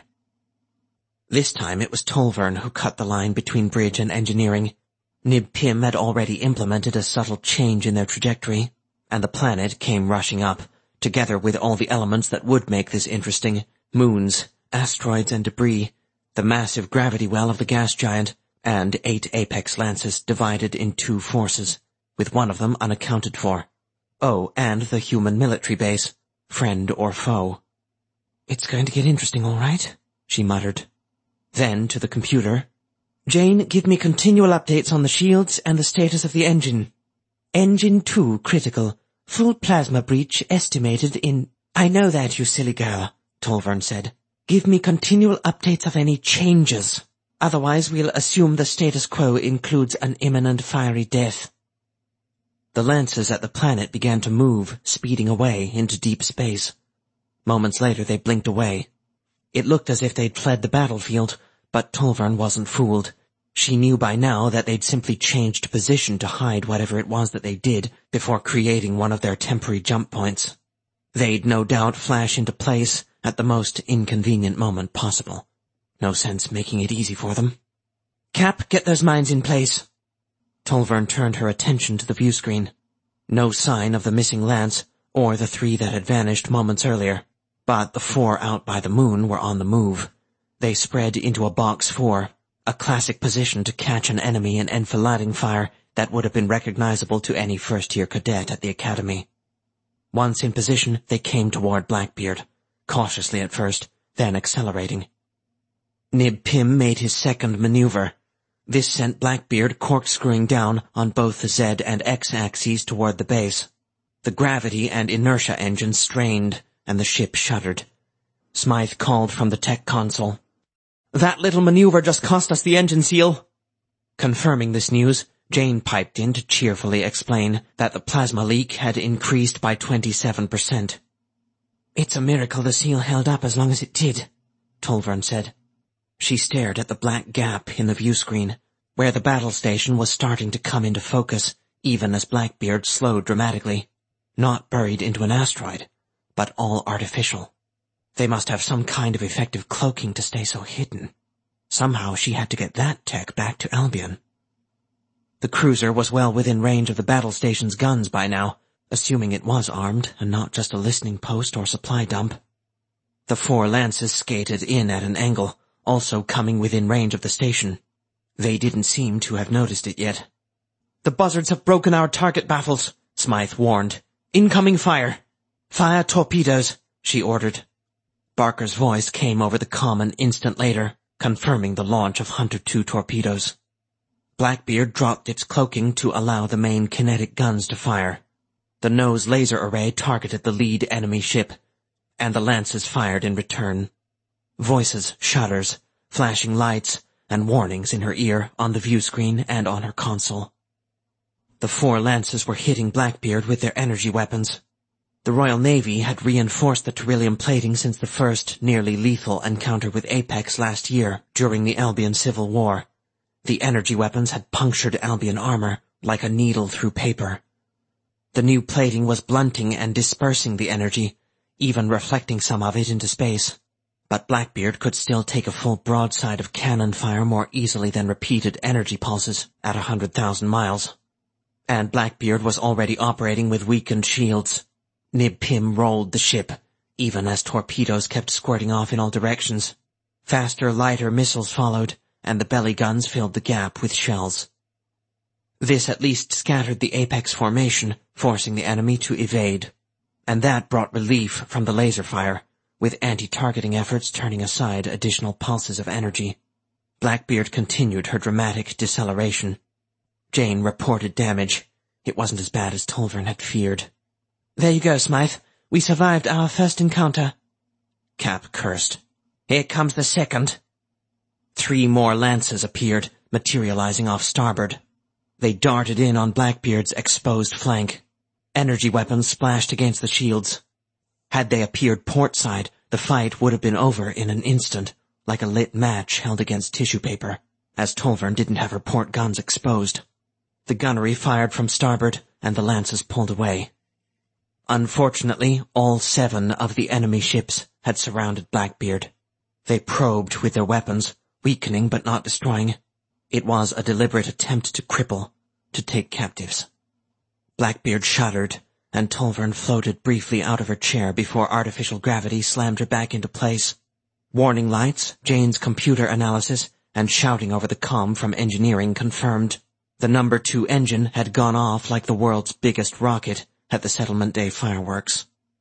This time it was Tolvern who cut the line between bridge and engineering. Nib Pim had already implemented a subtle change in their trajectory, and the planet came rushing up, together with all the elements that would make this interesting, moons, asteroids and debris, the massive gravity well of the gas giant, and eight Apex lances divided in two forces, with one of them unaccounted for. Oh, and the human military base, friend or foe. It's going to get interesting, all right, she muttered. Then, to the computer, Jane, give me continual updates on the shields and the status of the engine. Engine two critical. Full plasma breach estimated in... I know that, you silly girl, Tolvern said. Give me continual updates of any changes. Otherwise we'll assume the status quo includes an imminent fiery death. The lances at the planet began to move, speeding away into deep space. Moments later they blinked away. It looked as if they'd fled the battlefield, but Tolvern wasn't fooled. She knew by now that they'd simply changed position to hide whatever it was that they did before creating one of their temporary jump points. They'd no doubt flash into place at the most inconvenient moment possible. No sense making it easy for them. Cap, get those mines in place. Tolvern turned her attention to the view screen. No sign of the missing lance, or the three that had vanished moments earlier, but the four out by the moon were on the move. They spread into a box four, a classic position to catch an enemy in enfilading fire that would have been recognizable to any first-year cadet at the academy. Once in position, they came toward Blackbeard, cautiously at first, then accelerating. Nib Pim made his second maneuver. This sent Blackbeard corkscrewing down on both the Z and X axes toward the base. The gravity and inertia engines strained, and the ship shuddered. Smythe called from the tech console. That little maneuver just cost us the engine seal. Confirming this news, Jane piped in to cheerfully explain that the plasma leak had increased by twenty-seven percent. It's a miracle the seal held up as long as it did, Tolvern said. She stared at the black gap in the view screen, where the battle station was starting to come into focus, even as Blackbeard slowed dramatically. Not buried into an asteroid, but all artificial. They must have some kind of effective cloaking to stay so hidden. Somehow she had to get that tech back to Albion. The cruiser was well within range of the battle station's guns by now, assuming it was armed and not just a listening post or supply dump. The four lances skated in at an angle, also coming within range of the station. They didn't seem to have noticed it yet. The buzzards have broken our target baffles, Smythe warned. Incoming fire. Fire torpedoes, she ordered. Barker's voice came over the comm an instant later, confirming the launch of Hunter two torpedoes. Blackbeard dropped its cloaking to allow the main kinetic guns to fire. The nose laser array targeted the lead enemy ship, and the lances fired in return. Voices, shudders, flashing lights, and warnings in her ear on the view screen and on her console. The four lances were hitting Blackbeard with their energy weapons. The Royal Navy had reinforced the Tyrrhenium plating since the first, nearly lethal encounter with Apex last year during the Albion Civil War. The energy weapons had punctured Albion armor like a needle through paper. The new plating was blunting and dispersing the energy, even reflecting some of it into space. But Blackbeard could still take a full broadside of cannon fire more easily than repeated energy pulses at a hundred thousand miles. And Blackbeard was already operating with weakened shields. Nib Pim rolled the ship, even as torpedoes kept squirting off in all directions. Faster, lighter missiles followed, and the belly guns filled the gap with shells. This at least scattered the apex formation, forcing the enemy to evade. And that brought relief from the laser fire, with anti-targeting efforts turning aside additional pulses of energy. Blackbeard continued her dramatic deceleration. Jane reported damage. It wasn't as bad as Tolvern had feared. "There you go, Smythe. We survived our first encounter." Cap cursed. "Here comes the second." Three more lances appeared, materializing off starboard. They darted in on Blackbeard's exposed flank. Energy weapons splashed against the shields. Had they appeared portside, the fight would have been over in an instant, like a lit match held against tissue paper, as Tolvern didn't have her port guns exposed. The gunnery fired from starboard, and the lances pulled away. Unfortunately, all seven of the enemy ships had surrounded Blackbeard. They probed with their weapons, weakening but not destroying. It was a deliberate attempt to cripple, to take captives. Blackbeard shuddered, and Tolvern floated briefly out of her chair before artificial gravity slammed her back into place. Warning lights, Jane's computer analysis, and shouting over the comm from engineering confirmed. The number two engine had gone off like the world's biggest rocket at the Settlement Day fireworks.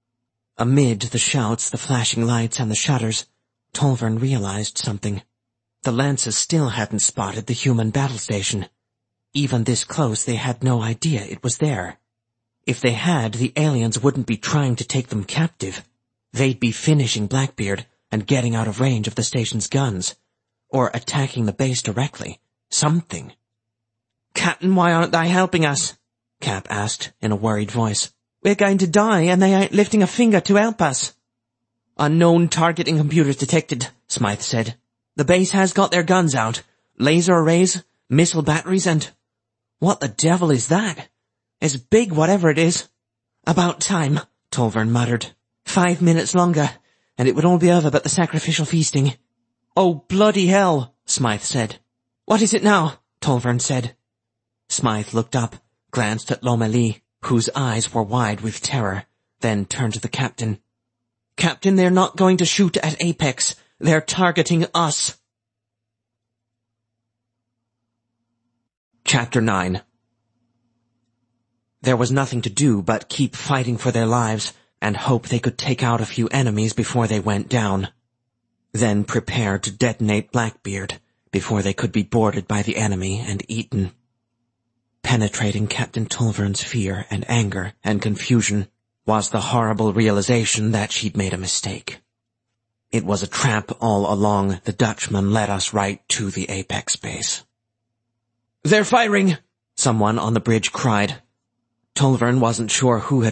Amid the shouts, the flashing lights, and the shutters, Tolvern realized something. The lances still hadn't spotted the human battle station. Even this close, they had no idea it was there. If they had, the aliens wouldn't be trying to take them captive. They'd be finishing Blackbeard and getting out of range of the station's guns, or attacking the base directly. Something. "Captain, why aren't they helping us?" Cap asked in a worried voice. "We're going to die, and they ain't lifting a finger to help us." "Unknown targeting computers detected," Smythe said. "The base has got their guns out. Laser arrays, missile batteries, and... what the devil is that? It's big, whatever it is." "About time," Tolvern muttered. Five minutes longer, and it would all be over but the sacrificial feasting." "Oh, bloody hell," Smythe said. "What is it now?" Tolvern said. Smythe looked up, glanced at Lomélie, whose eyes were wide with terror, then turned to the captain. "Captain, they're not going to shoot at Apex. They're targeting us." Chapter nine. There was nothing to do but keep fighting for their lives and hope they could take out a few enemies before they went down. Then prepare to detonate Blackbeard before they could be boarded by the enemy and eaten. Penetrating Captain Tolvern's fear and anger and confusion was the horrible realization that she'd made a mistake. It was a trap all along. The Dutchman led us right to the Apex base. "They're firing!" someone on the bridge cried. Tolvern wasn't sure who had